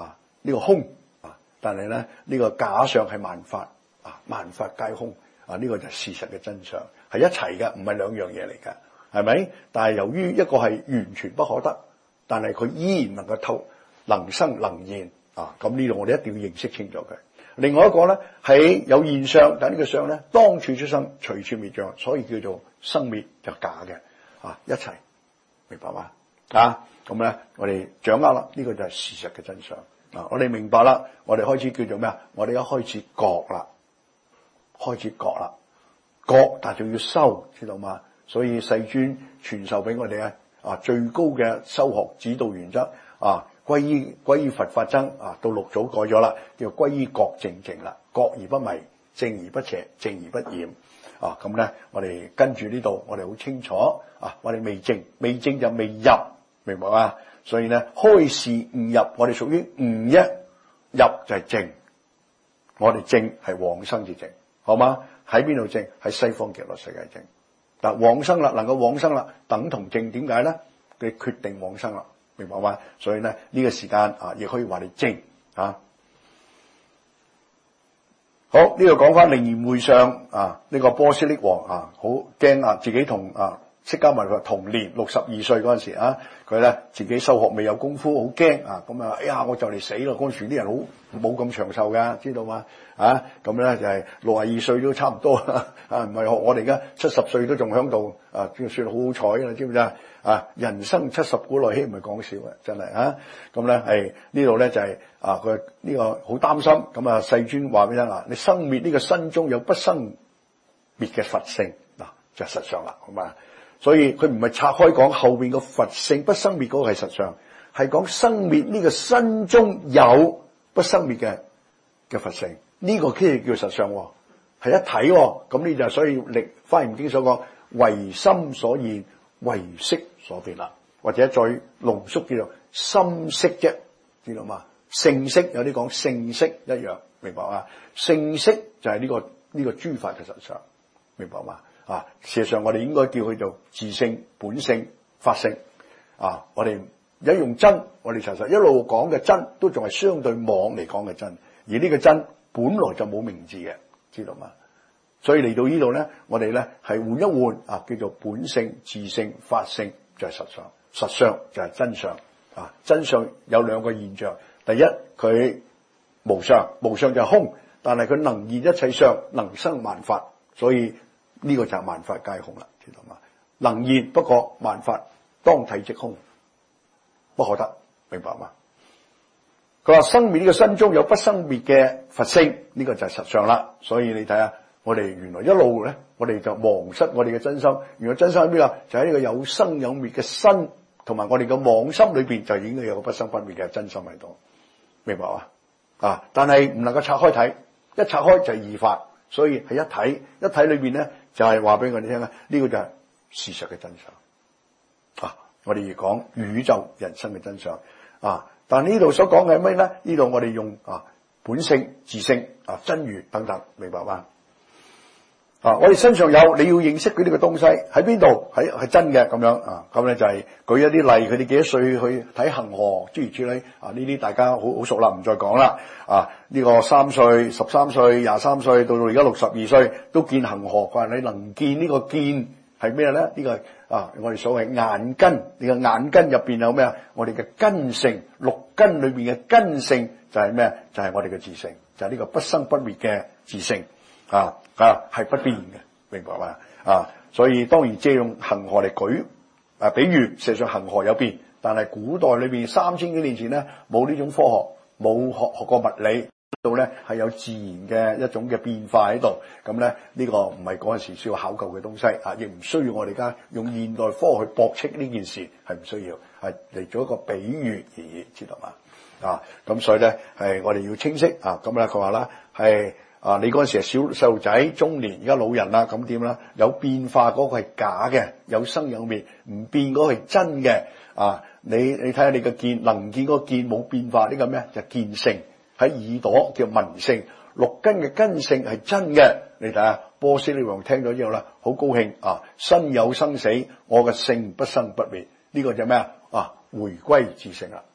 呢個空啊，但係咧呢個假相係萬法啊，萬法皆空啊，呢個就係事實嘅真相，係一齊嘅，唔係兩樣嘢嚟嘅，係咪？但係由於一個係完全不可得，但係佢依然能夠透能生能現啊，咁呢度我哋一定要認識清楚佢。另外一個咧係有現象，但係呢個相咧當處出生，隨處滅障，所以叫做生滅就假嘅啊，一齊明白嗎？啊，咁咧我哋掌握啦，呢個就係事實嘅真相啊！我哋明白啦，我哋開始叫做咩啊？我哋而家開始覺啦，開始覺啦，覺但係仲要修，知道嗎？所以世尊傳授俾我哋啊最高嘅修學指導原則啊！歸依歸依佛法僧啊，到六祖改咗啦，叫歸依覺淨淨啦，覺而不迷，淨而不邪，淨而不染啊！咁咧，我哋跟住呢度，我哋好清楚啊！我哋未淨，未淨就未入，明白嘛？所以咧，開示悟入，我哋屬於悟一，入就係淨，我哋淨係往生之淨，好嗎？喺邊度淨？喺西方極樂世界淨。但往生啦，能夠往生啦，等同淨，點解咧？佢決定往生啦。明白嗎？所以咧呢、這個時間啊，亦可以話你正啊。好，呢度講翻靈驗會上啊，呢、這個波斯匿王啊，好驚啊，自己同啊釋迦牟尼佛同年六十二歲嗰陣時啊，佢咧自己修學未有功夫，好驚啊，咁啊，哎呀，我就嚟死咯！嗰陣時啲人好冇咁長壽噶，知道嗎？啊，咁咧就係六十二歲都差唔多啊，唔係學我哋而家七十歲都仲喺度啊，算算好好彩啦，知唔知啊？啊，人生七十古來稀，唔係講笑嘅，真係啊！咁咧係呢度咧就係、是、啊，佢呢個好擔心，咁啊世尊話俾你聽啊，你生滅呢個身中有不生滅嘅佛性嗱、啊，就實相啦，好嘛？所以佢唔係拆開講後邊個佛性不生滅嗰個係實相，係講生滅呢個身中有不生滅嘅嘅佛性，呢、這個先係叫實相，係一體。咁呢就所以力華嚴經所講，唯心所現，唯識所變啦，或者再濃縮叫做心識啫，知道嘛？性識有啲講性識一樣，明白嘛？性識就係呢、這個呢、這個諸法嘅實相，明白嘛？啊，事實上我哋應該叫佢做自性、本性、法性。啊，我哋而家用真，我哋其實一路講嘅真都仲係相對妄嚟講嘅真，而呢個真本來就冇名字嘅，知道嘛？所以嚟到呢度咧，我哋咧係換一換啊，叫做本性、自性、法性就係實相，實相就係真相。啊，真相有兩個現象，第一佢無相，無相就係空，但係佢能現一切相，能生萬法，所以呢個就係萬法皆空啦，知道嘛？能現，不過萬法當體即空，不可得，明白嘛？佢話生滅呢個身中有不生滅嘅佛性，呢個就係實相啦。所以你睇下，我哋原來一路咧，我哋就忘失我哋嘅真心。原來真心喺邊啊？就喺呢個有生有滅嘅身，同埋我哋嘅妄心裏邊，就應該有個不生不滅嘅真心喺度，明白嘛？啊！但係唔能夠拆開睇，一拆開就係二法，所以係一體。一體裏邊咧，就係話俾我哋聽咧，呢個就係事實嘅真相。啊！我哋而講宇宙人生嘅真相啊！但呢度所講嘅係咩咧？呢度我哋用啊本性、自性啊真如等等，明白嗎？啊！我哋身上有，你要認識佢呢個東西喺邊度？喺係真嘅咁樣啊！咁咧就係舉一啲例，佢哋幾多歲去睇恒河諸如此類啊？呢啲大家好好熟啦，唔再講啦。啊！呢、這個三歲、十三歲、廿三歲，到到而家六十二歲都見恒河。佢話你能見呢個見係咩咧？呢、這個啊，我哋所謂眼根，呢、這個眼根入邊有咩啊？我哋嘅根性，六根裏邊嘅根性就係咩？就係、是、我哋嘅自性，就係、是、呢個不生不滅嘅自性。啊啊，係不變嘅，明白嘛？啊，所以當然借用恒河嚟舉啊，比喻，事實上恒河有變，但係古代裏邊三千幾年前咧，冇呢種科學，冇學學過物理，度咧係有自然嘅一種嘅變化喺度。咁咧呢個唔係嗰陣時需要考究嘅東西啊，亦唔需要我哋而家用現代科學去駁斥呢件事，係唔需要，係嚟做一個比喻而已，知道嘛？啊，咁所以咧係我哋要清晰啊。咁咧佢話啦係。啊！你嗰陣時係小細路仔、中年，而家老人啦，咁點啦？有變化嗰個係假嘅，有生有滅，唔變嗰個係真嘅。啊！你你睇下你嘅見，能見嗰個見冇變化，呢個咩？就見性。喺耳朵叫聞性，六根嘅根性係真嘅。你睇下波斯匿王聽咗之後啦，好高興啊！身有生死，我嘅性不生不滅，呢個就咩啊？啊！回歸自性啦，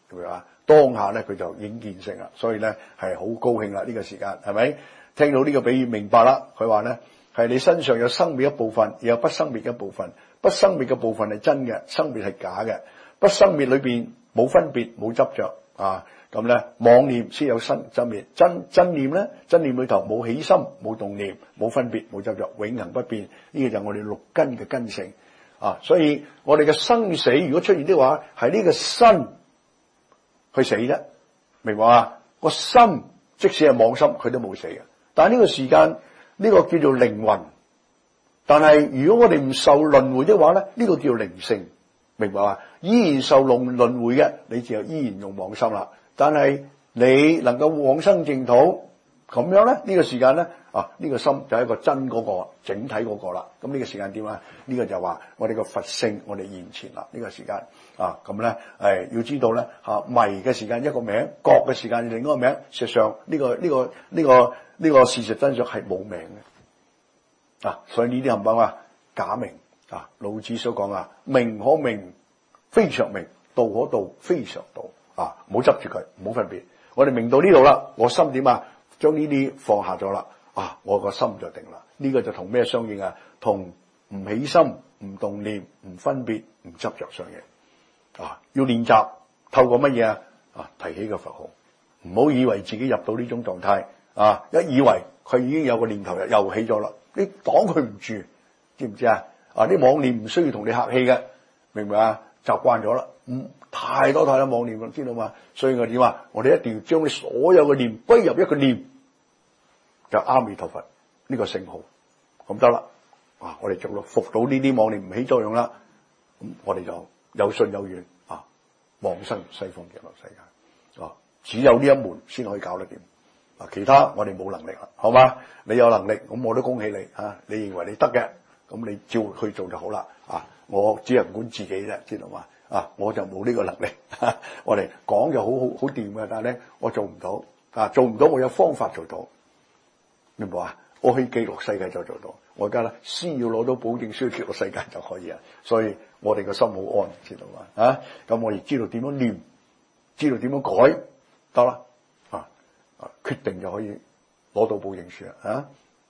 係咪啊？當下咧佢就已經見成啦，所以咧係好高興啦呢個時間，係咪？聽到呢個比喻明白啦，佢話咧係你身上有生滅一部分，有不生滅一部分，不生滅嘅部分係真嘅，生滅係假嘅。不生滅裏邊冇分別冇執着啊，咁咧妄念先有生真滅，真真念咧真念裏頭冇起心冇動念冇分別冇執着，永恆不變，呢、這個就係我哋六根嘅根性啊。所以我哋嘅生死如果出現的話，係呢個身去死啫，明白嘛？個心即使係妄心，佢都冇死嘅。但係呢個時間呢、這個叫做靈魂，但係如果我哋唔受輪迴的話咧，呢、這個叫靈性。明白嘛？依然受輪輪迴嘅，你就依然用妄心啦。但係你能夠往生淨土，咁樣咧呢、這個時間咧啊呢、這個心就係一個真嗰、那個整體嗰個啦。咁呢個時間點啊？呢、這個就話我哋個佛性我哋現前啦。呢、這個時間啊咁咧係要知道咧吓迷嘅時間一個名，覺嘅時間另一個名。事實上呢、這個呢、這個呢、這個呢、這個事實真相係冇名嘅啊。所以呢啲冚唪唥假名。啊，老子所講啊，名可名，非常名；道可道，非常道。啊，唔好執住佢，唔好分別。我哋明到呢度啦，我心點啊？將呢啲放下咗啦。啊，我個心就定啦。呢、這個就同咩相應啊？同唔起心、唔動念、唔分別、唔執着相應。啊，要練習，透過乜嘢啊？啊，提起個佛號，唔好以為自己入到呢種狀態。啊，一以為佢已經有個念頭又起咗啦，你擋佢唔住，知唔知啊？啊！啲妄念唔需要同你客氣嘅，明唔明啊？習慣咗啦，唔太多太多妄念啦，知道嘛？所以我點啊？我哋一定要將你所有嘅念歸入一個念，就阿彌陀佛呢個聖號，咁得啦。啊！我哋就到服到呢啲妄念唔起作用啦，咁我哋就有信有願啊，往生西方極樂世界啊！只有呢一門先可以搞得掂啊！其他我哋冇能力啦，好嘛？你有能力，咁我都恭喜你啊！你認為你得嘅？咁你照去做就好啦，啊！我只係管自己啫，知道嘛？啊！我就冇呢個能力，啊、我哋講就好好好掂嘅，但係咧我做唔到，啊！做唔到，我有方法做到，明白啊？我去極樂世界就做到，我而家咧先要攞到保證書，極樂世界就可以啊！所以我哋個心好安，知道嘛？啊！咁我亦知道點樣念，知道點樣改，得啦，啊啊！決定就可以攞到保證書啦，啊！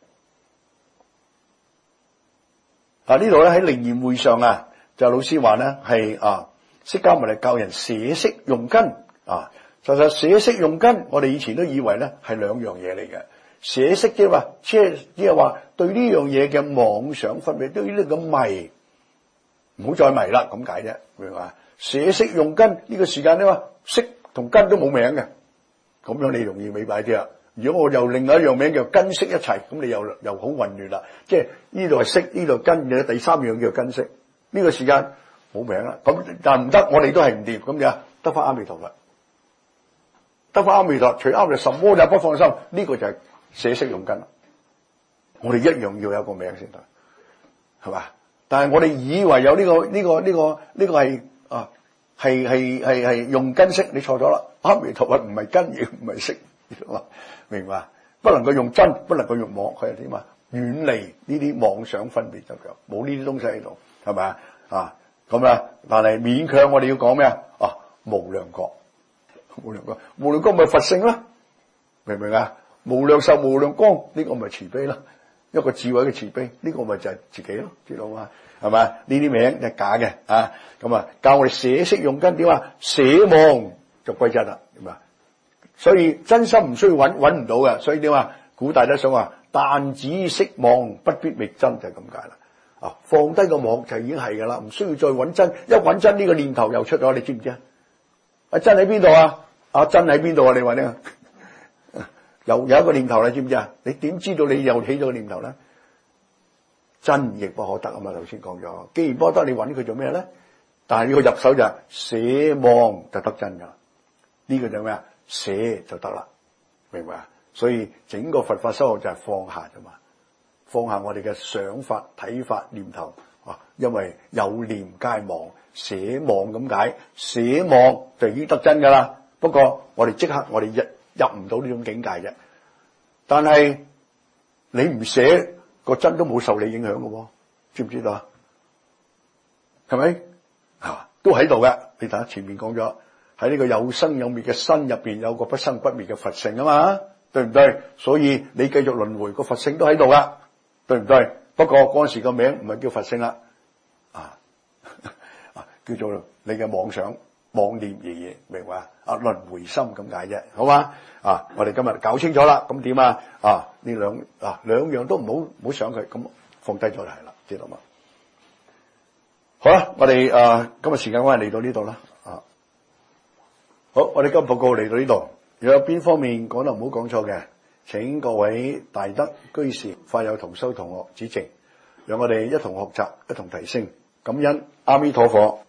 啊！呢度咧喺靈驗會上啊，就老師話咧係啊，釋迦牟尼教人捨色用根啊。其實捨色用根，我哋以前都以為咧係兩樣嘢嚟嘅。捨色即係話，即係即係話對呢樣嘢嘅妄想分別，對於呢個迷，唔好再迷啦，咁解啫，明白嘛？捨色用根呢個時間咧話，色同根都冇名嘅，咁樣你容易明白啲啦。如果我又另外一樣名叫根色一齊，咁你又又好混亂啦。即係呢度係色，呢度根，嘅第三樣叫根色。呢、這個時間冇名啦。咁但唔得，我哋都係唔掂。咁樣得翻阿彌陀佛，得翻阿彌陀，除阿彌陀什麼也不放心。呢、這個就係捨色用根啦。我哋一樣要有個名先得，係嘛？但係我哋以為有呢、這個呢、這個呢、這個呢、這個係啊係係係係用根色，你錯咗啦。阿彌陀佛唔係根，亦唔係色。明白？不能夠用真，不能夠用妄，佢係點啊？遠離呢啲妄想分別就夠，冇呢啲東西喺度，係咪啊？啊咁啊！但係勉強我哋要講咩啊？啊無量覺，無量覺，無量覺咪佛性啦，明唔明啊？無量壽無量光，呢個咪慈悲啦，一個智慧嘅慈悲，呢個咪就係自己咯，知道嘛？係咪？呢啲名係假嘅啊！咁啊，教我哋捨色用根，點啊？捨妄就歸真啦，點啊？所以真心唔需要揾，揾唔到嘅。所以點啊？古大德想話，但止息妄，不必覓真，就係咁解啦。啊，放低個妄就已經係噶啦，唔需要再揾真。一揾真呢個念頭又出咗，你知唔知啊？阿真喺邊度啊？阿真喺邊度啊？你話呢？又有一個念頭啦，知唔知啊？你點知道你又起咗個念頭咧？真亦不可得啊嘛！頭先講咗，既然不得，你揾佢做咩咧？但係呢個入手就係捨妄就得真噶。呢、這個就咩啊？捨就得啦，明白啊？所以整個佛法修學就係放下啫嘛，放下我哋嘅想法、睇法、念頭啊，因為有念皆妄，捨妄咁解，捨妄就已經得真噶啦。不過我哋即刻我哋入入唔到呢種境界啫。但係你唔捨個真都冇受你影響嘅，知唔知道啊？係咪啊？都喺度嘅，你睇下前面講咗。 喺呢個有生有滅嘅身入邊有個不生不滅嘅佛性啊嘛，對唔對？所以你繼續輪迴個佛性都喺度噶，對唔對？不過嗰陣時個名唔係叫佛性啦，啊，叫做你嘅妄想妄念而已，明白啊？輪迴心咁解啫，好嘛？啊，我哋今日搞清楚啦，咁點啊？啊，呢兩啊兩樣都唔好唔好想佢，咁放低咗就係啦，知道嘛？好啦，我哋啊今日時間關係嚟到呢度啦，啊，好，我哋今日報告嚟到呢度，如果有邊方面講得唔好講錯嘅，請各位大德居士、法友同修同學指正，讓我哋一同學習，一同提升，感恩阿彌陀佛。